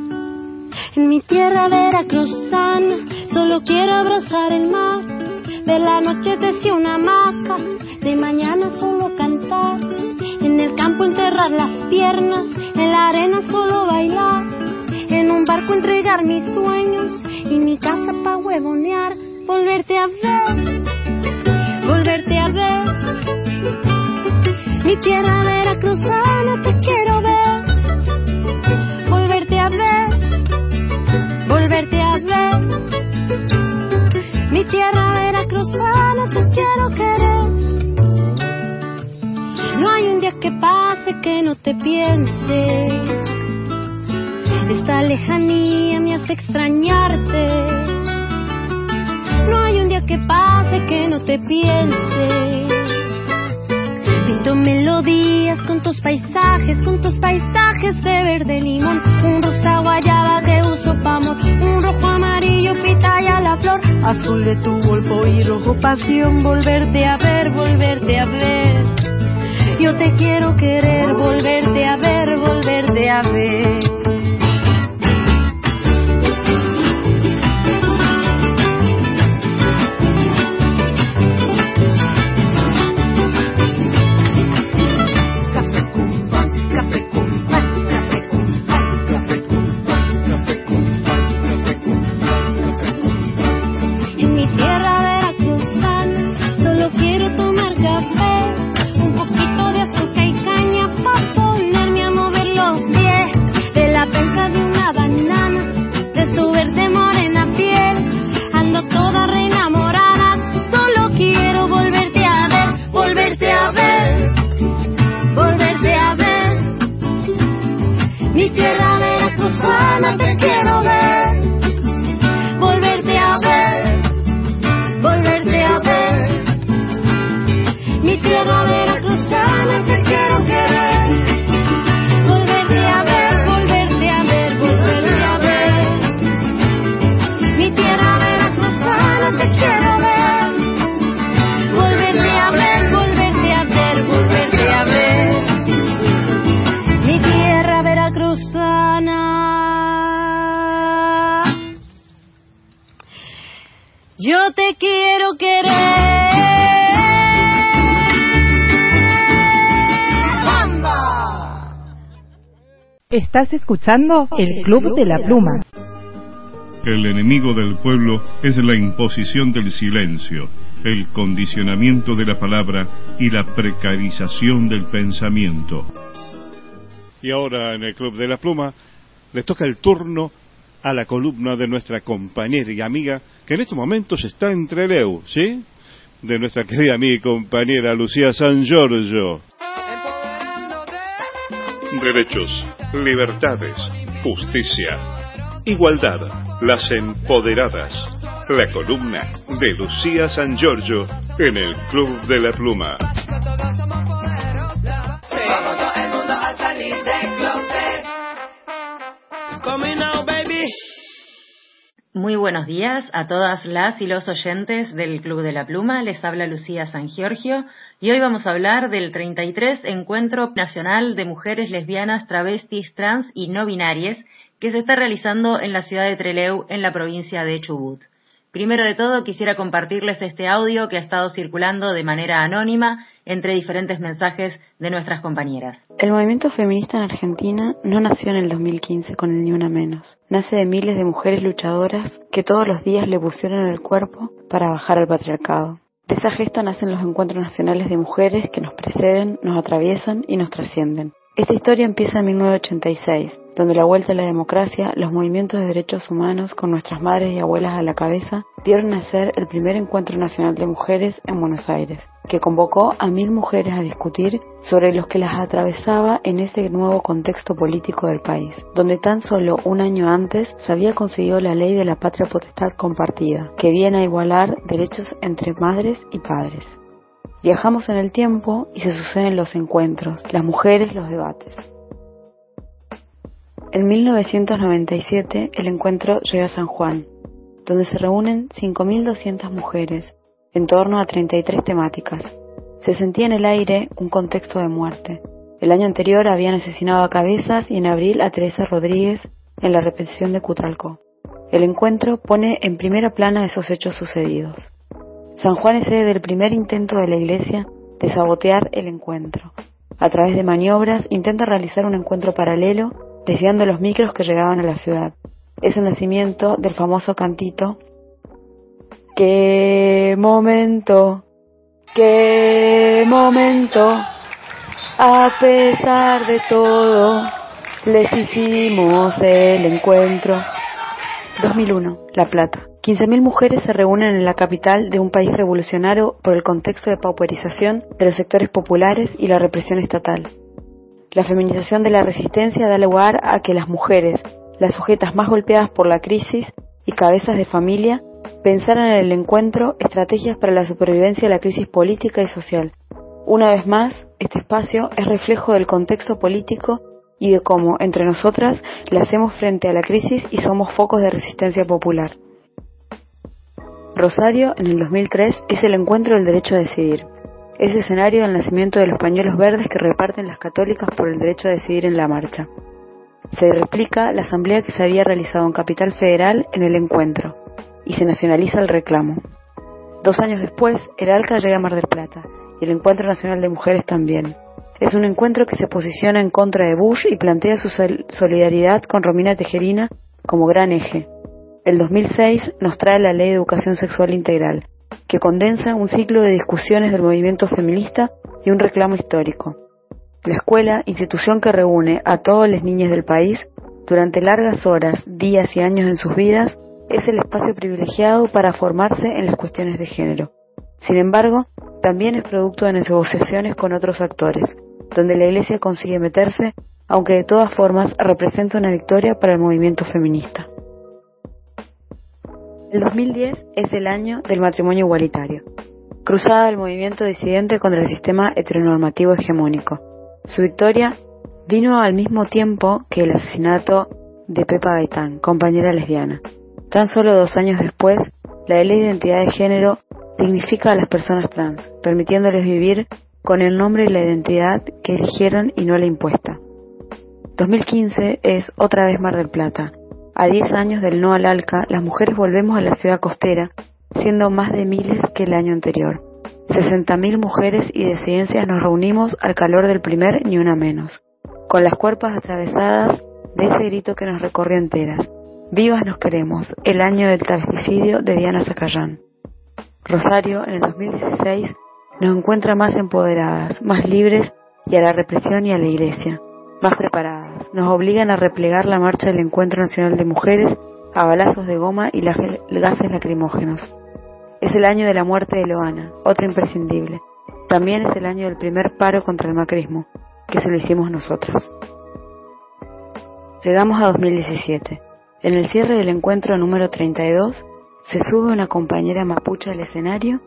Speaker 10: En mi tierra veracruzana solo quiero abrazar el mar, de la noche desde una hamaca, de mañana solo cantar, en el campo enterrar las piernas, en la arena solo bailar, en un barco entregar mis sueños y mi casa pa' huevonear, volverte a ver, volverte a ver. Mi tierra veracruzana te quiero ver, volverte a ver, volverte a ver. Mi tierra veracruzana te quiero querer. No hay un día que pase que no te piense, esta lejanía me hace extrañarte. No hay un día que pase que no te piense. Pinto melodías con tus paisajes, con tus paisajes de verde limón, un rosa guayaba que uso pa' amor, un rojo amarillo pitaya la flor, azul de tu golfo y rojo pasión, volverte a ver, volverte a ver. Yo te quiero querer, volverte a ver, volverte a ver. Yo te quiero querer. ¡Samba!
Speaker 3: Estás escuchando el Club de la Pluma.
Speaker 1: El enemigo del pueblo es la imposición del silencio, el condicionamiento de la palabra y la precarización del pensamiento. Y ahora en el Club de la Pluma les toca el turno a la columna de nuestra compañera y amiga, que en estos momentos está en Trelew, ¿sí? De nuestra querida amiga y compañera Lucía San Giorgio. Derechos, libertades, justicia, igualdad, las empoderadas. La columna de Lucía San Giorgio en el Club de la Pluma.
Speaker 11: Vamos todo el mundo a salir del closet. Coming now, baby.
Speaker 6: Muy buenos días a todas las y los oyentes del Club de la Pluma. Les habla Lucía San Giorgio y hoy vamos a hablar del treinta y tres Encuentro Nacional de Mujeres Lesbianas, Travestis, Trans y No Binarias que se está realizando en la ciudad de Trelew, en la provincia de Chubut. Primero de todo, quisiera compartirles este audio que ha estado circulando de manera anónima entre diferentes mensajes de nuestras compañeras.
Speaker 12: El movimiento feminista en Argentina no nació en el dos mil quince con el Ni Una Menos. Nace de miles de mujeres luchadoras que todos los días le pusieron el cuerpo para bajar al patriarcado. De esa gesta nacen los encuentros nacionales de mujeres que nos preceden, nos atraviesan y nos trascienden. Esta historia empieza en mil novecientos ochenta y seis, donde la vuelta a la democracia, los movimientos de derechos humanos, con nuestras madres y abuelas a la cabeza, vieron nacer el primer Encuentro Nacional de Mujeres en Buenos Aires, que convocó a mil mujeres a discutir sobre los que las atravesaba en ese nuevo contexto político del país, donde tan solo un año antes se había conseguido la ley de la patria potestad compartida, que viene a igualar derechos entre madres y padres. Viajamos en el tiempo y se suceden los encuentros, las mujeres, los debates. En mil novecientos noventa y siete el encuentro llega a San Juan, donde se reúnen cinco mil doscientas mujeres en torno a treinta y tres temáticas. Se sentía en el aire un contexto de muerte. El año anterior habían asesinado a Cabezas y en abril a Teresa Rodríguez en la represión de Cutralcó. El encuentro pone en primera plana esos hechos sucedidos. San Juan es sede del primer intento de la Iglesia de sabotear el encuentro. A través de maniobras intenta realizar un encuentro paralelo, desviando los micros que llegaban a la ciudad. Es el nacimiento del famoso cantito ¡Qué momento! ¡Qué momento! A pesar de todo, les hicimos el encuentro. dos mil uno, La Plata. quince mil mujeres se reúnen en la capital de un país revolucionario por el contexto de pauperización de los sectores populares y la represión estatal. La feminización de la resistencia da lugar a que las mujeres, las sujetas más golpeadas por la crisis y cabezas de familia, pensaran en el encuentro estrategias para la supervivencia de la crisis política y social. Una vez más, este espacio es reflejo del contexto político y de cómo, entre nosotras, le hacemos frente a la crisis y somos focos de resistencia popular. Rosario, en el dos mil tres, es el encuentro del derecho a decidir. Es escenario del nacimiento de los pañuelos verdes que reparten las católicas por el derecho a decidir en la marcha. Se replica la asamblea que se había realizado en Capital Federal en el encuentro, y se nacionaliza el reclamo. Dos años después, el ALCA llega a Mar del Plata, y el Encuentro Nacional de Mujeres también. Es un encuentro que se posiciona en contra de Bush y plantea su solidaridad con Romina Tejerina como gran eje. El dos mil seis nos trae la Ley de Educación Sexual Integral, que condensa un ciclo de discusiones del movimiento feminista y un reclamo histórico. La escuela, institución que reúne a todas las niñas del país, durante largas horas, días y años en sus vidas, es el espacio privilegiado para formarse en las cuestiones de género. Sin embargo, también es producto de negociaciones con otros actores, donde la Iglesia consigue meterse, aunque de todas formas representa una victoria para el movimiento feminista. El dos mil diez es el año del matrimonio igualitario, cruzada del movimiento disidente contra el sistema heteronormativo hegemónico. Su victoria vino al mismo tiempo que el asesinato de Pepa Gaitán, compañera lesbiana. Tan solo dos años después, la Ley de Identidad de Género dignifica a las personas trans, permitiéndoles vivir con el nombre y la identidad que eligieron y no la impuesta. dos mil quince es otra vez Mar del Plata. A diez años del no al ALCA, las mujeres volvemos a la ciudad costera, siendo más de miles que el año anterior. sesenta mil mujeres y disidencias nos reunimos al calor del primer Ni Una Menos, con las cuerpas atravesadas de ese grito que nos recorrió enteras. Vivas nos queremos, el año del travesticidio de Diana Zacayán. Rosario, en el dos mil dieciséis, nos encuentra más empoderadas, más libres y a la represión y a la iglesia, más preparadas. Nos obligan a replegar la marcha del Encuentro Nacional de Mujeres a balazos de goma y gases lacrimógenos. Es el año de la muerte de Loana, otra imprescindible. También es el año del primer paro contra el macrismo, que se lo hicimos nosotros. Llegamos a dos mil diecisiete. En el cierre del encuentro número treinta y dos, se sube una compañera mapuche al escenario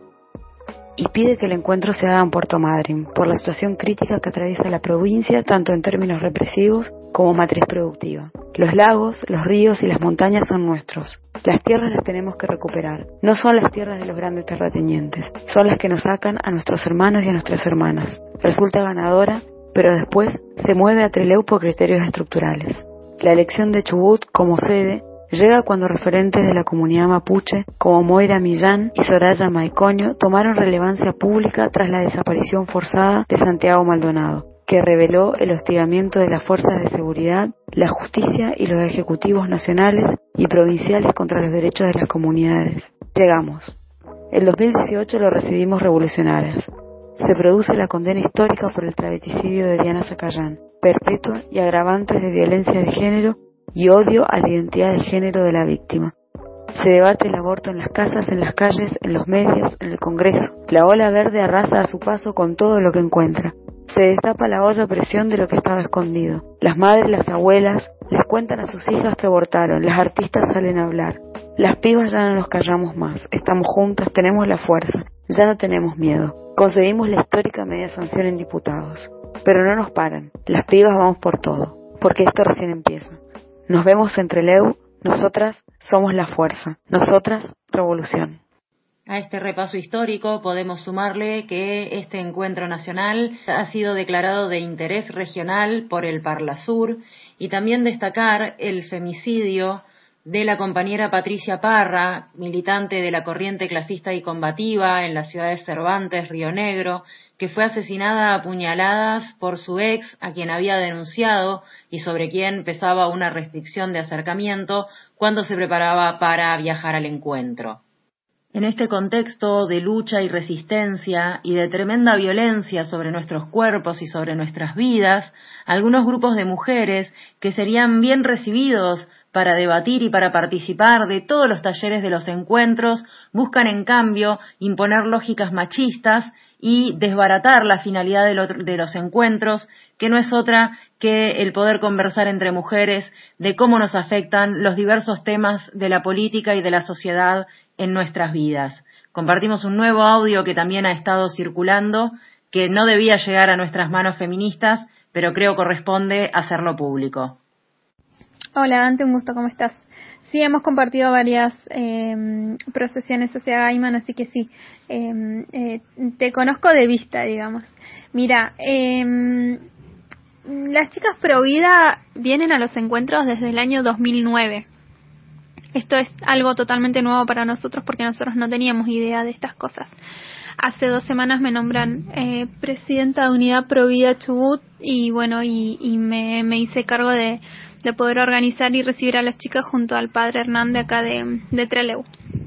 Speaker 12: y pide que el encuentro se haga en Puerto Madryn, por la situación crítica que atraviesa la provincia, tanto en términos represivos como matriz productiva. Los lagos, los ríos y las montañas son nuestros. Las tierras las tenemos que recuperar. No son las tierras de los grandes terratenientes, son las que nos sacan a nuestros hermanos y a nuestras hermanas. Resulta ganadora, pero después se mueve a Trelew por criterios estructurales. La elección de Chubut como sede llega cuando referentes de la comunidad mapuche, como Moira Millán y Soraya Maicoño, tomaron relevancia pública tras la desaparición forzada de Santiago Maldonado, que reveló el hostigamiento de las fuerzas de seguridad, la justicia y los ejecutivos nacionales y provinciales contra los derechos de las comunidades. Llegamos. El dos mil dieciocho lo recibimos revolucionarias. Se produce la condena histórica por el travesticidio de Diana Zacayán, perpetua y agravantes de violencia de género y odio a la identidad de género de la víctima. Se debate el aborto en las casas, en las calles, en los medios, en el Congreso. La ola verde arrasa a su paso con todo lo que encuentra. Se destapa la olla a presión de lo que estaba escondido. Las madres, las abuelas, les cuentan a sus hijas que abortaron. Las artistas salen a hablar. Las pibas ya no nos callamos más. Estamos juntas, tenemos la fuerza. Ya no tenemos miedo. Conseguimos la histórica media sanción en diputados. Pero no nos paran. Las pibas vamos por todo. Porque esto recién empieza. Nos vemos en Trelew. Nosotras somos la fuerza. Nosotras, revolución.
Speaker 6: A este repaso histórico podemos sumarle que este encuentro nacional ha sido declarado de interés regional por el Parlasur y también destacar el femicidio de la compañera Patricia Parra, militante de la corriente clasista y combativa en las ciudades Cervantes, Río Negro, que fue asesinada a puñaladas por su ex, a quien había denunciado y sobre quien pesaba una restricción de acercamiento cuando se preparaba para viajar al encuentro. En este contexto de lucha y resistencia y de tremenda violencia sobre nuestros cuerpos y sobre nuestras vidas, algunos grupos de mujeres que serían bien recibidos para debatir y para participar de todos los talleres de los encuentros buscan en cambio imponer lógicas machistas y desbaratar la finalidad de, lo, de los encuentros, que no es otra que el poder conversar entre mujeres de cómo nos afectan los diversos temas de la política y de la sociedad en nuestras vidas. Compartimos un nuevo audio que también ha estado circulando, que no debía llegar a nuestras manos feministas, pero creo corresponde hacerlo público.
Speaker 9: Hola Dante, un gusto, ¿cómo estás? Sí, hemos compartido varias eh, procesiones hacia Gaiman, así que sí, eh, eh, te conozco de vista, digamos. Mira, eh, las chicas pro vida vienen a los encuentros desde el año dos mil nueve. Esto es algo totalmente nuevo para nosotros porque nosotros no teníamos idea de estas cosas. Hace dos semanas me nombran eh, presidenta de Unidad Pro Vida Chubut y bueno, y, y me, me hice cargo de, de poder organizar y recibir a las chicas junto al padre Hernán de acá de, de Trelew.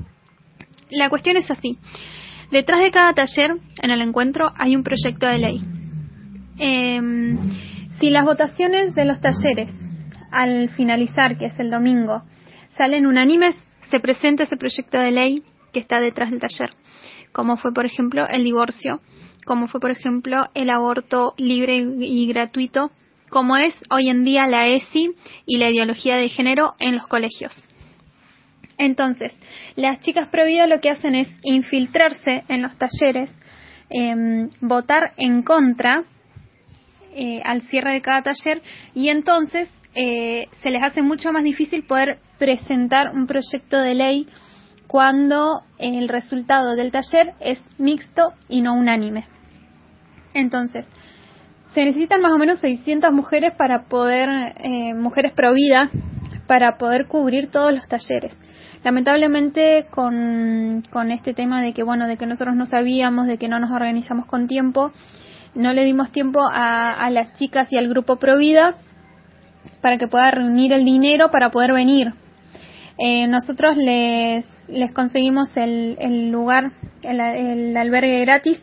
Speaker 9: La cuestión es así. Detrás de cada taller en el encuentro hay un proyecto de ley. Eh, si las votaciones de los talleres al finalizar, que es el domingo, salen unánimes, se presenta ese proyecto de ley que está detrás del taller, como fue por ejemplo el divorcio, como fue por ejemplo el aborto libre y gratuito, como es hoy en día la E S I y la ideología de género en los colegios. Entonces, las chicas pro vida lo que hacen es infiltrarse en los talleres, eh, votar en contra eh, al cierre de cada taller y entonces eh, se les hace mucho más difícil poder presentar un proyecto de ley cuando el resultado del taller es mixto y no unánime. Entonces, se necesitan más o menos seiscientas mujeres para poder, eh, mujeres pro vida, para poder cubrir todos los talleres. Lamentablemente con, con este tema de que bueno, de que nosotros no sabíamos, de que no nos organizamos con tiempo, no le dimos tiempo a, a las chicas y al grupo Provida para que pueda reunir el dinero para poder venir. Eh, nosotros les, les conseguimos el, el lugar, el, el albergue gratis,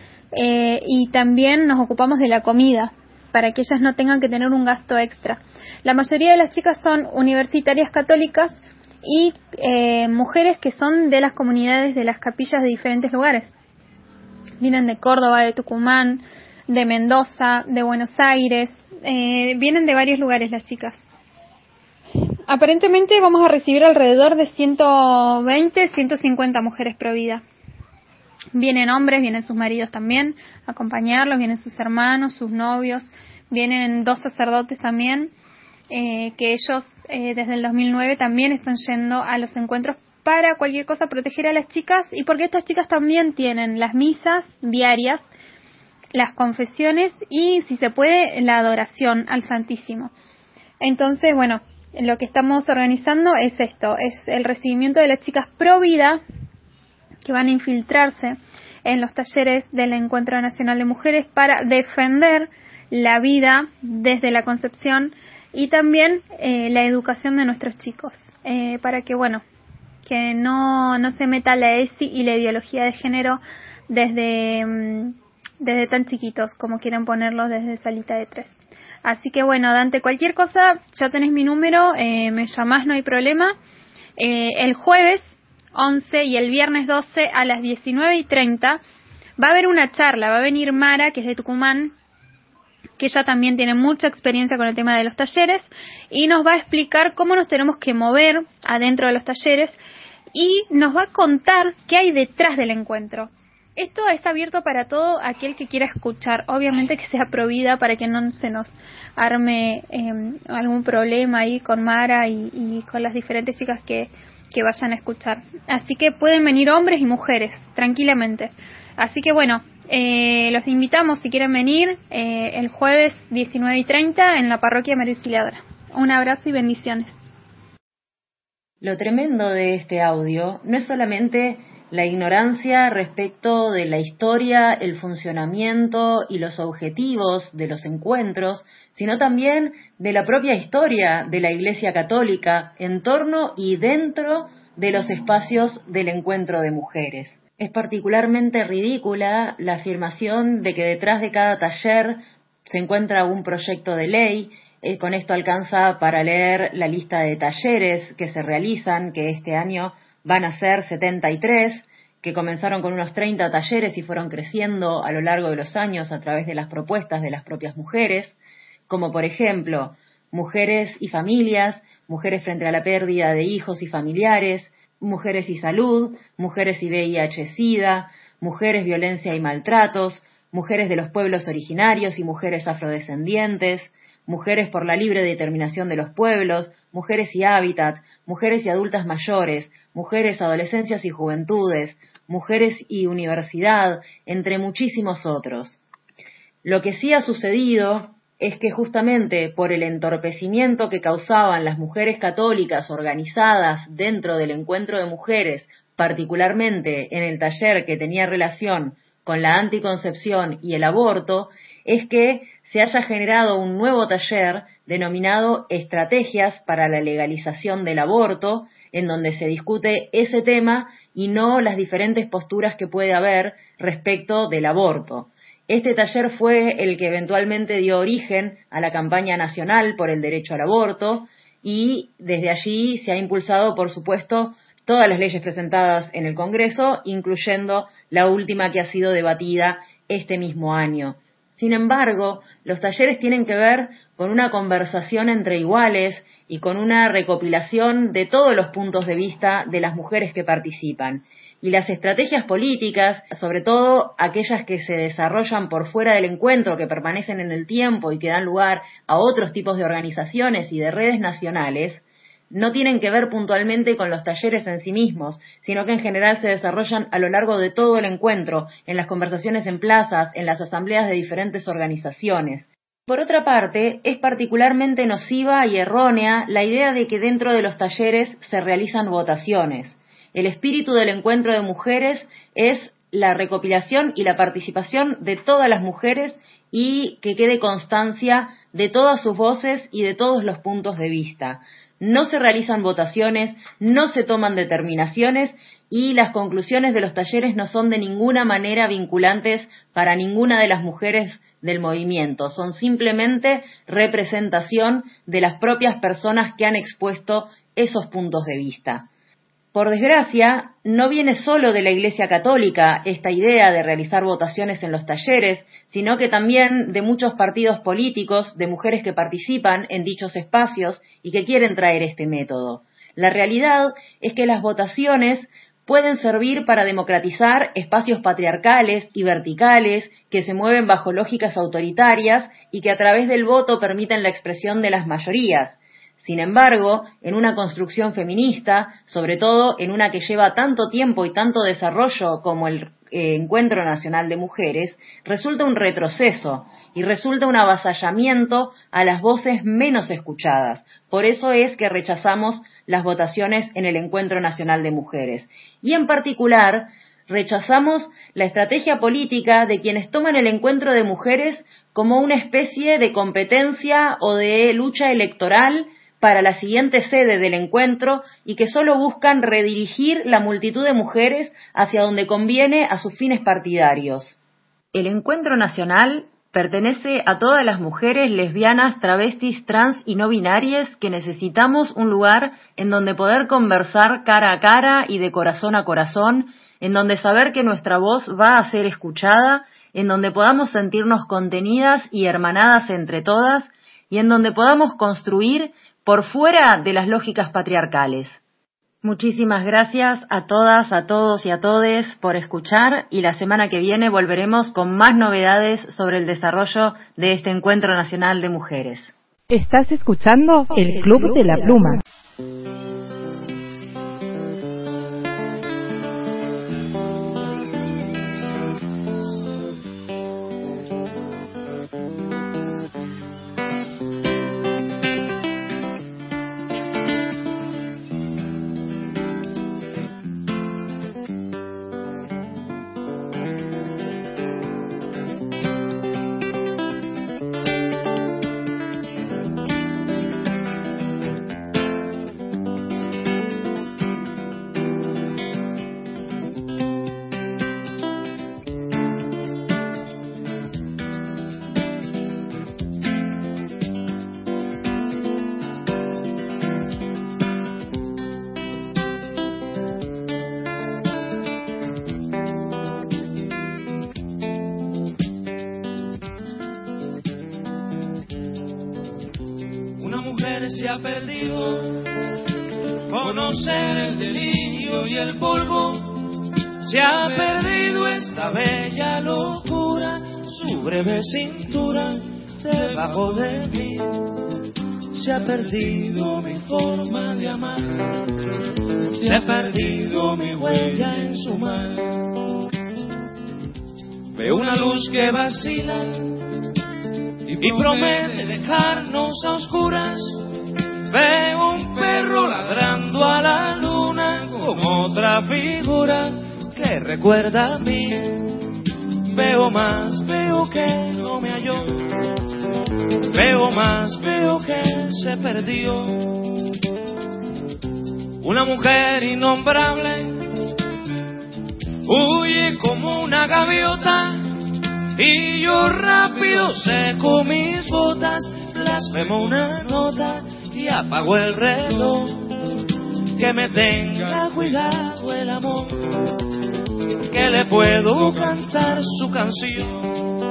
Speaker 9: eh, y también nos ocupamos de la comida para que ellas no tengan que tener un gasto extra. La mayoría de las chicas son universitarias católicas y eh, mujeres que son de las comunidades de las capillas de diferentes lugares. Vienen de Córdoba, de Tucumán, de Mendoza, de Buenos Aires, eh, vienen de varios lugares las chicas. Aparentemente vamos a recibir alrededor de ciento veinte, ciento cincuenta mujeres Provida. Vienen hombres, vienen sus maridos también a acompañarlos, vienen sus hermanos, sus novios, vienen dos sacerdotes también, eh, que ellos eh, desde el dos mil nueve también están yendo a los encuentros para cualquier cosa proteger a las chicas, y porque estas chicas también tienen las misas diarias, las confesiones y, si se puede, la adoración al Santísimo. Entonces, bueno, lo que estamos organizando es esto, es el recibimiento de las chicas Provida que van a infiltrarse en los talleres del Encuentro Nacional de Mujeres para defender la vida desde la concepción y también eh, la educación de nuestros chicos, eh, para que, bueno, que no, no se meta la E S I y la ideología de género desde, desde tan chiquitos como quieren ponerlos desde salita de tres. Así que bueno, Dante, cualquier cosa, ya tenés mi número, eh, me llamás, no hay problema. Eh, el jueves once y el viernes doce a las diecinueve y treinta va a haber una charla, va a venir Mara, que es de Tucumán, que ella también tiene mucha experiencia con el tema de los talleres, y nos va a explicar cómo nos tenemos que mover adentro de los talleres y nos va a contar qué hay detrás del encuentro. Esto es abierto para todo aquel que quiera escuchar, obviamente que sea Provida para que no se nos arme eh, algún problema ahí con Mara y, y con las diferentes chicas que, que vayan a escuchar. Así que pueden venir hombres y mujeres, tranquilamente. Así que bueno, eh, los invitamos si quieren venir eh, el jueves diecinueve y treinta en la parroquia María Auxiliadora. Un abrazo y bendiciones.
Speaker 6: Lo tremendo de este audio no es solamente la ignorancia respecto de la historia, el funcionamiento y los objetivos de los encuentros, sino también de la propia historia de la Iglesia Católica en torno y dentro de los espacios del encuentro de mujeres. Es particularmente ridícula la afirmación de que detrás de cada taller se encuentra un proyecto de ley. Eh, con esto alcanza para leer la lista de talleres que se realizan, que este año van a ser setenta y tres, que comenzaron con unos treinta talleres y fueron creciendo a lo largo de los años a través de las propuestas de las propias mujeres, como por ejemplo, mujeres y familias, mujeres frente a la pérdida de hijos y familiares, mujeres y salud, mujeres y V I H-Sida, mujeres, violencia y maltratos, mujeres de los pueblos originarios y mujeres afrodescendientes, mujeres por la libre determinación de los pueblos, mujeres y hábitat, mujeres y adultas mayores, mujeres, adolescencias y juventudes, mujeres y universidad, entre muchísimos otros. Lo que sí ha sucedido es que justamente por el entorpecimiento que causaban las mujeres católicas organizadas dentro del encuentro de mujeres, particularmente en el taller que tenía relación con la anticoncepción y el aborto, es que se haya generado un nuevo taller denominado Estrategias para la Legalización del Aborto, en donde se discute ese tema y no las diferentes posturas que puede haber respecto del aborto. Este taller fue el que eventualmente dio origen a la campaña nacional por el derecho al aborto y desde allí se ha impulsado, por supuesto, todas las leyes presentadas en el Congreso, incluyendo la última que ha sido debatida este mismo año. Sin embargo, los talleres tienen que ver con una conversación entre iguales y con una recopilación de todos los puntos de vista de las mujeres que participan. Y las estrategias políticas, sobre todo aquellas que se desarrollan por fuera del encuentro, que permanecen en el tiempo y que dan lugar a otros tipos de organizaciones y de redes nacionales, no tienen que ver puntualmente con los talleres en sí mismos, sino que en general se desarrollan a lo largo de todo el encuentro, en las conversaciones en plazas, en las asambleas de diferentes organizaciones. Por otra parte, es particularmente nociva y errónea la idea de que dentro de los talleres se realizan votaciones. El espíritu del encuentro de mujeres es la recopilación y la participación de todas las mujeres y que quede constancia de todas sus voces y de todos los puntos de vista. No se realizan votaciones, no se toman determinaciones y las conclusiones de los talleres no son de ninguna manera vinculantes para ninguna de las mujeres del movimiento. Son simplemente representación de las propias personas que han expuesto esos puntos de vista. Por desgracia, no viene solo de la Iglesia Católica esta idea de realizar votaciones en los talleres, sino que también de muchos partidos políticos, de mujeres que participan en dichos espacios y que quieren traer este método. La realidad es que las votaciones pueden servir para democratizar espacios patriarcales y verticales que se mueven bajo lógicas autoritarias y que a través del voto permiten la expresión de las mayorías. Sin embargo, en una construcción feminista, sobre todo en una que lleva tanto tiempo y tanto desarrollo como el eh, Encuentro Nacional de Mujeres, resulta un retroceso y resulta un avasallamiento a las voces menos escuchadas. Por eso es que rechazamos las votaciones en el Encuentro Nacional de Mujeres. Y en particular, rechazamos la estrategia política de quienes toman el encuentro de mujeres como una especie de competencia o de lucha electoral para la siguiente sede del encuentro y que solo buscan redirigir la multitud de mujeres hacia donde conviene a sus fines partidarios. El Encuentro Nacional pertenece a todas las mujeres lesbianas, travestis, trans y no binarias que necesitamos un lugar en donde poder conversar cara a cara y de corazón a corazón, en donde saber que nuestra voz va a ser escuchada, en donde podamos sentirnos contenidas y hermanadas entre todas y en donde podamos construir por fuera de las lógicas patriarcales. Muchísimas gracias a todas, a todos y a todes por escuchar y la semana que viene volveremos con más novedades sobre el desarrollo de este Encuentro Nacional de Mujeres.
Speaker 3: Estás escuchando el Club de la Pluma.
Speaker 14: Se ha perdido conocer el delirio y el polvo, se ha perdido esta bella locura, su breve cintura debajo de mí, se ha perdido mi forma de amar, se ha perdido mi huella en su mar. Veo una luz que vacila y promete dejarnos a oscuras. Veo un perro ladrando a la luna con otra figura que recuerda a mí. Veo más, veo que no me halló. Veo más, veo que se perdió. Una mujer innombrable huye como una gaviota y yo rápido seco mis botas, blasfemo una nota y apago el reloj. Que me tenga cuidado el amor, que le puedo cantar su canción.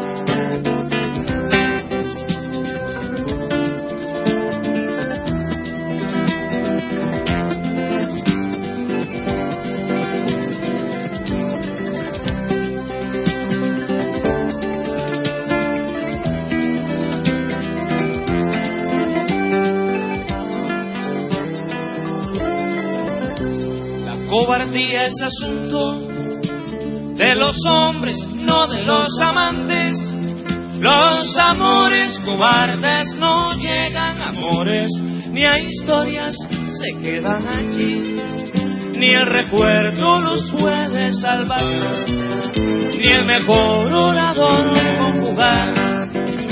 Speaker 14: Cobardía es asunto de los hombres, no de los amantes. Los amores cobardes no llegan a amores, ni a historias se quedan allí, ni el recuerdo los puede salvar, ni el mejor orador conjugar.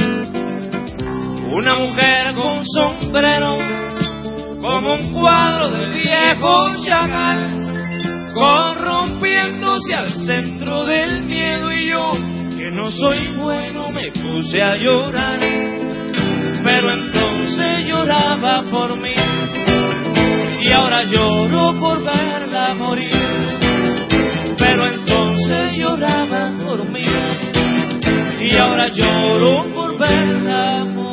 Speaker 14: Una mujer con sombrero, como un cuadro del viejo Chagall, corrompiéndose al centro del miedo, y yo, que no soy bueno, me puse a llorar. Pero entonces lloraba por mí, y ahora lloro por verla morir. Pero entonces lloraba por mí, y ahora lloro por verla morir.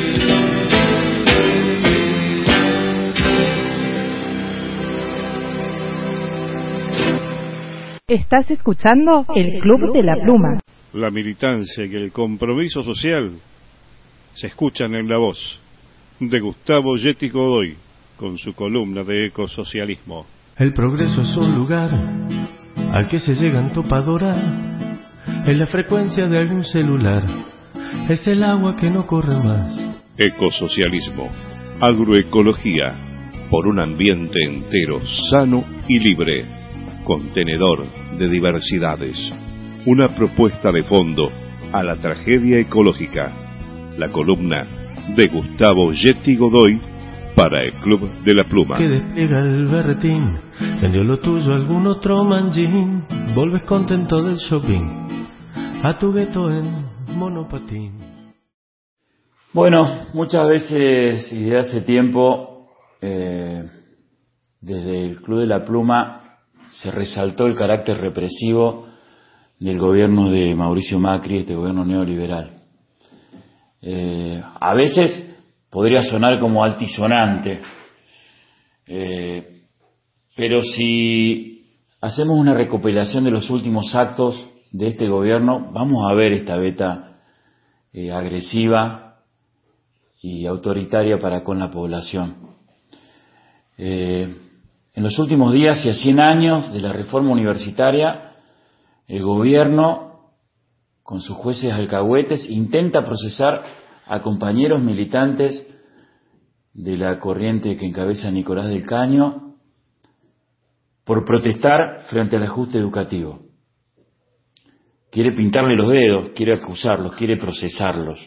Speaker 3: Estás escuchando el Club de la Pluma.
Speaker 1: La militancia y el compromiso social se escuchan en la voz de Gustavo Yeti Godoy con su columna de ecosocialismo.
Speaker 16: El progreso es un lugar al que se llega en topadora, es la frecuencia de algún celular, es el agua que no corre más.
Speaker 1: Ecosocialismo, agroecología, por un ambiente entero, sano y libre, contenedor de diversidades. Una propuesta de fondo a la tragedia ecológica. La columna de Gustavo Yeti Godoy para el Club de la Pluma.
Speaker 16: Que despliega el berretín, vendió lo tuyo algún otro manjín, volves contento del shopping, a tu gueto en monopatín.
Speaker 17: Bueno, muchas veces y desde hace tiempo, eh, desde el Club de la Pluma se resaltó el carácter represivo del gobierno de Mauricio Macri, este gobierno neoliberal. Eh, a veces podría sonar como altisonante, eh, pero si hacemos una recopilación de los últimos actos de este gobierno, vamos a ver esta beta eh, agresiva y autoritaria para con la población. Eh, en los últimos días y a cien años de la reforma universitaria, el gobierno, con sus jueces alcahuetes, intenta procesar a compañeros militantes de la corriente que encabeza Nicolás del Caño por protestar frente al ajuste educativo. Quiere pintarle los dedos, quiere acusarlos, quiere procesarlos.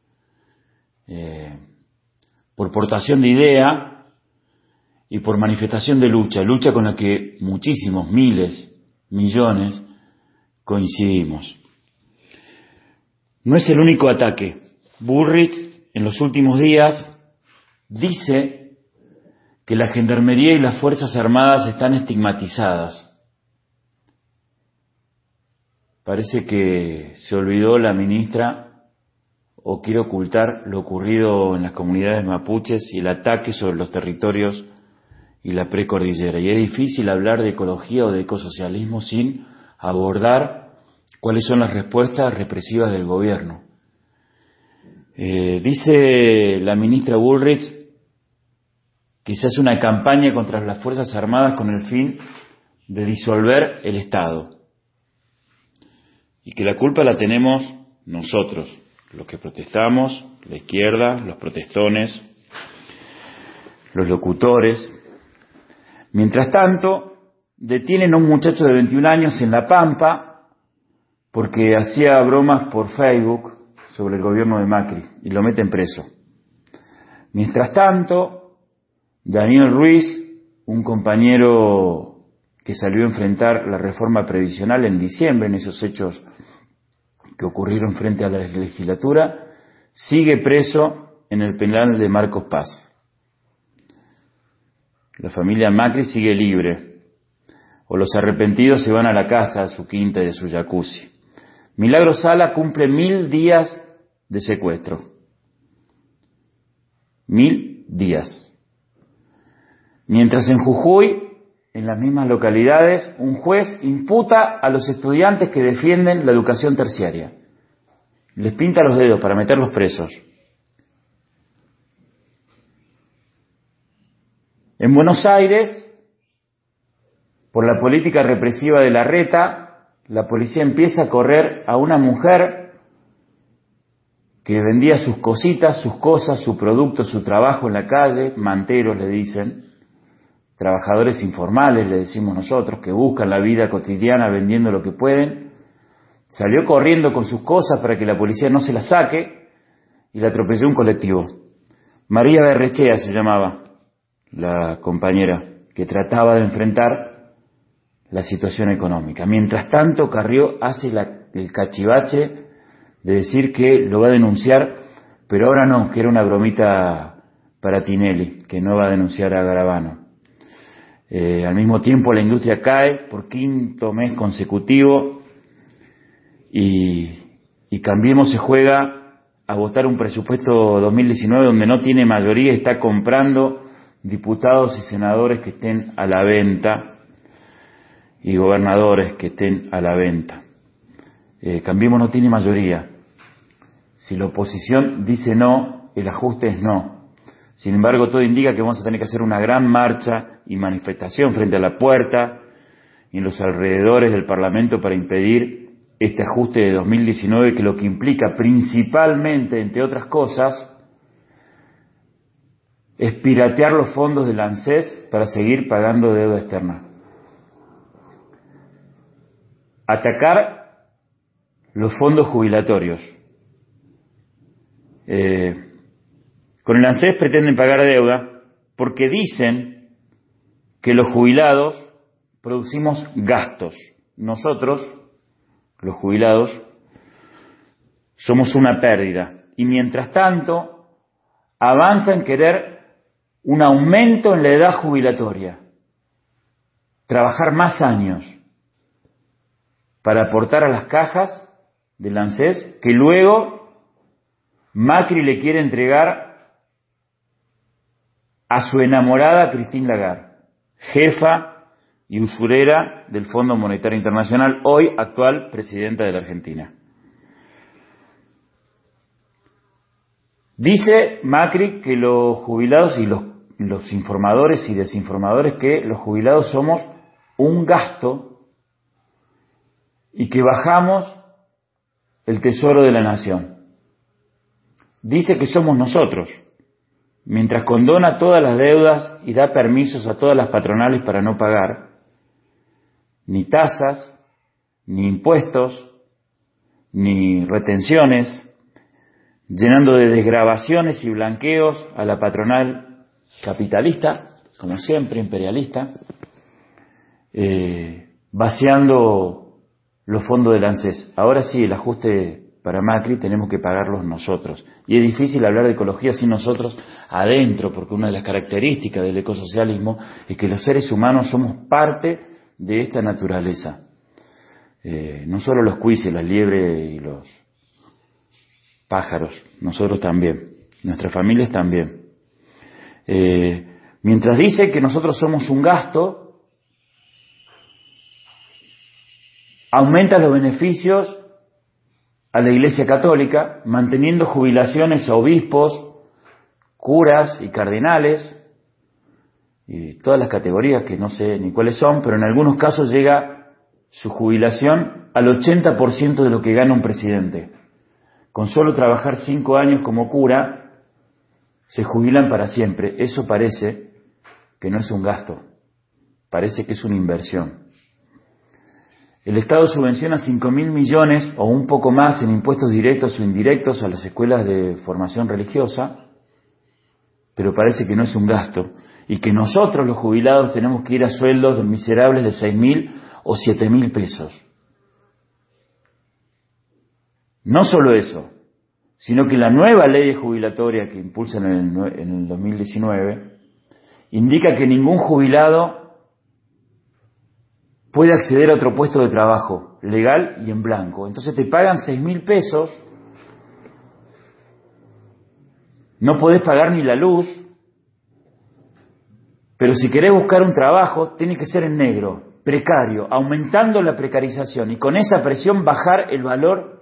Speaker 17: Eh, por portación de idea y por manifestación de lucha, lucha con la que muchísimos, miles, millones, coincidimos. No es el único ataque. Bullrich, en los últimos días, dice que la Gendarmería y las Fuerzas Armadas están estigmatizadas. Parece que se olvidó la ministra o quiere ocultar lo ocurrido en las comunidades mapuches y el ataque sobre los territorios y la precordillera. Y es difícil hablar de ecología o de ecosocialismo sin abordar cuáles son las respuestas represivas del gobierno. Eh, dice la ministra Bullrich que se hace una campaña contra las Fuerzas Armadas con el fin de disolver el Estado. Y que la culpa la tenemos nosotros, los que protestamos, la izquierda, los protestones, los locutores. Mientras tanto, detienen a un muchacho de veintiún años en La Pampa porque hacía bromas por Facebook sobre el gobierno de Macri y lo meten preso. Mientras tanto, Daniel Ruiz, un compañero que salió a enfrentar la reforma previsional en diciembre, en esos hechos que ocurrieron frente a la legislatura, sigue preso en el penal de Marcos Paz. La familia Macri sigue libre, o los arrepentidos se van a la casa, a su quinta y de su jacuzzi. Milagro Sala cumple mil días de secuestro. Mil días. Mientras en Jujuy, en las mismas localidades, un juez imputa a los estudiantes que defienden la educación terciaria. Les pinta los dedos para meterlos presos. En Buenos Aires, por la política represiva de Larreta, la policía empieza a correr a una mujer que vendía sus cositas, sus cosas, su producto, su trabajo en la calle, manteros le dicen, trabajadores informales le decimos nosotros, que buscan la vida cotidiana vendiendo lo que pueden, salió corriendo con sus cosas para que la policía no se las saque y la atropelló un colectivo. María Berrechea se llamaba la compañera que trataba de enfrentar la situación económica. Mientras tanto, Carrió hace la, el cachivache de decir que lo va a denunciar, pero ahora no, que era una bromita para Tinelli, que no va a denunciar a Garabano. Eh, al mismo tiempo la industria cae por quinto mes consecutivo y, y Cambiemos se juega a votar un presupuesto dos mil diecinueve donde no tiene mayoría, está comprando diputados y senadores que estén a la venta y gobernadores que estén a la venta. Eh, Cambiemos no tiene mayoría. Si la oposición dice no, el ajuste es no. Sin embargo, todo indica que vamos a tener que hacer una gran marcha y manifestación frente a la puerta y en los alrededores del Parlamento para impedir este ajuste de dos mil diecinueve, que lo que implica principalmente, entre otras cosas, es piratear los fondos del ANSES para seguir pagando deuda externa. Atacar los fondos jubilatorios. Eh, con el ANSES pretenden pagar deuda porque dicen que los jubilados producimos gastos. Nosotros, los jubilados, somos una pérdida. Y mientras tanto, avanza en querer un aumento en la edad jubilatoria. Trabajar más años para aportar a las cajas del ANSES que luego Macri le quiere entregar a su enamorada Christine Lagarde, jefa y usurera del Fondo Monetario Internacional, hoy actual presidenta de la Argentina. Dice Macri que los jubilados y los, los informadores y desinformadores, que los jubilados somos un gasto y que bajamos el tesoro de la nación. Dice que somos nosotros, mientras condona todas las deudas y da permisos a todas las patronales para no pagar ni tasas, ni impuestos, ni retenciones, llenando de desgravaciones y blanqueos a la patronal capitalista, como siempre, imperialista, eh, vaciando los fondos del ANSES. Ahora sí, el ajuste para Macri tenemos que pagarlos nosotros. Y es difícil hablar de ecología sin nosotros adentro, porque una de las características del ecosocialismo es que los seres humanos somos parte de esta naturaleza. Eh, no solo los cuises, las liebres y los pájaros, nosotros también, nuestras familias también. Eh, mientras dice que nosotros somos un gasto, aumenta los beneficios a la Iglesia Católica, manteniendo jubilaciones a obispos, curas y cardenales, y todas las categorías que no sé ni cuáles son, pero en algunos casos llega su jubilación al ochenta por ciento de lo que gana un presidente. Con solo trabajar cinco años como cura, se jubilan para siempre. Eso parece que no es un gasto, parece que es una inversión. El Estado subvenciona cinco mil millones o un poco más en impuestos directos o indirectos a las escuelas de formación religiosa, pero parece que no es un gasto, y que nosotros los jubilados tenemos que ir a sueldos miserables de seis mil o siete mil pesos. No solo eso, sino que la nueva ley jubilatoria que impulsan en el, en el dos mil diecinueve indica que ningún jubilado puede acceder a otro puesto de trabajo, legal y en blanco. Entonces te pagan seis mil pesos, no podés pagar ni la luz, pero si querés buscar un trabajo, tiene que ser en negro, precario, aumentando la precarización y con esa presión bajar el valor,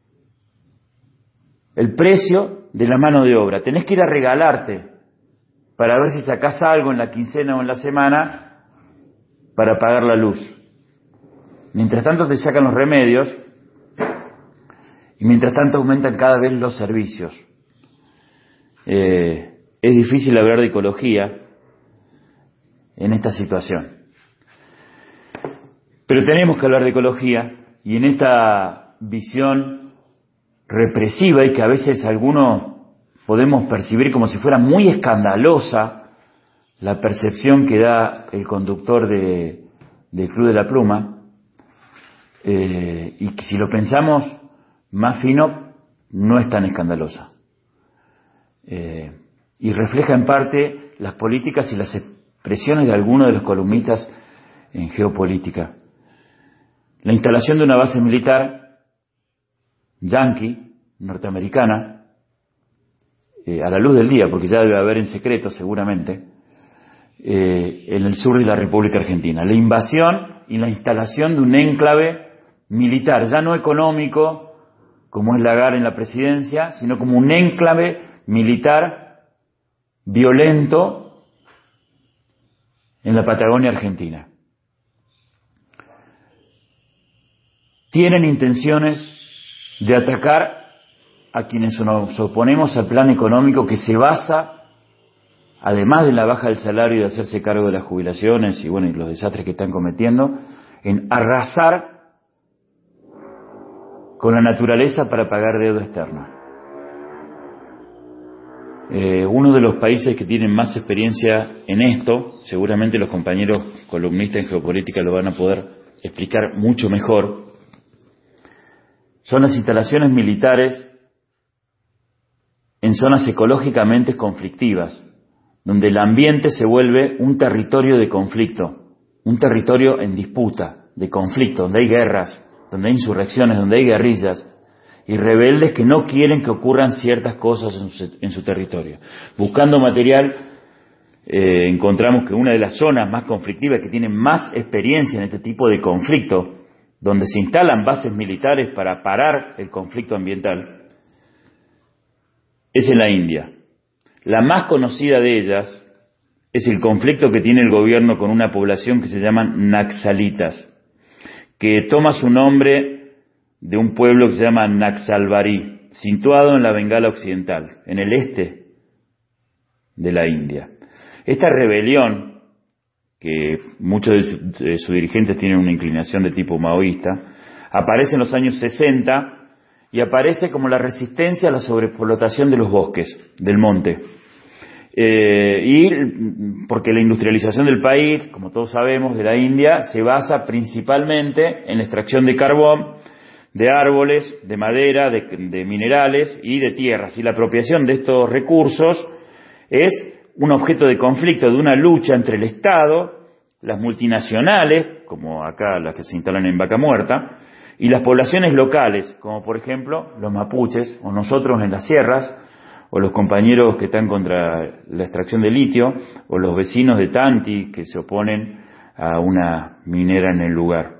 Speaker 17: el precio de la mano de obra. Tenés que ir a regalarte para ver si sacás algo en la quincena o en la semana para pagar la luz. Mientras tanto te sacan los remedios y mientras tanto aumentan cada vez los servicios. Eh, es difícil hablar de ecología en esta situación, pero tenemos que hablar de ecología, y en esta visión represiva, y que a veces algunos podemos percibir como si fuera muy escandalosa la percepción que da el conductor de, del Club de la Pluma, eh, y que si lo pensamos más fino, no es tan escandalosa. Eh, y refleja en parte las políticas y las expresiones de algunos de los columnistas en geopolítica. La instalación de una base militar yanqui, norteamericana, eh, a la luz del día, porque ya debe haber en secreto seguramente, eh, en el sur de la República Argentina. La invasión y la instalación de un enclave militar, ya no económico, como es Lagar en la presidencia, sino como un enclave militar violento en la Patagonia Argentina. Tienen intenciones de atacar a quienes nos oponemos al plan económico que se basa, además de la baja del salario y de hacerse cargo de las jubilaciones y bueno, y los desastres que están cometiendo, en arrasar con la naturaleza para pagar deuda externa. Eh, uno de los países que tienen más experiencia en esto, seguramente los compañeros columnistas en geopolítica lo van a poder explicar mucho mejor, son las instalaciones militares en zonas ecológicamente conflictivas, donde el ambiente se vuelve un territorio de conflicto, un territorio en disputa, de conflicto, donde hay guerras, donde hay insurrecciones, donde hay guerrillas, y rebeldes que no quieren que ocurran ciertas cosas en su, en su territorio. Buscando material, eh, encontramos que una de las zonas más conflictivas, que tienen más experiencia en este tipo de conflicto, donde se instalan bases militares para parar el conflicto ambiental, es en la India. La más conocida de ellas es el conflicto que tiene el gobierno con una población que se llaman naxalitas, que toma su nombre de un pueblo que se llama Naxalbari, situado en la Bengala Occidental, en el este de la India. Esta rebelión, que muchos de sus de su dirigentes tienen una inclinación de tipo maoísta, aparece en los años sesenta y aparece como la resistencia a la sobreexplotación de los bosques, del monte. Eh, y porque la industrialización del país, como todos sabemos, de la India, se basa principalmente en la extracción de carbón, de árboles, de madera, de, de minerales y de tierras. Y la apropiación de estos recursos es un objeto de conflicto, de una lucha entre el Estado, las multinacionales, como acá las que se instalan en Vaca Muerta, y las poblaciones locales, como por ejemplo los mapuches, o nosotros en las sierras, o los compañeros que están contra la extracción de litio, o los vecinos de Tanti que se oponen a una minera en el lugar.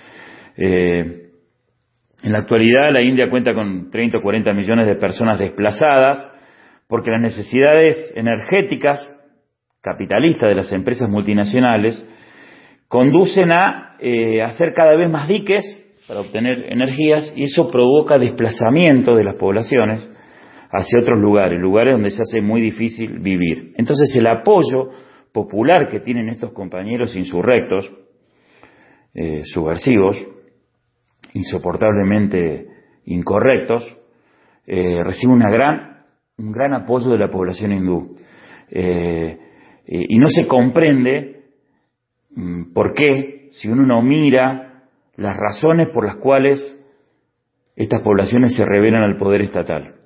Speaker 17: Eh, en la actualidad la India cuenta con treinta o cuarenta millones de personas desplazadas, porque las necesidades energéticas capitalistas de las empresas multinacionales conducen a eh, hacer cada vez más diques para obtener energías, y eso provoca desplazamiento de las poblaciones hacia otros lugares, lugares donde se hace muy difícil vivir. Entonces el apoyo popular que tienen estos compañeros insurrectos, eh, subversivos, insoportablemente incorrectos, eh, recibe una gran, un gran apoyo de la población hindú. Eh, eh, y no se comprende mmm, por qué, si uno no mira las razones por las cuales estas poblaciones se rebelan al poder estatal.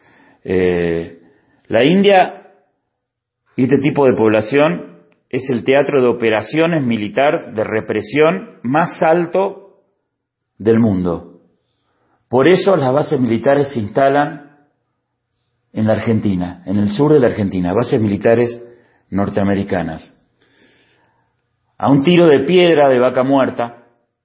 Speaker 17: Eh, la India y este tipo de población es el teatro de operaciones militar de represión más alto del mundo. Por eso las bases militares se instalan en la Argentina, en el sur de la Argentina, bases militares norteamericanas. A un tiro de piedra de Vaca Muerta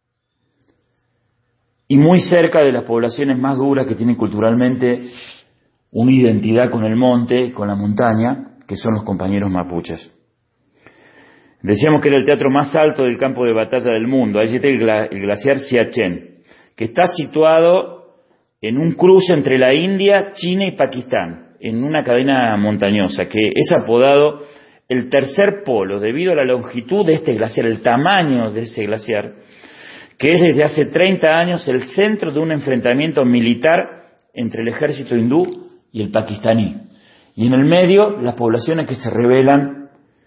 Speaker 17: y muy cerca de las poblaciones más duras que tienen culturalmente una identidad con el monte, con la montaña, que son los compañeros mapuches. Decíamos que era el teatro más alto del campo de batalla del mundo. Allí está el, gla- el glaciar Siachen, que está situado en un cruce entre la India, China y Pakistán, en una cadena montañosa que es apodado el tercer polo debido a la longitud de este glaciar, el tamaño de ese glaciar, que es desde hace treinta años el centro de un enfrentamiento militar entre el ejército hindú y el pakistaní. Y en el medio, las poblaciones que se rebelan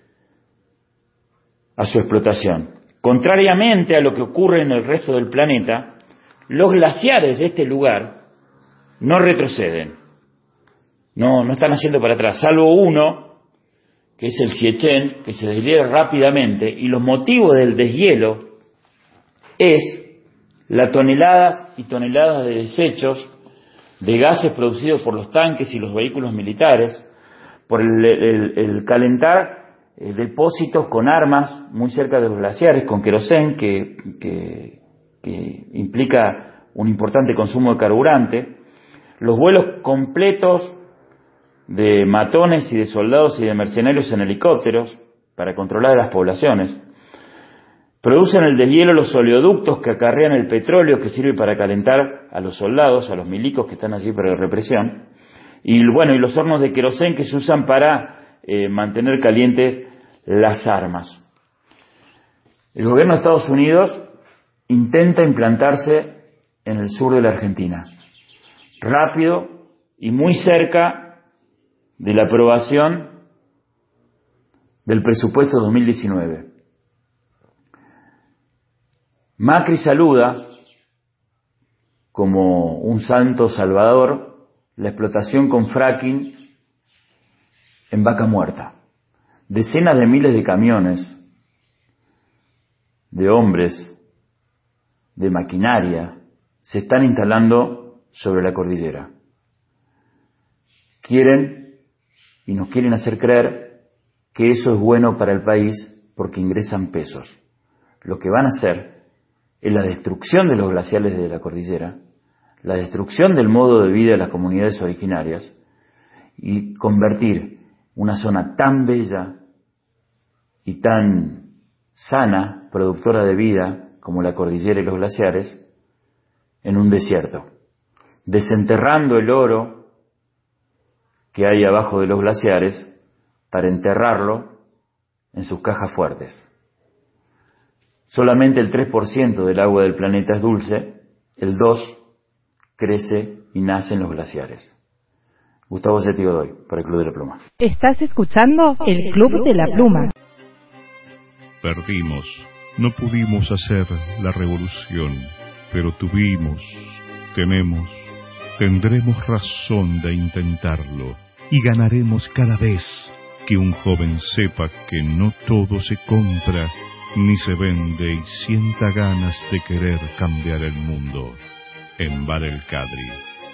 Speaker 17: a su explotación. Contrariamente a lo que ocurre en el resto del planeta, los glaciares de este lugar no retroceden, no, no están haciendo para atrás, salvo uno, que es el Siechen, que se deshiela rápidamente, y los motivos del deshielo es las toneladas y toneladas de desechos de gases producidos por los tanques y los vehículos militares, por el, el, el calentar eh, depósitos con armas muy cerca de los glaciares, con querosén, que, que, que implica un importante consumo de carburante, los vuelos completos de matones y de soldados y de mercenarios en helicópteros para controlar las poblaciones. Producen el deshielo los oleoductos que acarrean el petróleo que sirve para calentar a los soldados, a los milicos que están allí para la represión, y bueno, y los hornos de querosén que se usan para eh, mantener calientes las armas. El gobierno de Estados Unidos intenta implantarse en el sur de la Argentina, rápido y muy cerca de la aprobación del presupuesto dos mil diecinueve. Macri saluda como un santo salvador la explotación con fracking en Vaca Muerta. Decenas de miles de camiones, de hombres, de maquinaria, se están instalando sobre la cordillera. Quieren y nos quieren hacer creer que eso es bueno para el país porque ingresan pesos. Lo que van a hacer es la destrucción de los glaciares de la cordillera, la destrucción del modo de vida de las comunidades originarias y convertir una zona tan bella y tan sana, productora de vida, como la cordillera y los glaciares, en un desierto, desenterrando el oro que hay abajo de los glaciares para enterrarlo en sus cajas fuertes. Solamente el tres por ciento del agua del planeta es dulce, el dos por ciento crece y nace en los glaciares. Gustavo Yetti Godoy, para el Club de la Pluma.
Speaker 3: Estás escuchando el Club de la Pluma.
Speaker 18: Perdimos, no pudimos hacer la revolución, pero tuvimos, tenemos, tendremos razón de intentarlo y ganaremos cada vez que un joven sepa que no todo se compra ni se vende y sienta ganas de querer cambiar el mundo. En Bar El Cadri.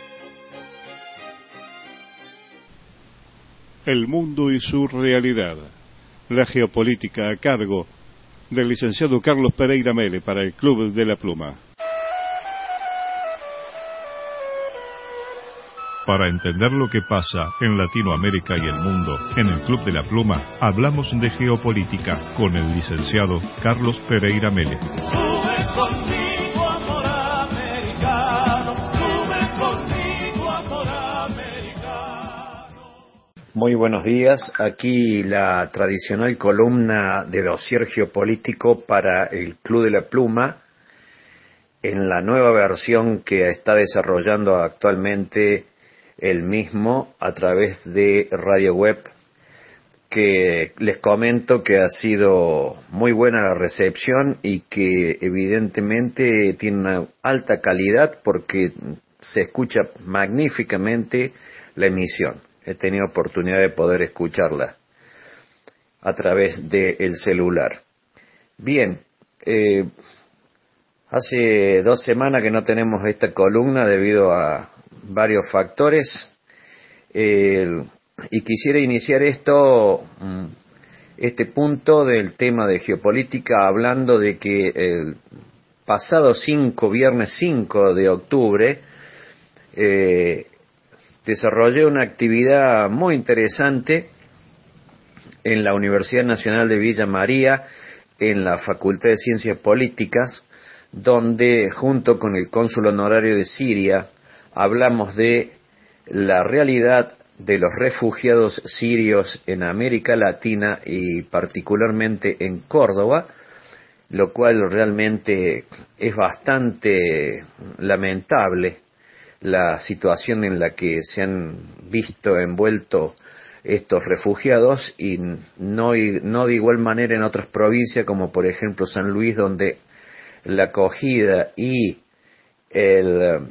Speaker 1: El mundo y su realidad. La geopolítica a cargo del licenciado Carlos Pereira Mele para el Club de la Pluma.
Speaker 18: Para entender lo que pasa en Latinoamérica y el mundo, en el Club de la Pluma, hablamos de geopolítica con el licenciado Carlos Pereira Mele.
Speaker 14: Sube conmigo, amor americano, sube conmigo, amor americano.
Speaker 19: Muy buenos días, aquí la tradicional columna de dossier geopolítico para el Club de la Pluma, en la nueva versión que está desarrollando actualmente el mismo a través de Radio Web, que les comento que ha sido muy buena la recepción y que evidentemente tiene una alta calidad porque se escucha magníficamente la emisión. He tenido oportunidad de poder escucharla a través del celular. Bien, eh, hace dos semanas que no tenemos esta columna debido a varios factores, eh, y quisiera iniciar esto, este punto del tema de geopolítica hablando de que el pasado cinco, viernes cinco de octubre, eh, desarrollé una actividad muy interesante en la Universidad Nacional de Villa María, en la Facultad de Ciencias Políticas, donde junto con el cónsul honorario de Siria, hablamos de la realidad de los refugiados sirios en América Latina y particularmente en Córdoba, lo cual realmente es bastante lamentable la situación en la que se han visto envueltos estos refugiados, y no, no de igual manera en otras provincias como por ejemplo San Luis, donde la acogida y el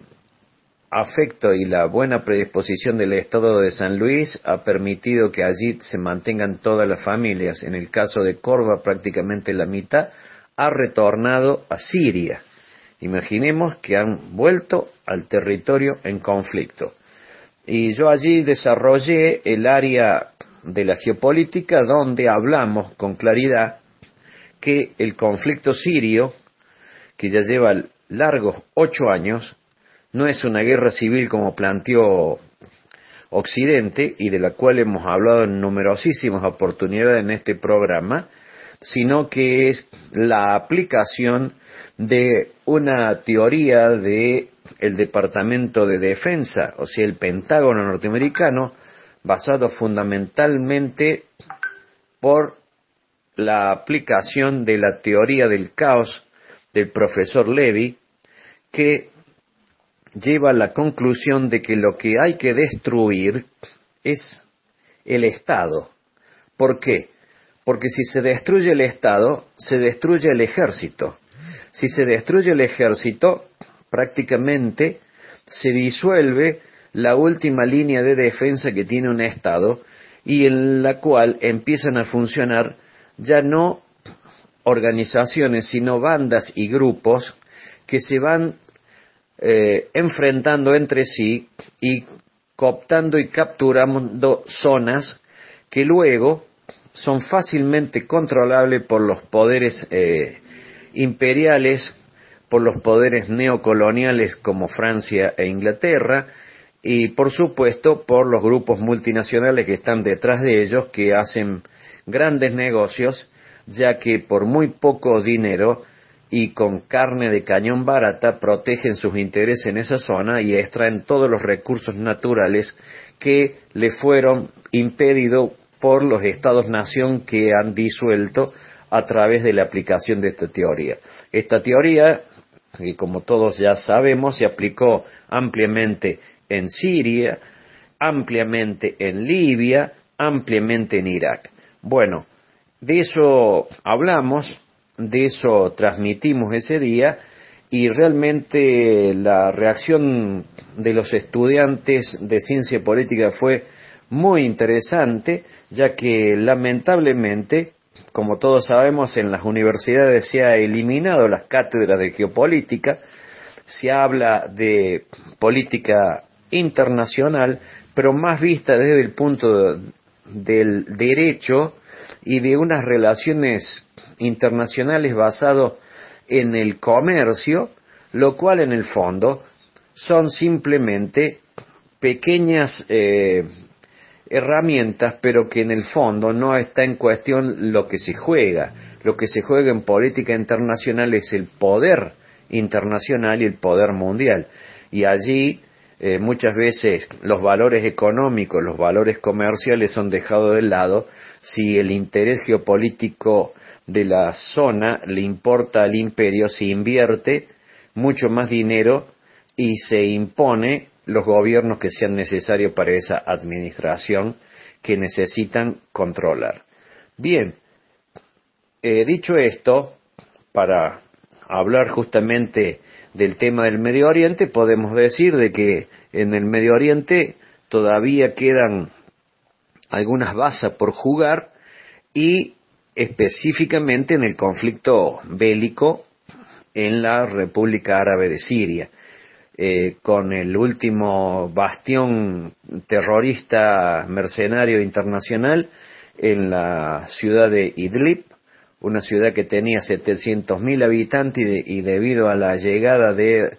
Speaker 19: afecto y la buena predisposición del Estado de San Luis ha permitido que allí se mantengan todas las familias. En el caso de Córdoba, prácticamente la mitad ha retornado a Siria. Imaginemos que han vuelto al territorio en conflicto. Y yo allí desarrollé el área de la geopolítica, donde hablamos con claridad que el conflicto sirio, que ya lleva largos ocho años, no es una guerra civil como planteó Occidente, y de la cual hemos hablado en numerosísimas oportunidades en este programa, sino que es la aplicación de una teoría de el Departamento de Defensa, o sea, el Pentágono norteamericano, basado fundamentalmente por la aplicación de la teoría del caos del profesor Levy, que lleva a la conclusión de que lo que hay que destruir es el Estado. ¿Por qué? Porque si se destruye el Estado, se destruye el ejército. Si se destruye el ejército, prácticamente se disuelve la última línea de defensa que tiene un Estado, y en la cual empiezan a funcionar ya no organizaciones, sino bandas y grupos que se van eh, enfrentando entre sí y cooptando y capturando zonas que luego son fácilmente controlables por los poderes eh, imperiales, por los poderes neocoloniales como Francia e Inglaterra, y por supuesto por los grupos multinacionales que están detrás de ellos, que hacen grandes negocios, ya que por muy poco dinero y con carne de cañón barata protegen sus intereses en esa zona y extraen todos los recursos naturales que le fueron impedidos por los estados-nación que han disuelto a través de la aplicación de esta teoría. Esta teoría, que como todos ya sabemos, se aplicó ampliamente en Siria, ampliamente en Libia, ampliamente en Irak. Bueno, de eso hablamos, de eso transmitimos ese día, y realmente la reacción de los estudiantes de ciencia política fue muy interesante, ya que lamentablemente, como todos sabemos, en las universidades se ha eliminado las cátedras de geopolítica, se habla de política internacional, pero más vista desde el punto de, del derecho y de unas relaciones internacionales basado en el comercio, lo cual en el fondo son simplemente pequeñas eh, herramientas, pero que en el fondo no está en cuestión lo que se juega. Lo que se juega en política internacional es el poder internacional y el poder mundial, y allí eh, muchas veces los valores económicos, los valores comerciales son dejados de lado si el interés geopolítico de la zona le importa al imperio. Se invierte mucho más dinero y se impone los gobiernos que sean necesarios para esa administración que necesitan controlar. Bien, eh, dicho esto, para hablar justamente del tema del Medio Oriente, podemos decir de que en el Medio Oriente todavía quedan algunas bazas por jugar, y específicamente en el conflicto bélico en la República Árabe de Siria, eh, con el último bastión terrorista mercenario internacional en la ciudad de Idlib, una ciudad que tenía setecientos mil habitantes, y, de, y debido a la llegada de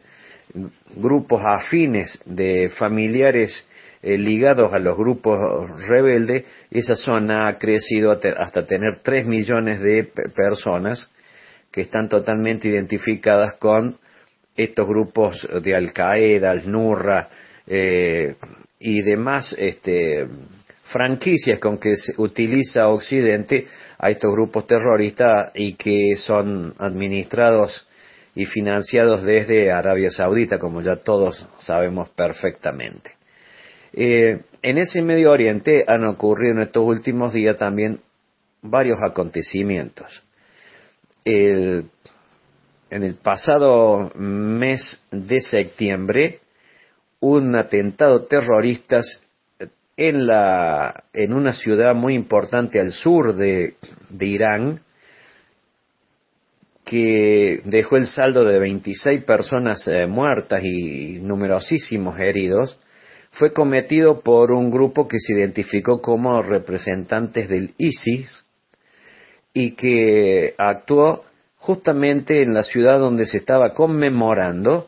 Speaker 19: grupos afines de familiares eh, ligados a los grupos rebeldes, esa zona ha crecido hasta tener tres millones de personas que están totalmente identificadas con estos grupos de Al-Qaeda, Al-Nusra eh, y demás este, franquicias con que se utiliza Occidente a estos grupos terroristas y que son administrados y financiados desde Arabia Saudita, como ya todos sabemos perfectamente. Eh, en ese Medio Oriente han ocurrido en estos últimos días también varios acontecimientos. El, en el pasado mes de septiembre, un atentado terrorista en, la, en una ciudad muy importante al sur de, de Irán, que dejó el saldo de veintiséis personas eh, muertas y numerosísimos heridos, fue cometido por un grupo que se identificó como representantes del ISIS y que actuó justamente en la ciudad donde se estaba conmemorando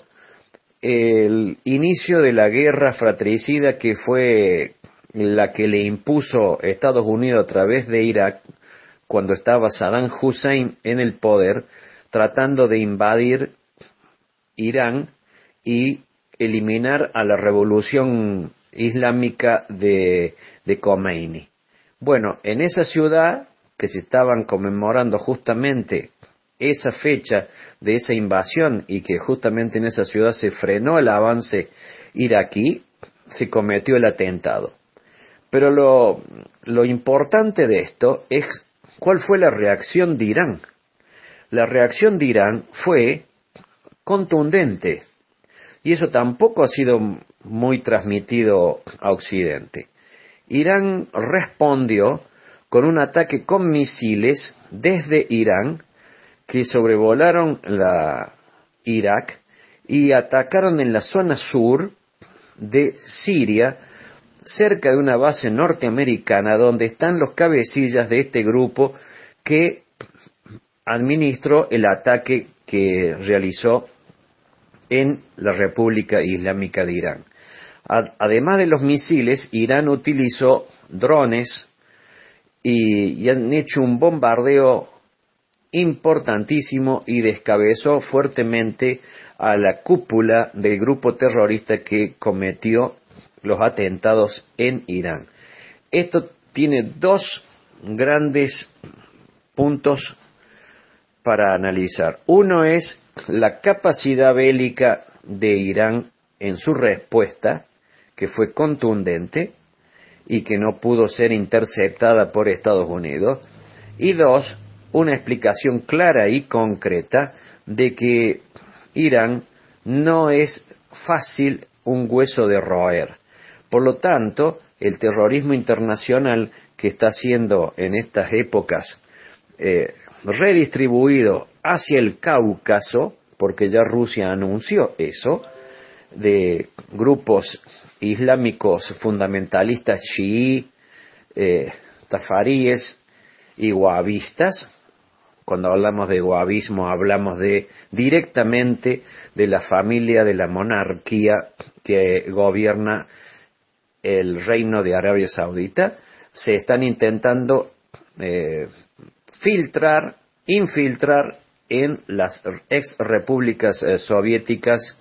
Speaker 19: el inicio de la guerra fratricida que fue la que le impuso Estados Unidos a través de Irak cuando estaba Saddam Hussein en el poder, tratando de invadir Irán y eliminar a la revolución islámica de, de Khomeini. Bueno, en esa ciudad que se estaban conmemorando justamente esa fecha de esa invasión y que justamente en esa ciudad se frenó el avance iraquí, se cometió el atentado. Pero lo, lo importante de esto es cuál fue la reacción de Irán. La reacción de Irán fue contundente. Y eso tampoco ha sido muy transmitido a Occidente. Irán respondió con un ataque con misiles desde Irán que sobrevolaron la Irak y atacaron en la zona sur de Siria, cerca de una base norteamericana donde están los cabecillas de este grupo que administró el ataque que realizó en la República Islámica de Irán. Además de los misiles, Irán utilizó drones y, y han hecho un bombardeo importantísimo y descabezó fuertemente a la cúpula del grupo terrorista que cometió los atentados en Irán. Esto tiene dos grandes puntos para analizar. Uno es la capacidad bélica de Irán en su respuesta, que fue contundente y que no pudo ser interceptada por Estados Unidos. Y dos, una explicación clara y concreta de que Irán no es fácil un hueso de roer. Por lo tanto, el terrorismo internacional que está siendo en estas épocas eh, redistribuido hacia el Cáucaso, porque ya Rusia anunció eso, de grupos islámicos fundamentalistas chií, eh, tafaríes y wahabistas. Cuando hablamos de wahabismo hablamos de directamente de la familia de la monarquía que gobierna el reino de Arabia Saudita. Se están intentando eh, filtrar, infiltrar en las ex repúblicas eh, soviéticas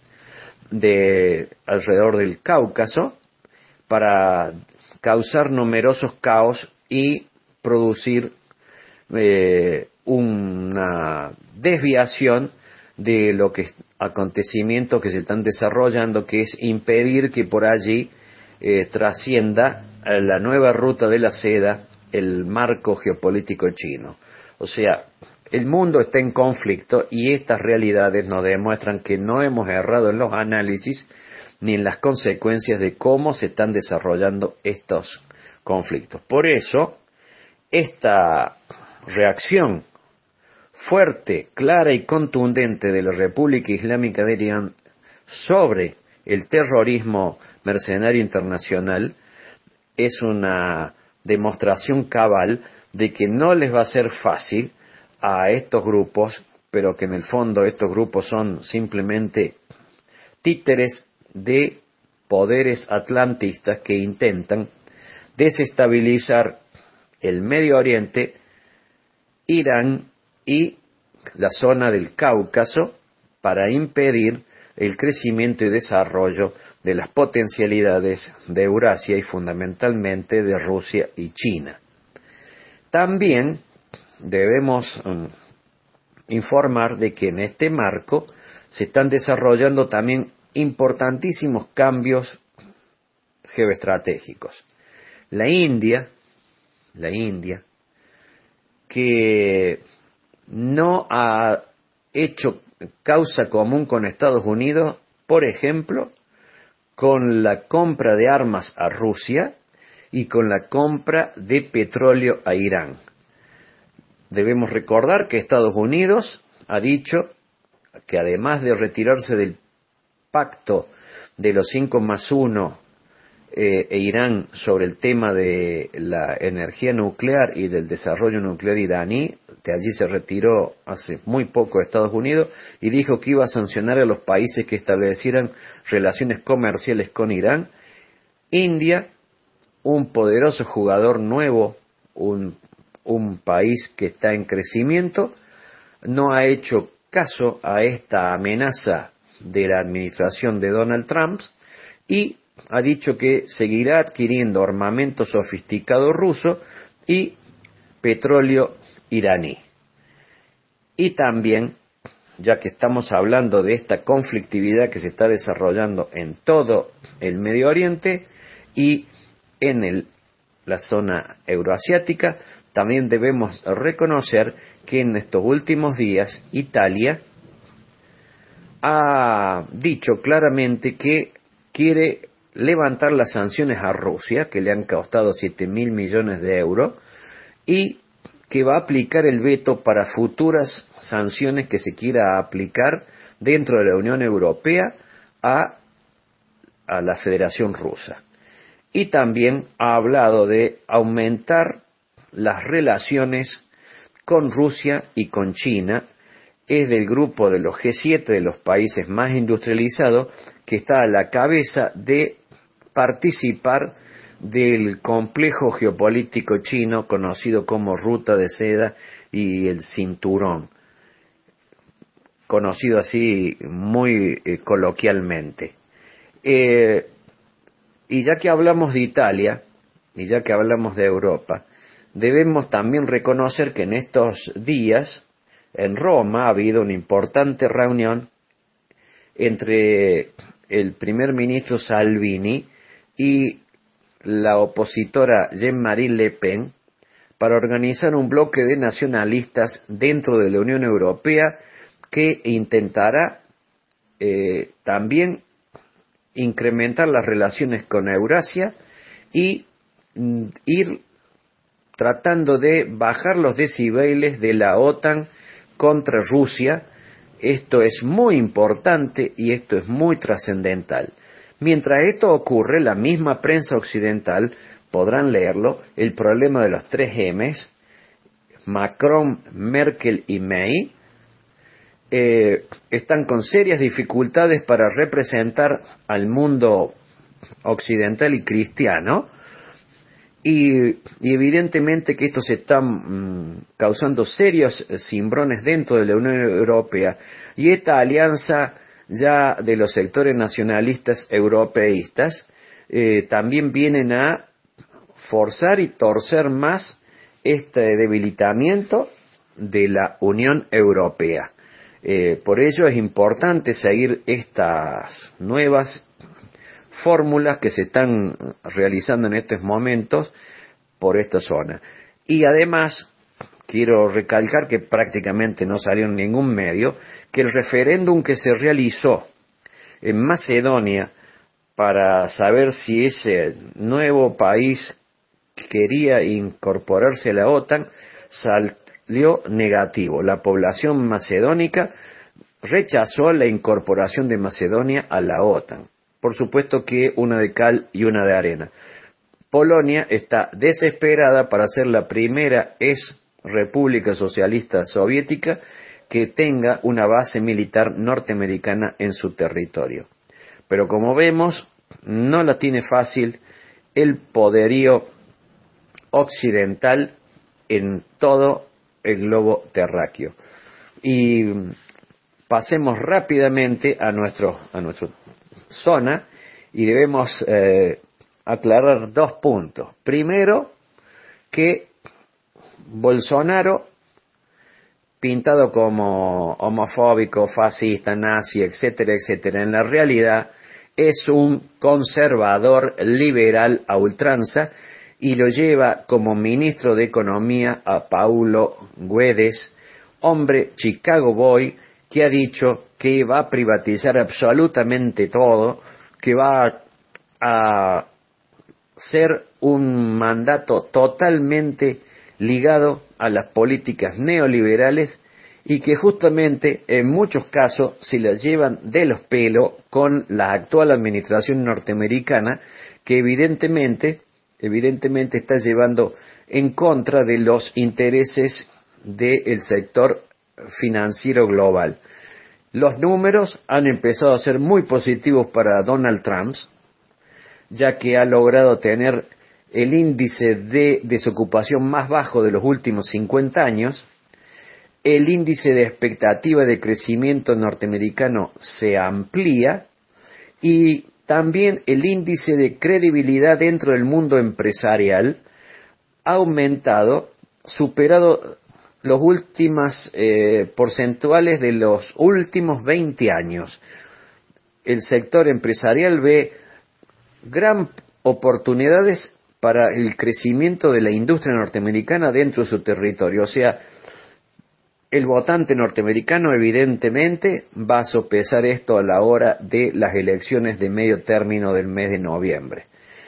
Speaker 19: de alrededor del Cáucaso para causar numerosos caos y producir eh, una desviación de lo que acontecimientos que se están desarrollando, que es impedir que por allí eh, trascienda la nueva ruta de la seda, el marco geopolítico chino. O sea, el mundo está en conflicto y estas realidades nos demuestran que no hemos errado en los análisis ni en las consecuencias de cómo se están desarrollando estos conflictos. Por eso, esta reacción fuerte, clara y contundente de la República Islámica de Irán sobre el terrorismo mercenario internacional es una demostración cabal de que no les va a ser fácil a estos grupos, pero que en el fondo estos grupos son simplemente títeres de poderes atlantistas que intentan desestabilizar el Medio Oriente, Irán y la zona del Cáucaso para impedir el crecimiento y desarrollo de las potencialidades de Eurasia y fundamentalmente de Rusia y China. También debemos um, informar de que en este marco se están desarrollando también importantísimos cambios geoestratégicos. La India, la India, que no ha hecho causa común con Estados Unidos, por ejemplo, con la compra de armas a Rusia y con la compra de petróleo a Irán. Debemos recordar que Estados Unidos ha dicho que además de retirarse del pacto de los cinco más uno eh, e Irán sobre el tema de la energía nuclear y del desarrollo nuclear iraní, de allí se retiró hace muy poco Estados Unidos y dijo que iba a sancionar a los países que establecieran relaciones comerciales con Irán. India, un poderoso jugador nuevo, un, un país que está en crecimiento, no ha hecho caso a esta amenaza de la administración de Donald Trump y ha dicho que seguirá adquiriendo armamento sofisticado ruso y petróleo iraní. Y también, ya que estamos hablando de esta conflictividad que se está desarrollando en todo el Medio Oriente y en el, la zona euroasiática, también debemos reconocer que en estos últimos días Italia ha dicho claramente que quiere levantar las sanciones a Rusia, que le han costado siete mil millones de euros, y que va a aplicar el veto para futuras sanciones que se quiera aplicar dentro de la Unión Europea a, a la Federación Rusa. Y también ha hablado de aumentar las relaciones con Rusia y con China. Es del grupo de los G siete, de los países más industrializados, que está a la cabeza de participar del complejo geopolítico chino conocido como Ruta de Seda y el Cinturón, conocido así muy eh, coloquialmente. Eh, y ya que hablamos de Italia, y ya que hablamos de Europa, debemos también reconocer que en estos días en Roma ha habido una importante reunión entre el primer ministro Salvini y la opositora Jean-Marie Le Pen para organizar un bloque de nacionalistas dentro de la Unión Europea que intentará eh, también incrementar las relaciones con Eurasia y mm, ir tratando de bajar los decibeles de la OTAN contra Rusia. Esto es muy importante y esto es muy trascendental. Mientras esto ocurre, la misma prensa occidental, podrán leerlo, el problema de los tres M's, Macron, Merkel y May, eh, están con serias dificultades para representar al mundo occidental y cristiano, y, y evidentemente que esto se está mmm, causando serios cimbrones dentro de la Unión Europea, y esta alianza ya de los sectores nacionalistas europeístas eh, también vienen a forzar y torcer más este debilitamiento de la Unión Europea. Eh, por ello es importante seguir estas nuevas fórmulas que se están realizando en estos momentos por esta zona. Y además quiero recalcar que prácticamente no salió en ningún medio que el referéndum que se realizó en Macedonia para saber si ese nuevo país quería incorporarse a la OTAN salió negativo. La población macedónica rechazó la incorporación de Macedonia a la OTAN. Por supuesto que una de cal y una de arena. Polonia está desesperada para ser la primera ex República Socialista Soviética que tenga una base militar norteamericana en su territorio. Pero como vemos, no la tiene fácil el poderío occidental en todo el globo terráqueo. Y pasemos rápidamente a nuestro a nuestra zona y debemos eh, aclarar dos puntos. Primero, que Bolsonaro, pintado como homofóbico, fascista, nazi, etcétera, etcétera, en la realidad es un conservador liberal a ultranza y lo lleva como ministro de Economía a Paulo Guedes, hombre Chicago Boy, que ha dicho que va a privatizar absolutamente todo, que va a ser un mandato totalmente ligado a las políticas neoliberales y que justamente en muchos casos se las llevan de los pelos con la actual administración norteamericana, que evidentemente, evidentemente está llevando en contra de los intereses del sector financiero global. Los números han empezado a ser muy positivos para Donald Trump, ya que ha logrado tener el índice de desocupación más bajo de los últimos cincuenta años, el índice de expectativa de crecimiento norteamericano se amplía y también el índice de credibilidad dentro del mundo empresarial ha aumentado, superado los últimos eh, porcentuales de los últimos veinte años. El sector empresarial ve gran oportunidades para el crecimiento de la industria norteamericana dentro de su territorio. O sea, el votante norteamericano evidentemente va a sopesar esto a la hora de las elecciones de medio término del mes de noviembre.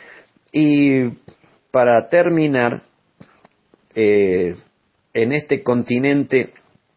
Speaker 19: Y para terminar, eh, en este continente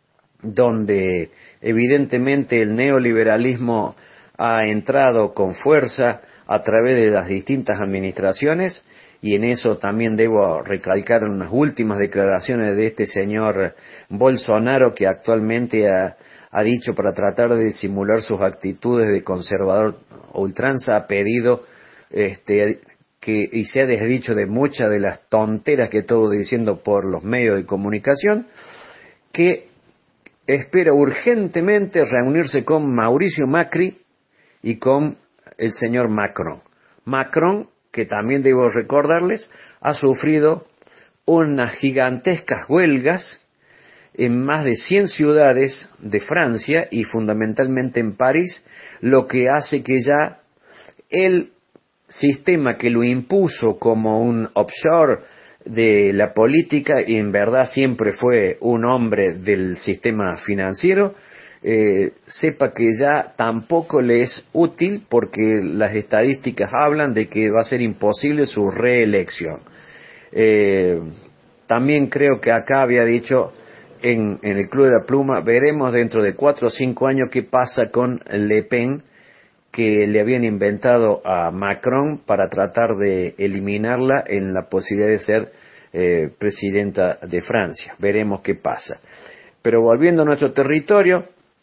Speaker 19: donde evidentemente el neoliberalismo ha entrado con fuerza a través de las distintas administraciones, y en eso también debo recalcar unas últimas declaraciones de este señor Bolsonaro, que actualmente ha, ha dicho, para tratar de disimular sus actitudes de conservador ultranza, ha pedido este, que, y se ha desdicho de muchas de las tonteras que estuvo diciendo por los medios de comunicación, que espera urgentemente reunirse con Mauricio Macri y con el señor Macron. Macron, que también debo recordarles, ha sufrido unas gigantescas huelgas en más de cien ciudades de Francia y fundamentalmente en París, lo que hace que ya el sistema que lo impuso como un offshore de la política, y en verdad siempre fue un hombre del sistema financiero, Eh, sepa que ya tampoco le es útil, porque las estadísticas hablan de que va a ser imposible su reelección. Eh, también creo que acá había dicho en, en el Club de la Pluma, veremos dentro de cuatro o cinco años qué pasa con Le Pen, que le habían inventado a Macron para tratar de eliminarla en la posibilidad de ser eh, presidenta de Francia. Veremos qué pasa. Pero volviendo a nuestro territorio,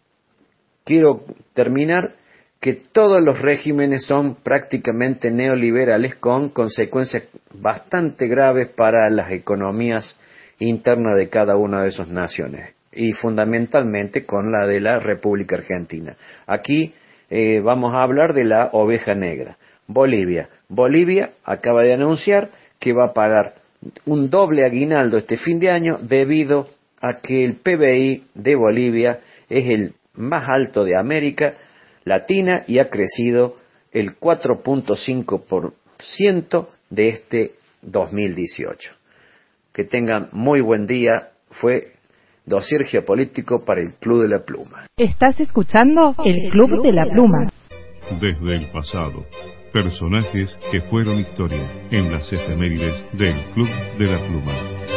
Speaker 19: quiero terminar que todos los regímenes son prácticamente neoliberales, con consecuencias bastante graves para las economías internas de cada una de esas naciones, y fundamentalmente con la de la República Argentina. Aquí eh, vamos a hablar de la oveja negra, Bolivia. Bolivia acaba de anunciar que va a pagar un doble aguinaldo este fin de año, debido a que el P B I de Bolivia es el más alto de América Latina y ha crecido el cuatro punto cinco por ciento de este dos mil dieciocho. Que tengan muy buen día. Fue dossier geopolítico para el Club de la Pluma.
Speaker 3: Estás escuchando el Club de la Pluma.
Speaker 18: Desde el pasado, personajes que fueron historia en las efemérides del Club de la Pluma.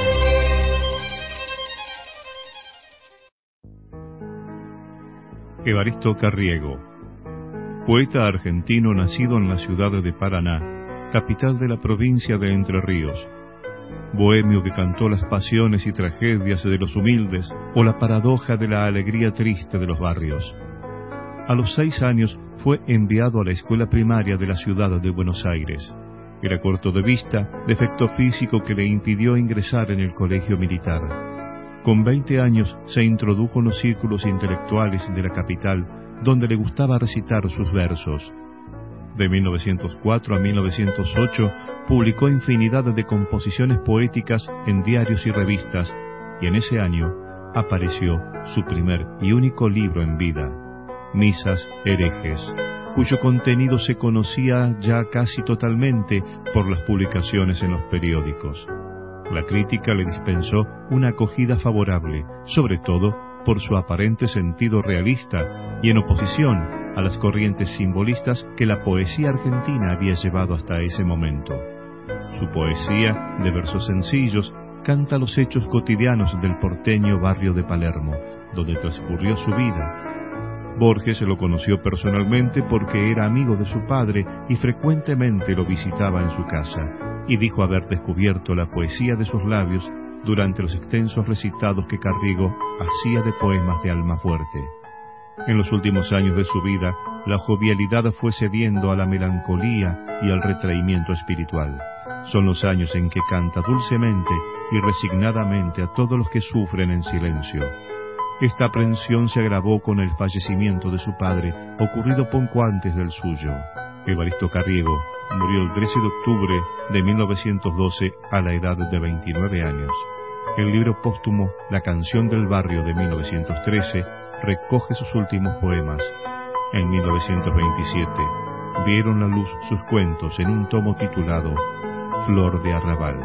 Speaker 18: Evaristo Carriego, poeta argentino nacido en la ciudad de Paraná, capital de la provincia de Entre Ríos. Bohemio que cantó las pasiones y tragedias de los humildes o la paradoja de la alegría triste de los barrios. A los seis años fue enviado a la escuela primaria de la ciudad de Buenos Aires. Era corto de vista, defecto físico que le impidió ingresar en el colegio militar. Con veinte años se introdujo en los círculos intelectuales de la capital, donde le gustaba recitar sus versos. De mil novecientos cuatro a mil novecientos ocho publicó infinidad de composiciones poéticas en diarios y revistas, y en ese año apareció su primer y único libro en vida, Misas herejes, cuyo contenido se conocía ya casi totalmente por las publicaciones en los periódicos. La crítica le dispensó una acogida favorable, sobre todo por su aparente sentido realista y en oposición a las corrientes simbolistas que la poesía argentina había llevado hasta ese momento. Su poesía, de versos sencillos, canta los hechos cotidianos del porteño barrio de Palermo, donde transcurrió su vida. Borges lo conoció personalmente porque era amigo de su padre y frecuentemente lo visitaba en su casa, y dijo haber descubierto la poesía de sus labios durante los extensos recitados que Carriego hacía de poemas de alma fuerte. En los últimos años de su vida, la jovialidad fue cediendo a la melancolía y al retraimiento espiritual. Son los años en que canta dulcemente y resignadamente a todos los que sufren en silencio. Esta aprensión se agravó con el fallecimiento de su padre, ocurrido poco antes del suyo. Evaristo Carriego murió el trece de octubre de mil novecientos doce a la edad de veintinueve años. El libro póstumo La canción del barrio de mil novecientos trece recoge sus últimos poemas. En mil novecientos veintisiete vieron la luz sus cuentos en un tomo titulado Flor de Arrabal.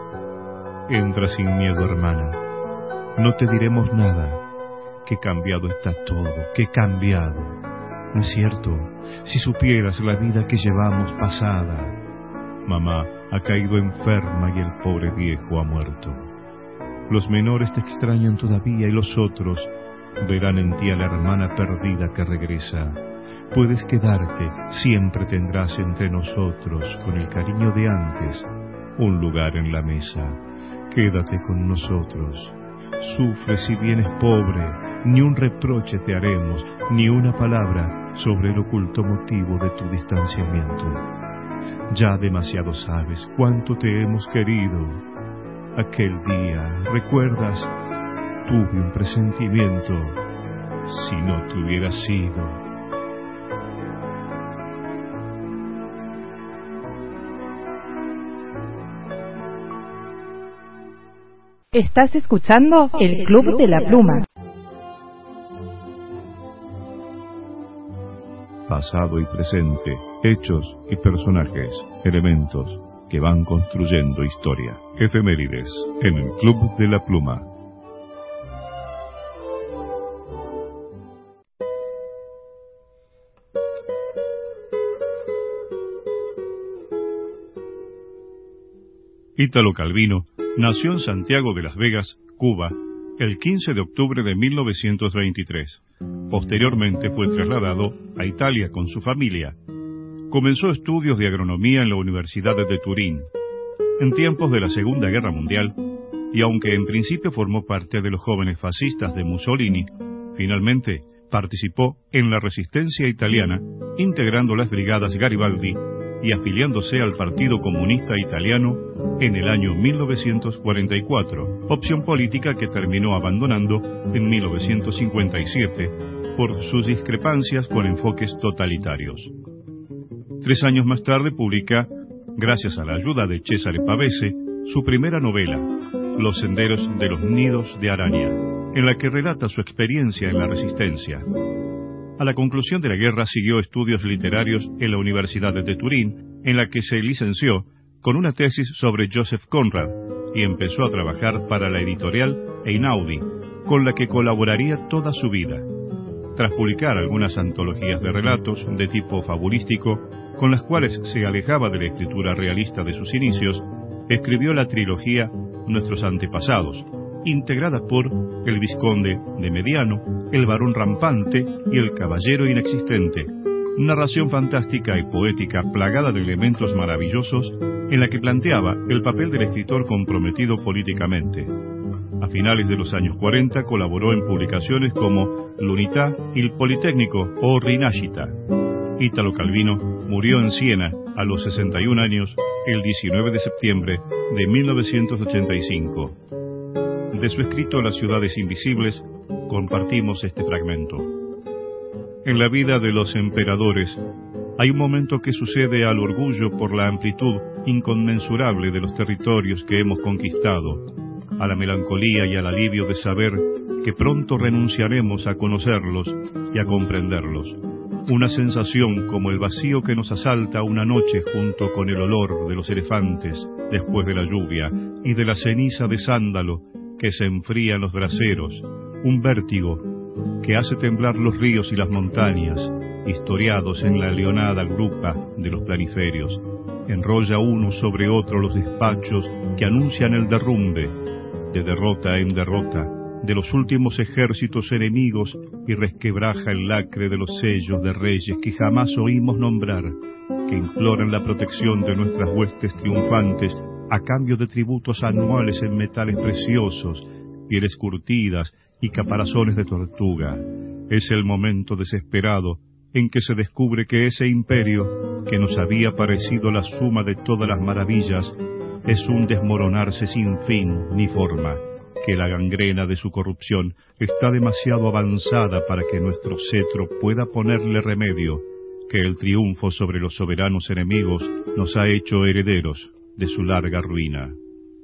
Speaker 18: Entra sin miedo, hermana, no te diremos nada, que cambiado está todo, que cambiado. ¿No es cierto? Si supieras la vida que llevamos pasada. Mamá ha caído enferma y el pobre viejo ha muerto. Los menores te extrañan todavía y los otros verán en ti a la hermana perdida que regresa. Puedes quedarte, siempre tendrás entre nosotros, con el cariño de antes, un lugar en la mesa. Quédate con nosotros. Sufre si vienes pobre, ni un reproche te haremos, ni una palabra sobre el oculto motivo de tu distanciamiento. Ya demasiado sabes cuánto te hemos querido. Aquel día, ¿recuerdas? Tuve un presentimiento. Si no te hubiera sido.
Speaker 3: Estás escuchando el Club de la Pluma.
Speaker 18: Pasado y presente, hechos y personajes, elementos que van construyendo historia. Efemérides en el Club de la Pluma. Ítalo Calvino nació en Santiago de las Vegas, Cuba, el quince de octubre de mil novecientos veintitrés. Posteriormente fue trasladado a Italia con su familia. Comenzó estudios de agronomía en la Universidad de Turín. En tiempos de la Segunda Guerra Mundial, y aunque en principio formó parte de los jóvenes fascistas de Mussolini, finalmente participó en la resistencia italiana, integrando las brigadas Garibaldi y afiliándose al Partido Comunista Italiano en el año mil novecientos cuarenta y cuatro, opción política que terminó abandonando en mil novecientos cincuenta y siete por sus discrepancias con enfoques totalitarios. Tres años más tarde publica, gracias a la ayuda de Cesare Pavese, su primera novela, Los senderos de los nidos de araña, en la que relata su experiencia en la resistencia. A la conclusión de la guerra siguió estudios literarios en la Universidad de Turín, en la que se licenció con una tesis sobre Joseph Conrad y empezó a trabajar para la editorial Einaudi, con la que colaboraría toda su vida. Tras publicar algunas antologías de relatos de tipo fabulístico, con las cuales se alejaba de la escritura realista de sus inicios, escribió la trilogía Nuestros antepasados, integrada por El Vizconde de Mediano, El Barón Rampante y El Caballero Inexistente, narración fantástica y poética plagada de elementos maravillosos en la que planteaba el papel del escritor comprometido políticamente. A finales de los años cuarenta colaboró en publicaciones como L'Unità, Il Politécnico o Rinascita. Ítalo Calvino murió en Siena a los sesenta y un años el diecinueve de septiembre de mil novecientos ochenta y cinco. De su escrito Las ciudades invisibles, compartimos este fragmento. En la vida de los emperadores, hay un momento que sucede al orgullo por la amplitud inconmensurable de los territorios que hemos conquistado, a la melancolía y al alivio de saber que pronto renunciaremos a conocerlos y a comprenderlos. Una sensación como el vacío que nos asalta una noche junto con el olor de los elefantes después de la lluvia y de la ceniza de sándalo que se enfría en los braseros. Un vértigo que hace temblar los ríos y las montañas, historiados en la leonada grupa de los planiferios. Enrolla uno sobre otro los despachos que anuncian el derrumbe, de derrota en derrota, de los últimos ejércitos enemigos y resquebraja el lacre de los sellos de reyes que jamás oímos nombrar, que imploran la protección de nuestras huestes triunfantes a cambio de tributos anuales en metales preciosos, pieles curtidas y caparazones de tortuga. Es el momento desesperado en que se descubre que ese imperio, que nos había parecido la suma de todas las maravillas, es un desmoronarse sin fin ni forma, que la gangrena de su corrupción está demasiado avanzada para que nuestro cetro pueda ponerle remedio, que el triunfo sobre los soberanos enemigos nos ha hecho herederos de su larga ruina.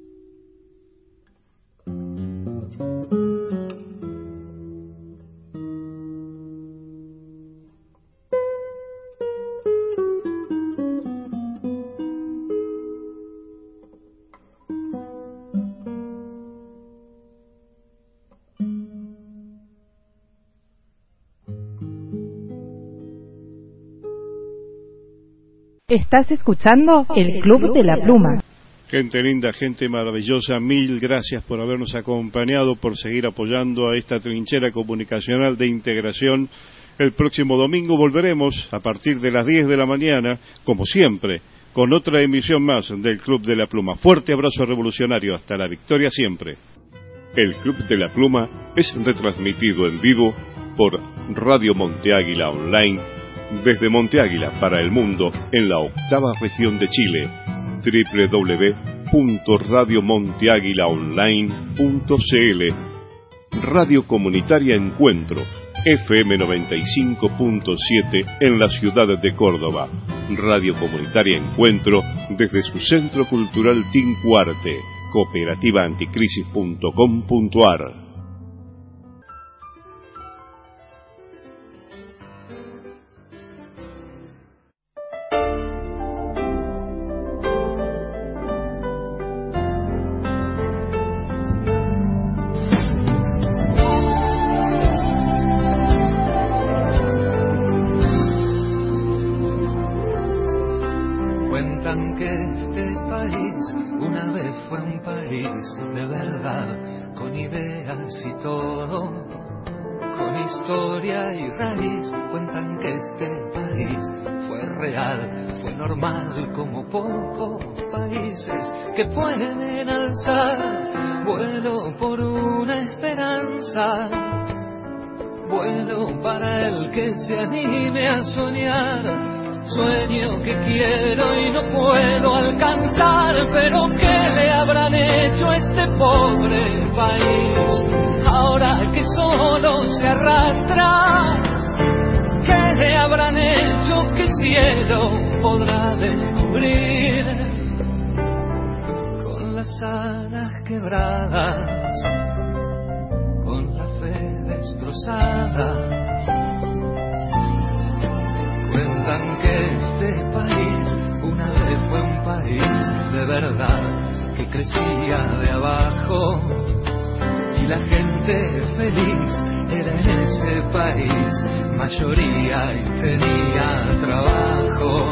Speaker 3: Estás escuchando el Club de la Pluma.
Speaker 1: Gente linda, gente maravillosa, mil gracias por habernos acompañado, por seguir apoyando a esta trinchera comunicacional de integración. El próximo domingo volveremos a partir de las diez de la mañana, como siempre, con otra emisión más del Club de la Pluma. Fuerte abrazo revolucionario, hasta la victoria siempre. El Club de la Pluma es retransmitido en vivo por Radio Monte Águila Online, desde Monte Águila para el mundo, en la octava región de Chile, doble u doble u doble u punto radio monte águila online punto c l. Radio Comunitaria Encuentro, F M noventa y cinco punto siete en la ciudad de Córdoba. Radio Comunitaria Encuentro desde su Centro Cultural Tincuarte, cooperativa anticrisis punto com punto a r.
Speaker 14: Que pueden alzar vuelo por una esperanza, vuelo para el que se anime a soñar, sueño que quiero y no puedo alcanzar, pero ¿qué le habrán hecho a este pobre país ahora que solo se arrastra? ¿Qué le habrán hecho que cielo podrá descubrir? Las alas quebradas, con la fe destrozada, cuentan que este país una vez fue un país de verdad, que crecía de abajo y la gente feliz era en ese país mayoría y tenía trabajo.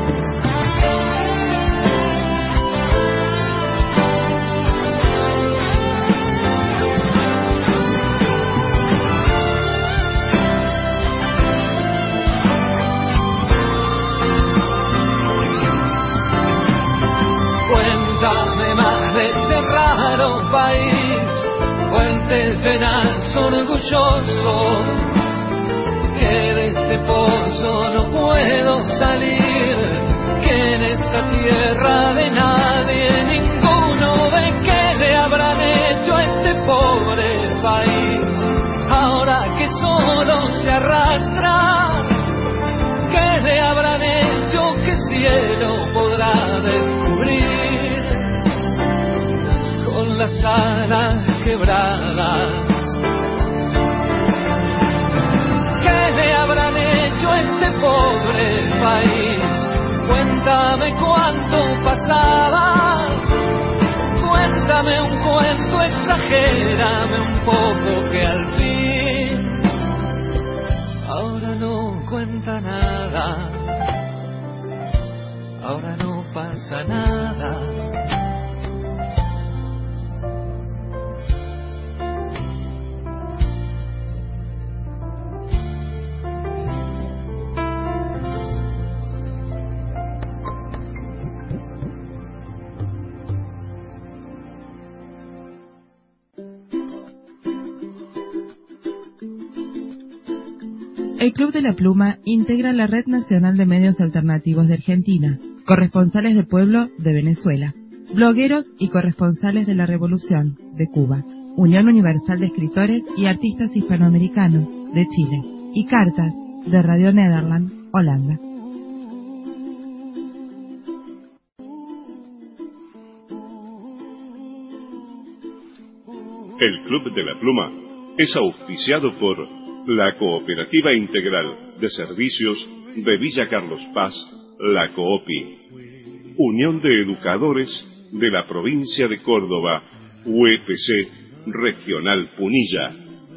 Speaker 14: País, fuente tenaz, orgulloso, que de este pozo no puedo salir, que en esta tierra de nadie ninguno ve que le habrán hecho a este pozo. este pobre país. Cuéntame cuánto pasaba, cuéntame un cuento, exagérame un poco que al fin ahora no cuenta nada, ahora no pasa nada.
Speaker 3: El Club de la Pluma integra la Red Nacional de Medios Alternativos de Argentina, corresponsales de pueblo de Venezuela, blogueros y corresponsales de la Revolución de Cuba, Unión Universal de Escritores y Artistas Hispanoamericanos de Chile y Cartas de Radio Nederland, Holanda.
Speaker 1: El Club de la Pluma es auspiciado por la Cooperativa Integral de Servicios de Villa Carlos Paz, la COOPI, Unión de Educadores de la Provincia de Córdoba, U E P C Regional Punilla.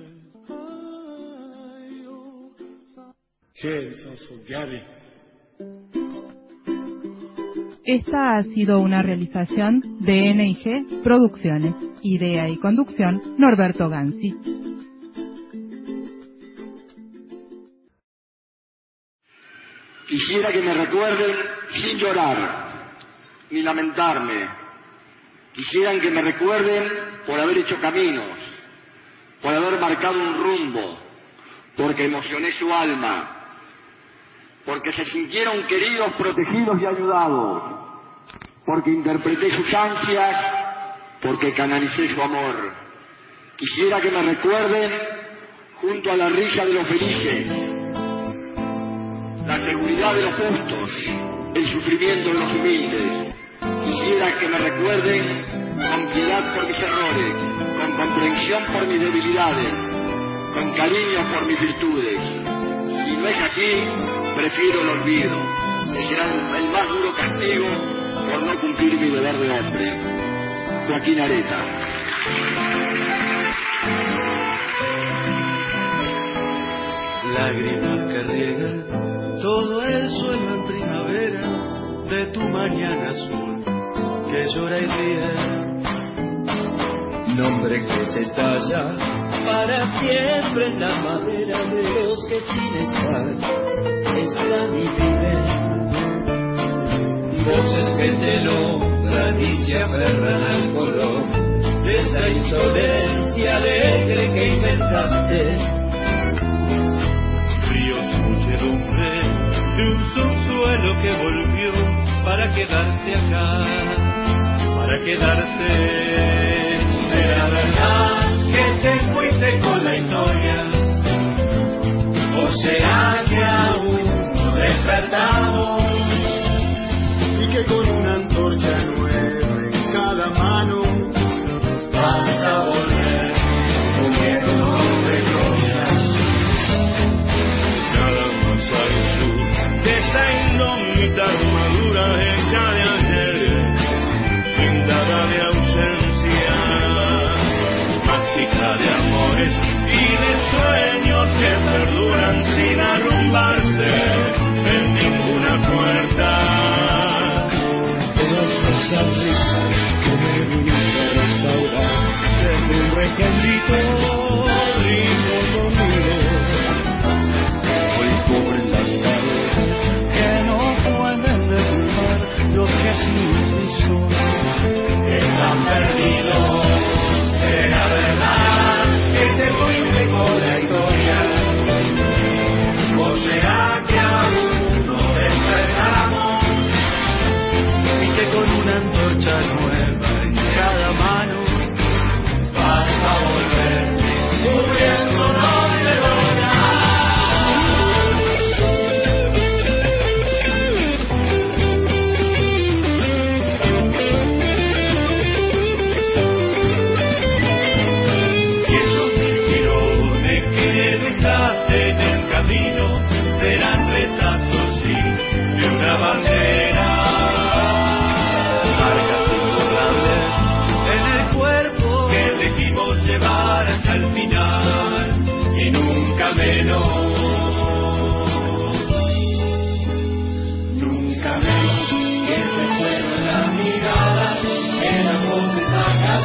Speaker 3: Esta ha sido una realización de N I G Producciones. Idea y conducción, Norberto Gansi.
Speaker 13: Quisiera que me recuerden sin llorar, ni lamentarme. Quisieran que me recuerden por haber hecho caminos, por haber marcado un rumbo, porque emocioné su alma, porque se sintieron queridos, protegidos y ayudados, porque interpreté sus ansias, porque canalicé su amor. Quisiera que me recuerden junto a la risa de los felices, la seguridad de los justos, el sufrimiento de los humildes. Quisiera que me recuerden con piedad por mis errores, con comprensión por mis debilidades, con cariño por mis virtudes. Si no es así, prefiero el olvido, que será el más duro castigo por no cumplir mi deber de hombre. Joaquín Areta.
Speaker 14: Lágrimas que riegan todo el suelo en primavera de tu mañana azul que llora y ríe. Nombre que se talla para siempre en la madera de los que sin estar están y viven. Voces que te logran y se aferran al color de esa insolencia alegre que inventaste. De un subsuelo que volvió para quedarse acá, para quedarse. ¿Será verdad que te fuiste con la historia? ¿O será que aún no despertamos? Y que con una antorcha nueva en cada mano vas a volver con miedo de gloria. Nada más al sur de esa indómita armadura hecha de ayer, pintada de ausencias, mágica de amores y de sueños que perduran sin arrumbarse en ninguna puerta. Todas esas risas que me viniste a restaurar desde un requendito rico conmigo, hoy cubren las calles que no pueden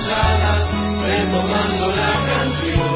Speaker 14: pasada, retomando la canción.